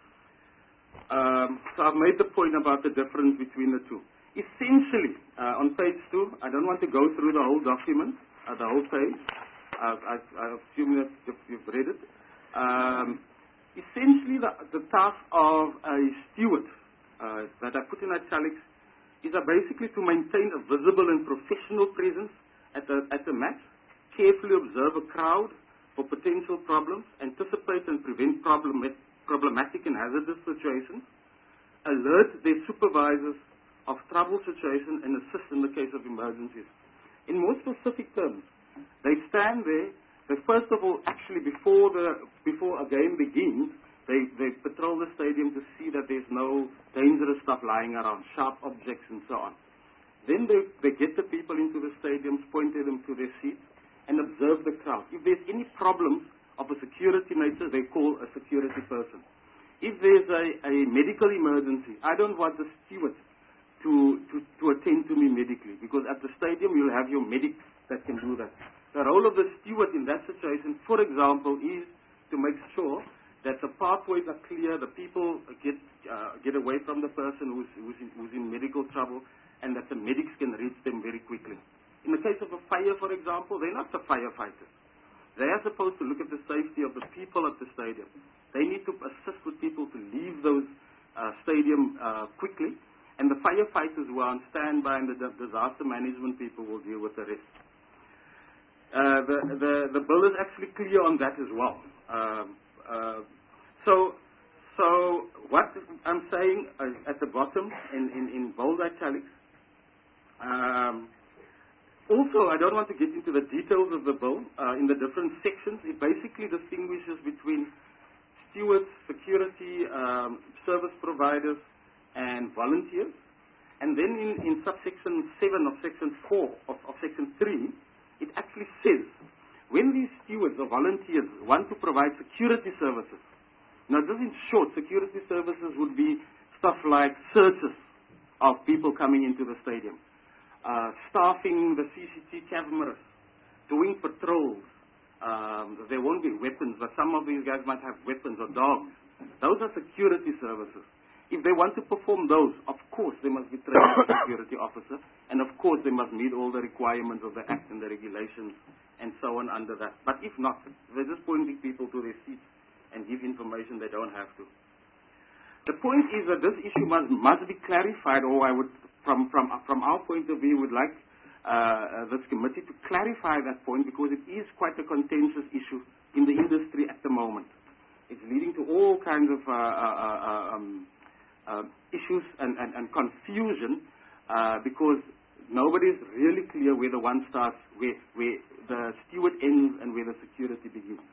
Um, so I've made the point about the difference between the two. Essentially, uh, on page two, I don't want to go through the whole document, uh, the whole page. Uh, I, I assume that you've, you've read it. Um, essentially, the, the task of a steward uh, that I put in italics is uh, basically to maintain a visible and professional presence at the, at the match, carefully observe a crowd for potential problems, anticipate and prevent problem, problematic and hazardous situations, alert their supervisors of trouble situations, and assist in the case of emergencies. In more specific terms, they stand there, they first of all, actually before, the, before a game begins, they, they patrol the stadium to see that there's no dangerous stuff lying around, sharp objects and so on. Then they, they get the people into the stadiums, point them to their seats, and observe the crowd. If there's any problems of a security nature, they call a security person. If there's a, a medical emergency, I don't want the steward to, to, to attend to me medically, because at the stadium you'll have your medics that can do that. The role of the steward in that situation, for example, is to make sure that the pathways are clear, the people get, uh, get away from the person who's, who's, in, who's in medical trouble, and that the medics can reach them very quickly. In the case of a fire, for example, they're not the firefighters. They are supposed to look at the safety of the people at the stadium. They need to assist with people to leave those uh, stadium uh, quickly, and the firefighters who are on standby and the disaster management people will deal with the rest. Uh, the, the, the bill is actually clear on that as well. Um, uh, so, so what I'm saying uh, at the bottom in, in, in bold italics, um, also, I don't want to get into the details of the bill. Uh, in the different sections, it basically distinguishes between stewards, security, um, service providers, and volunteers. And then in, in subsection seven of section four of, of section three, it actually says, when these stewards or volunteers want to provide security services, now just in short, security services would be stuff like searches of people coming into the stadium, Uh, staffing the C C T V cameras, doing patrols. Um, there won't be weapons, but some of these guys might have weapons or dogs. Those are security services. If they want to perform those, of course they must be trained as a security officer, and of course they must meet all the requirements of the Act and the regulations and so on under that. But if not, they're just pointing people to their seats and give information they don't have to. The point is that this issue must, must be clarified, or I would From, from, from our point of view, we'd like uh, this committee to clarify that point, because it is quite a contentious issue in the industry at the moment. It's leading to all kinds of uh, uh, uh, um, uh, issues and, and, and confusion uh, because nobody is really clear where the one starts, where, where the steward ends and where the security begins.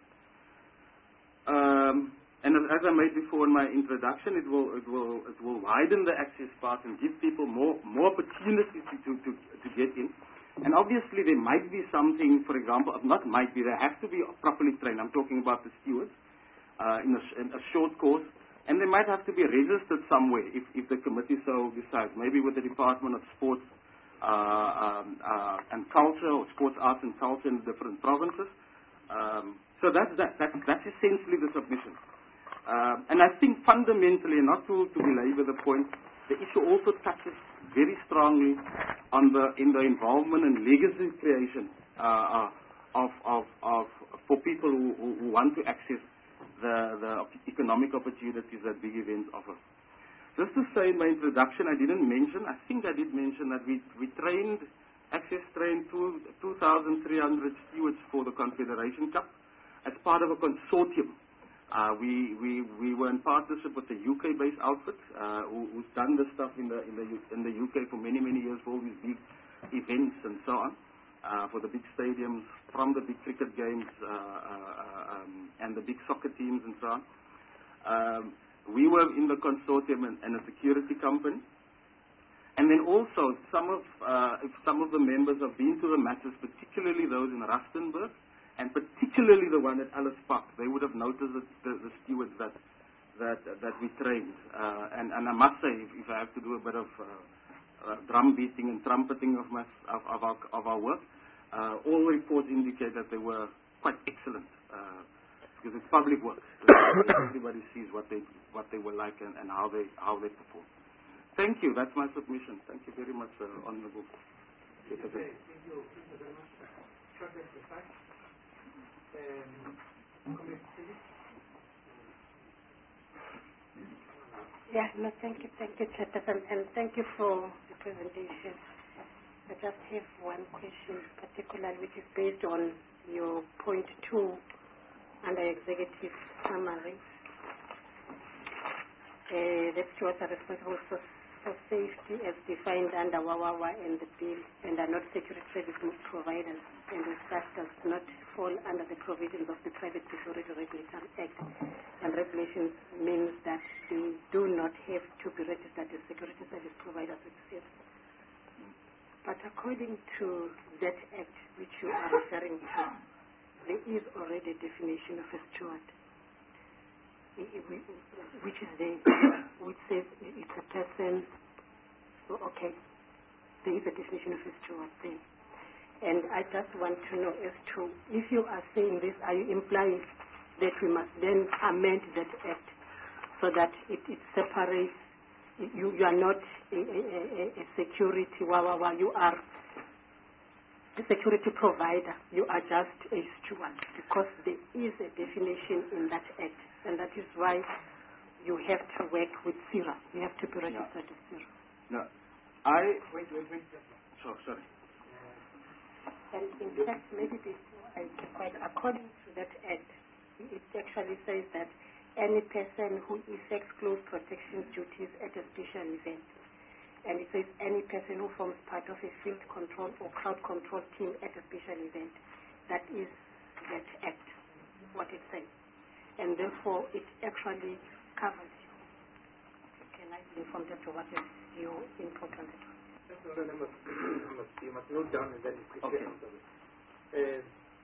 Um, And as I made before in my introduction, it will it will it will widen the access path and give people more more opportunities to, to to get in. And obviously there might be something, for example, not might be, they have to be properly trained. I'm talking about the stewards uh, in, a, in a short course, and they might have to be registered somewhere if if the committee so decides. Maybe with the Department of Sports uh, um, uh, and Culture, or Sports Arts and Culture in different provinces. Um, so that's that. That's that's essentially the submission. Uh, and I think fundamentally, not to, to belabor the point, the issue also touches very strongly on the in the involvement and legacy creation uh, of, of, of for people who, who, who want to access the, the economic opportunities that big events offer. Just to say in my introduction, I didn't mention, I think I did mention that we, we trained, Access trained two thousand three hundred stewards for the Confederation Cup as part of a consortium. Uh, we, we, we were in partnership with a U K-based outfit uh, who, who's done this stuff in the, in, the, in the U K for many, many years for all these big events and so on, uh, for the big stadiums, from the big cricket games uh, uh, um, and the big soccer teams and so on. Um, we were in the consortium and, and a security company. And then also some of, uh, some of the members have been to the matches, particularly those in Rustenburg, and particularly the one at Ellis Park. They would have noticed that the, the stewards that that that we trained. Uh, and, and I must say, if, if I have to do a bit of uh, uh, drum beating and trumpeting of, my, of, of, our, of our work, uh, all reports indicate that they were quite excellent. Uh, because it's public works. Everybody sees what they what they were like and, and how they how they perform. Thank you. That's my submission. Thank you very much, uh, Honourable. Yeah, no, thank you, thank you, Chairperson, and thank you for the presentation. I just have one question, particularly, which is based on your point two under executive summary. Uh, the stewards are responsible for, for safety as defined under WAWAWA and the bill, and are not security service providers, and as such does not fall under the provisions of the Private Security Regulatory Act. And regulations means that they do not have to be registered as security service providers itself. But according to that act which you are referring to, there is already a definition of a steward, which is there, which says it's a person. So, okay, there is a definition of a steward there. And I just want to know as to, if you are saying this, are you implying that we must then amend that act so that it, it separates, you, you are not a, a, a security, wah, wah, wah, you are a security provider, you are just a steward, because there is a definition in that act, and that is why you have to work with SIRA. You have to be registered as SIRA. No, I... Wait, wait, wait. So, sorry. And in fact, maybe before I quite according to that act, it actually says that any person who effects close protection duties at a special event, and it says any person who forms part of a field control or crowd control team at a special event, that is that act, what it says. And therefore, it actually covers you. Can I be informed as to what is your input on it? You must note down and then quickly Okay. answer it. Uh,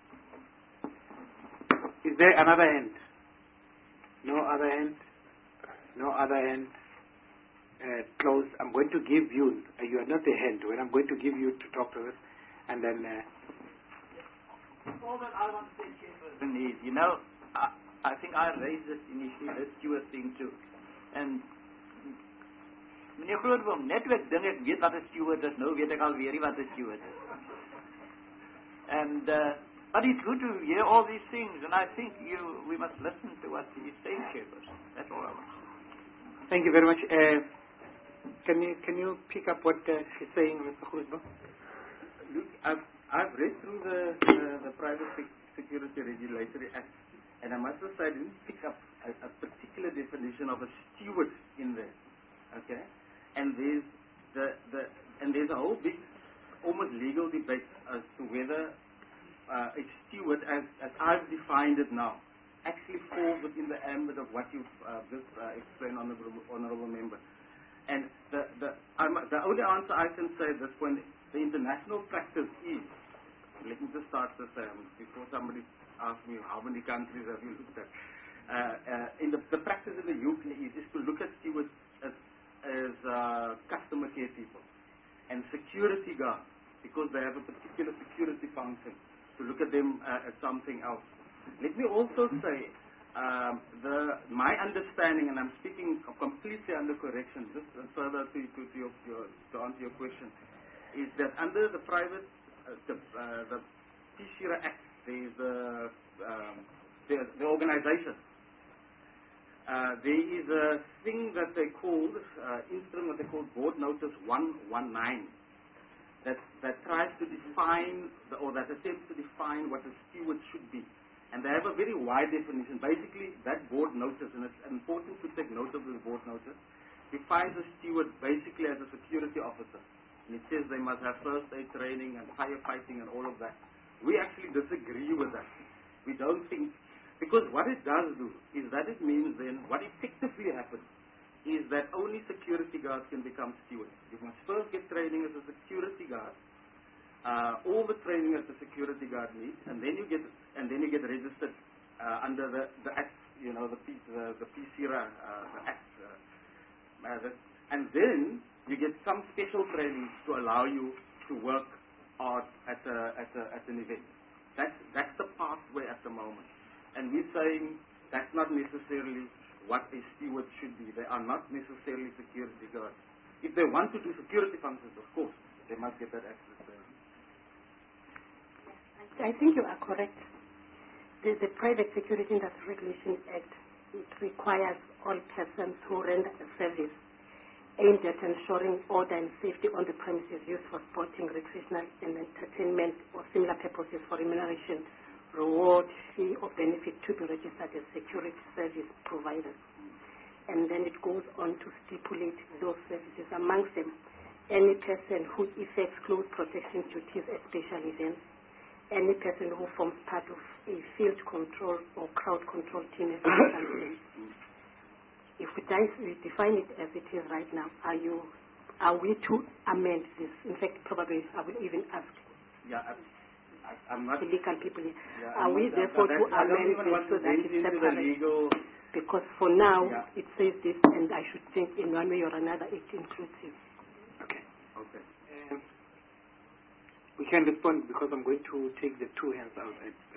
is there another hand? No other hand? No other hand? Uh, close. I'm going to give you, uh, you are not a hand, when I'm going to give you to talk to us, and then... Uh, All that I want to say, Chairperson, is, you know, I, I think I raised this initially, this steward thing too. And meneer Grootboom, net toe ek ding ek weet wat 'n steward is, nou weet ek alweer nie wat 'n steward is. And uh, but it's good to hear all these things, and I think you we must listen to what he's saying, Chairperson. That's all I want to say. thank you very much. Uh, can you can you pick up what uh, she's saying, Mister Grootboom? Look, I've, I've read through the, the, the Private Security Regulatory Act, and I must say I didn't pick up a, a particular definition of a steward in there. Okay? And there's the, the and there's a whole big, almost legal debate as to whether uh, a steward, as, as I've defined it now, actually falls within the ambit of what you've uh, just uh, explained, honourable, honourable member. And the the I'm, the only answer I can say at this point, the international practice is. Let me just start this um, before somebody asks me how many countries have you looked at. Uh, uh, in the, the practice in the U K is, is to look at stewards as as uh, customer care people and security guards, because they have a particular security function, to look at them uh, as something else. Let me also say um, the my understanding, and I'm speaking completely under correction, just further to, to, to, your, your, to answer your question, is that under the private uh, the, uh, the P S I R A Act, there is the um, the, the organization. Uh, there is a thing that they called, uh, instrument that they called Board Notice one one nine, that, that tries to define, the, or that attempts to define what a steward should be. And they have a very wide definition. Basically, that board notice, and it's important to take note of this board notice, defines a steward basically as a security officer. And it says they must have first aid training and firefighting and all of that. We actually disagree with that. We don't think... Because what it does do is that it means then what effectively happens is that only security guards can become stewards. You must first get training as a security guard, uh, all the training that the security guard needs, and then you get and then you get registered uh, under the the act, you know, the P, the, the P S I R A, uh, the act, uh, uh, the, and then you get some special training to allow you to work out at a, at a, at an event. That's that's the pathway at the moment. And we're saying that's not necessarily what a steward should be. They are not necessarily security guards. If they want to do security functions, of course, they must get that access there. I think you are correct. The, the Private Security Industry Regulation Act, it requires all persons who render a service aimed at ensuring order and safety on the premises used for sporting, recreational, and entertainment or similar purposes for remuneration, reward, fee, or benefit to be registered as security service providers. And then it goes on to stipulate those services, amongst them any person who effects close protection duties at special events, any person who forms part of a field control or crowd control team at special events. If we define it as it is right now, are you, are we to amend this? In fact, probably I will even ask. Yeah, I, I, I'm not. The legal people here. Yeah, are I'm we not, therefore to amend this so that it's separate? Legal... Because for now, yeah. it says this, and I should think in one way or another it includes it. Okay. Okay. Um, we can respond because I'm going to take the two hands out.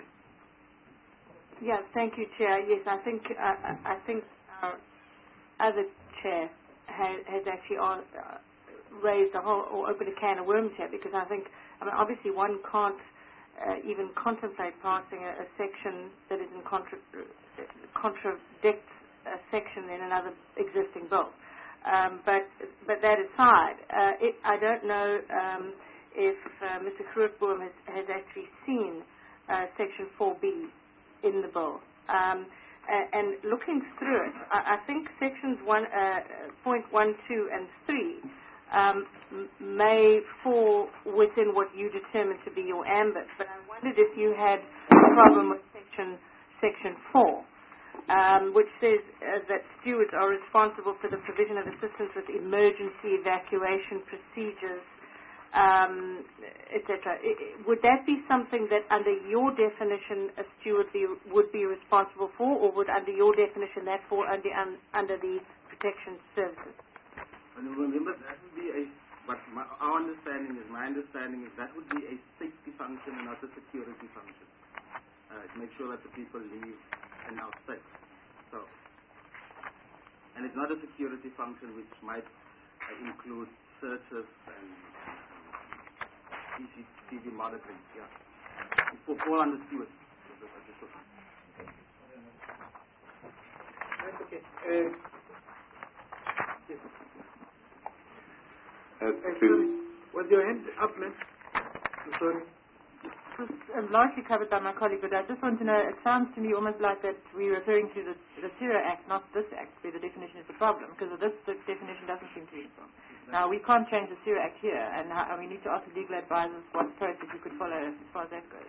Yeah, thank you, Chair. Yes, I think uh, I think our other chair has, has actually uh, raised a whole or opened a can of worms here, because I think, I mean, obviously one can't uh, even contemplate passing a, a section that is in contra contradicts a section in another existing bill. Um, but but that aside, uh, it, I don't know um, if uh, Mister Grootboom has, has actually seen uh, Section four B in the bill. Um, and looking through it, I, I think sections one, uh, point one, two, and three um, may fall within what you determined to be your ambit. But I wondered if you had a problem with section section four, um, which says uh, that stewards are responsible for the provision of assistance with emergency evacuation procedures, Um, et cetera. Would that be something that, under your definition, a steward be, would be responsible for, or would, under your definition, that fall under um, under the protection services? And remember, that would be a. But my, our understanding is, my understanding is, that would be a safety function and not a security function. Uh, to make sure that the people leave and are safe. So, and it's not a security function which might uh, include searches and C C T V monitoring, yeah. For all under stewards. Okay. Uh, yes. Uh, sorry. Was your hand up, man? I'm sorry. This is um, largely covered by my colleague, but I just want to know, it sounds to me almost like that we're referring to the, the SERA Act, not this Act, where the definition is the problem, because this the definition doesn't seem to be the problem. Now, we can't change the SERA Act here, and, how, and we need to ask the legal advisors what process we could follow as far as that goes.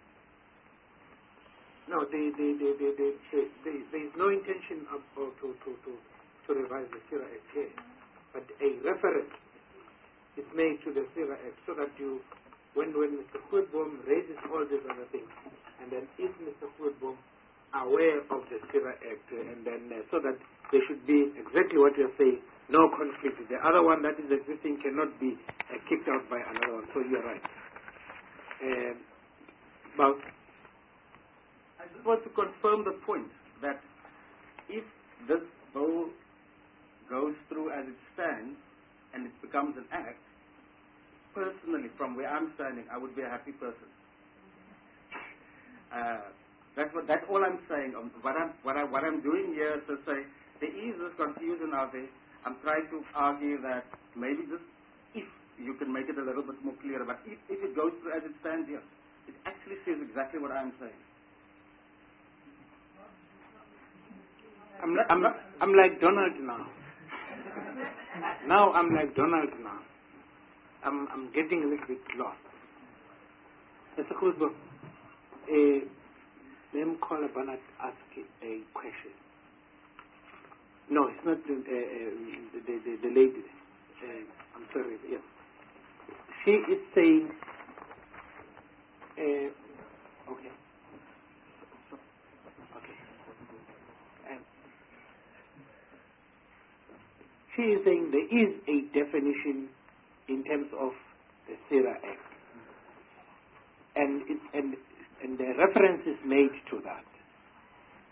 No, the, the, the, the, the, the, the, there is no intention of, of, to, to, to, to revise the SERA Act here, but a reference is made to the SERA Act so that you, when, when Mister Grootboom raises all these other things, and then is Mister Grootboom aware of the SERA Act, and then uh, so that there should be exactly what you're saying, no conflict. The other one that is existing cannot be uh, kicked out by another one, so you're right. Uh, but I just want to confirm the point that if this bill goes through as it stands and it becomes an act, personally, from where I'm standing, I would be a happy person. Uh, that's what. That's all I'm saying. Um, what I'm what I what I'm doing here is to say there is this confusion out there. I'm trying to argue that maybe this, if you can make it a little bit more clear, but if, if it goes through as it stands here, it actually says exactly what I'm saying. I'm, I'm, I'm like Donald now. Now I'm like Donald now. I'm, I'm getting a little bit lost. Mister Grootboom, uh, let me call Barnett ask a question. No, it's not the, uh, uh, the, the, the lady. Uh, I'm sorry. Yes. She is saying, uh, okay. Okay. Um, she is saying there is a definition in terms of the SERA Act. And, it, and, and the reference is made to that.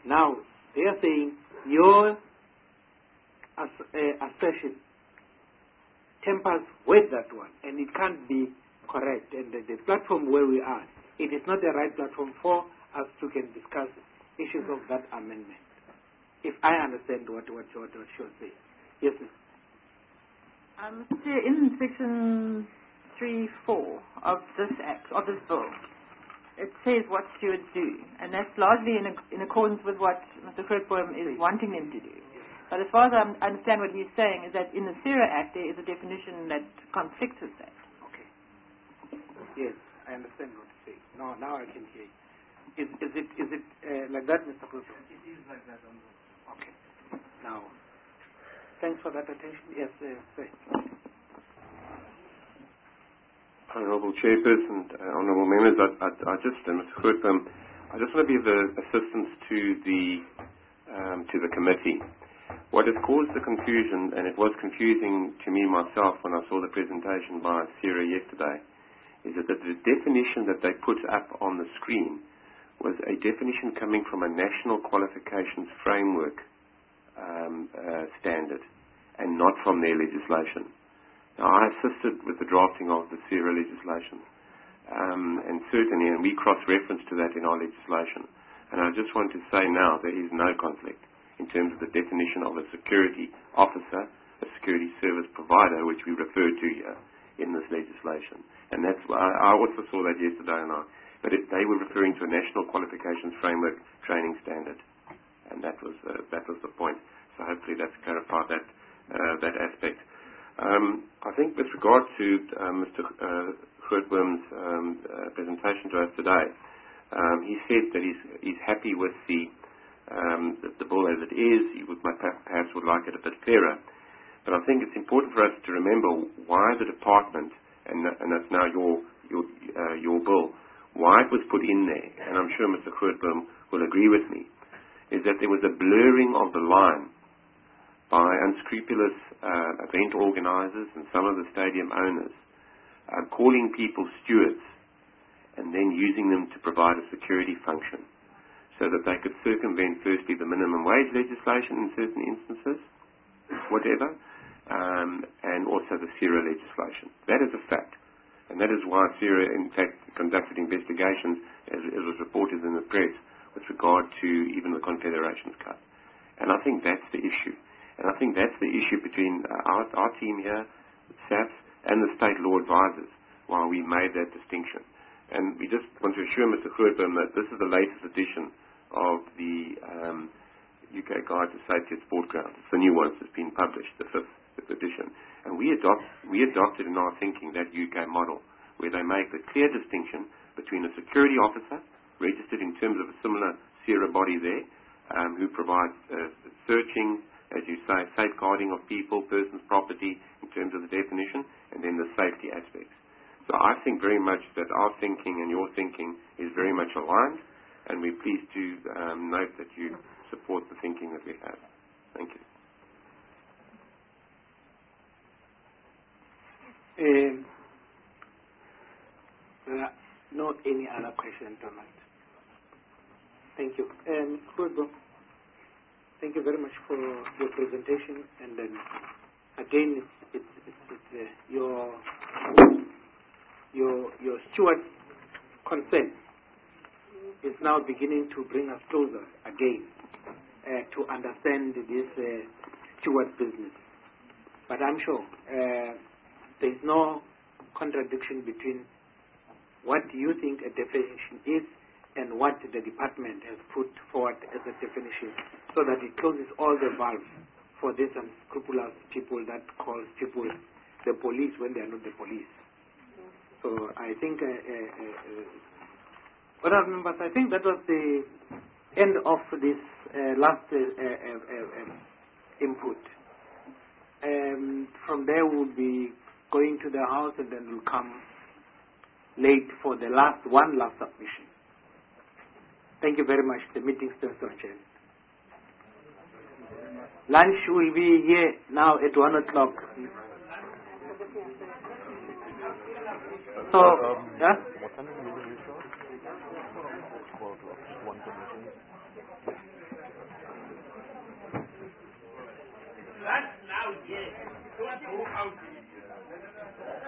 Now, they are saying your ass uh, assertion tempers with that one, and it can't be correct. And the, the platform where we are, it is not the right platform for us to can discuss issues of that amendment. If I understand what what what, what she was saying. Yes, ma'am. Um, Mister Chair, in section three four of this act, of this bill, it says what stewards do, and that's largely in, in accordance with what Mister Grootboom is wanting them to do. But as far as I understand what he's saying is that in the SERA Act there is a definition that conflicts with that. Okay. Yes, I understand what you're saying. Now, now I can hear you. Is, is it, is it uh, like that, Mister Grootboom? It is like that. Okay. Now, thanks for that attention. Yes, uh, sir. Honourable Chairperson, uh, Honourable Members, I, I, I just, uh, Mister Grootboom, I just want to give the assistance to the um, to the committee. What has caused the confusion, and it was confusing to me myself when I saw the presentation by SERA yesterday, is that the definition that they put up on the screen was a definition coming from a national qualifications framework um, uh, standard, and not from their legislation. Now, I assisted with the drafting of the SERA legislation, um, and certainly, and we cross-reference to that in our legislation. And I just want to say now there is no conflict in terms of the definition of a security officer, a security service provider, which we refer to here in this legislation. And that's why I, I also saw that yesterday, and I, but it, they were referring to a national qualifications framework training standard, and that was uh, that was the point. So hopefully that's clarified that uh, that aspect. Um, I think with regard to um, Mister Uh, Grootboom's um, uh, presentation to us today, um, he said that he's he's happy with the Um, the, the bill as it is. He would perhaps would like it a bit fairer. But I think it's important for us to remember why the department, and, and that's now your your uh, your bill, why it was put in there, and I'm sure Mister Grootboom will agree with me, is that there was a blurring of the line by unscrupulous uh, event organisers and some of the stadium owners uh, calling people stewards and then using them to provide a security function, so that they could circumvent firstly the minimum wage legislation in certain instances, whatever, um, and also the SERA legislation. That is a fact. And that is why SERA, in fact, conducted investigations, as, as was reported in the press, with regard to even the Confederation's cut. And I think that's the issue. And I think that's the issue between uh, our, our team here, S A F, and the state law advisors, why we made that distinction. And we just want to assure Mister Grootboom that this is the latest edition of the um, U K Guide to Safety at Sport Grounds. It's the new one that's been published, the fifth, fifth edition. And we, adopt, we adopted in our thinking that U K model, where they make the clear distinction between a security officer, registered in terms of a similar SERA body there, um, who provides uh, searching, as you say, safeguarding of people, persons, property, in terms of the definition, and then the safety aspects. So I think very much that our thinking and your thinking is very much aligned, and we're pleased to um, note that you support the thinking that we have. Thank you. Um, uh, not any other question tonight. Thank you. Um, Grootboom, thank you very much for your presentation, and then again, it's, it's, it's, it's uh, your your your steward concern is now beginning to bring us closer again uh, to understand this uh, steward business. But I'm sure uh, there is no contradiction between what you think a definition is and what the department has put forward as a definition, so that it closes all the valves for these unscrupulous people that call people the police when they are not the police. So I think, uh, uh, uh, what I remember, I think that was the end of this uh, last uh, uh, uh, uh, input. Um, from there we'll be going to the house, and then we'll come late for the last one last submission. Thank you very much. The meeting stands adjourned. Lunch will be here now at one o'clock. So, yeah? What time is the usual? twelve o'clock, one commission. go out the, uh,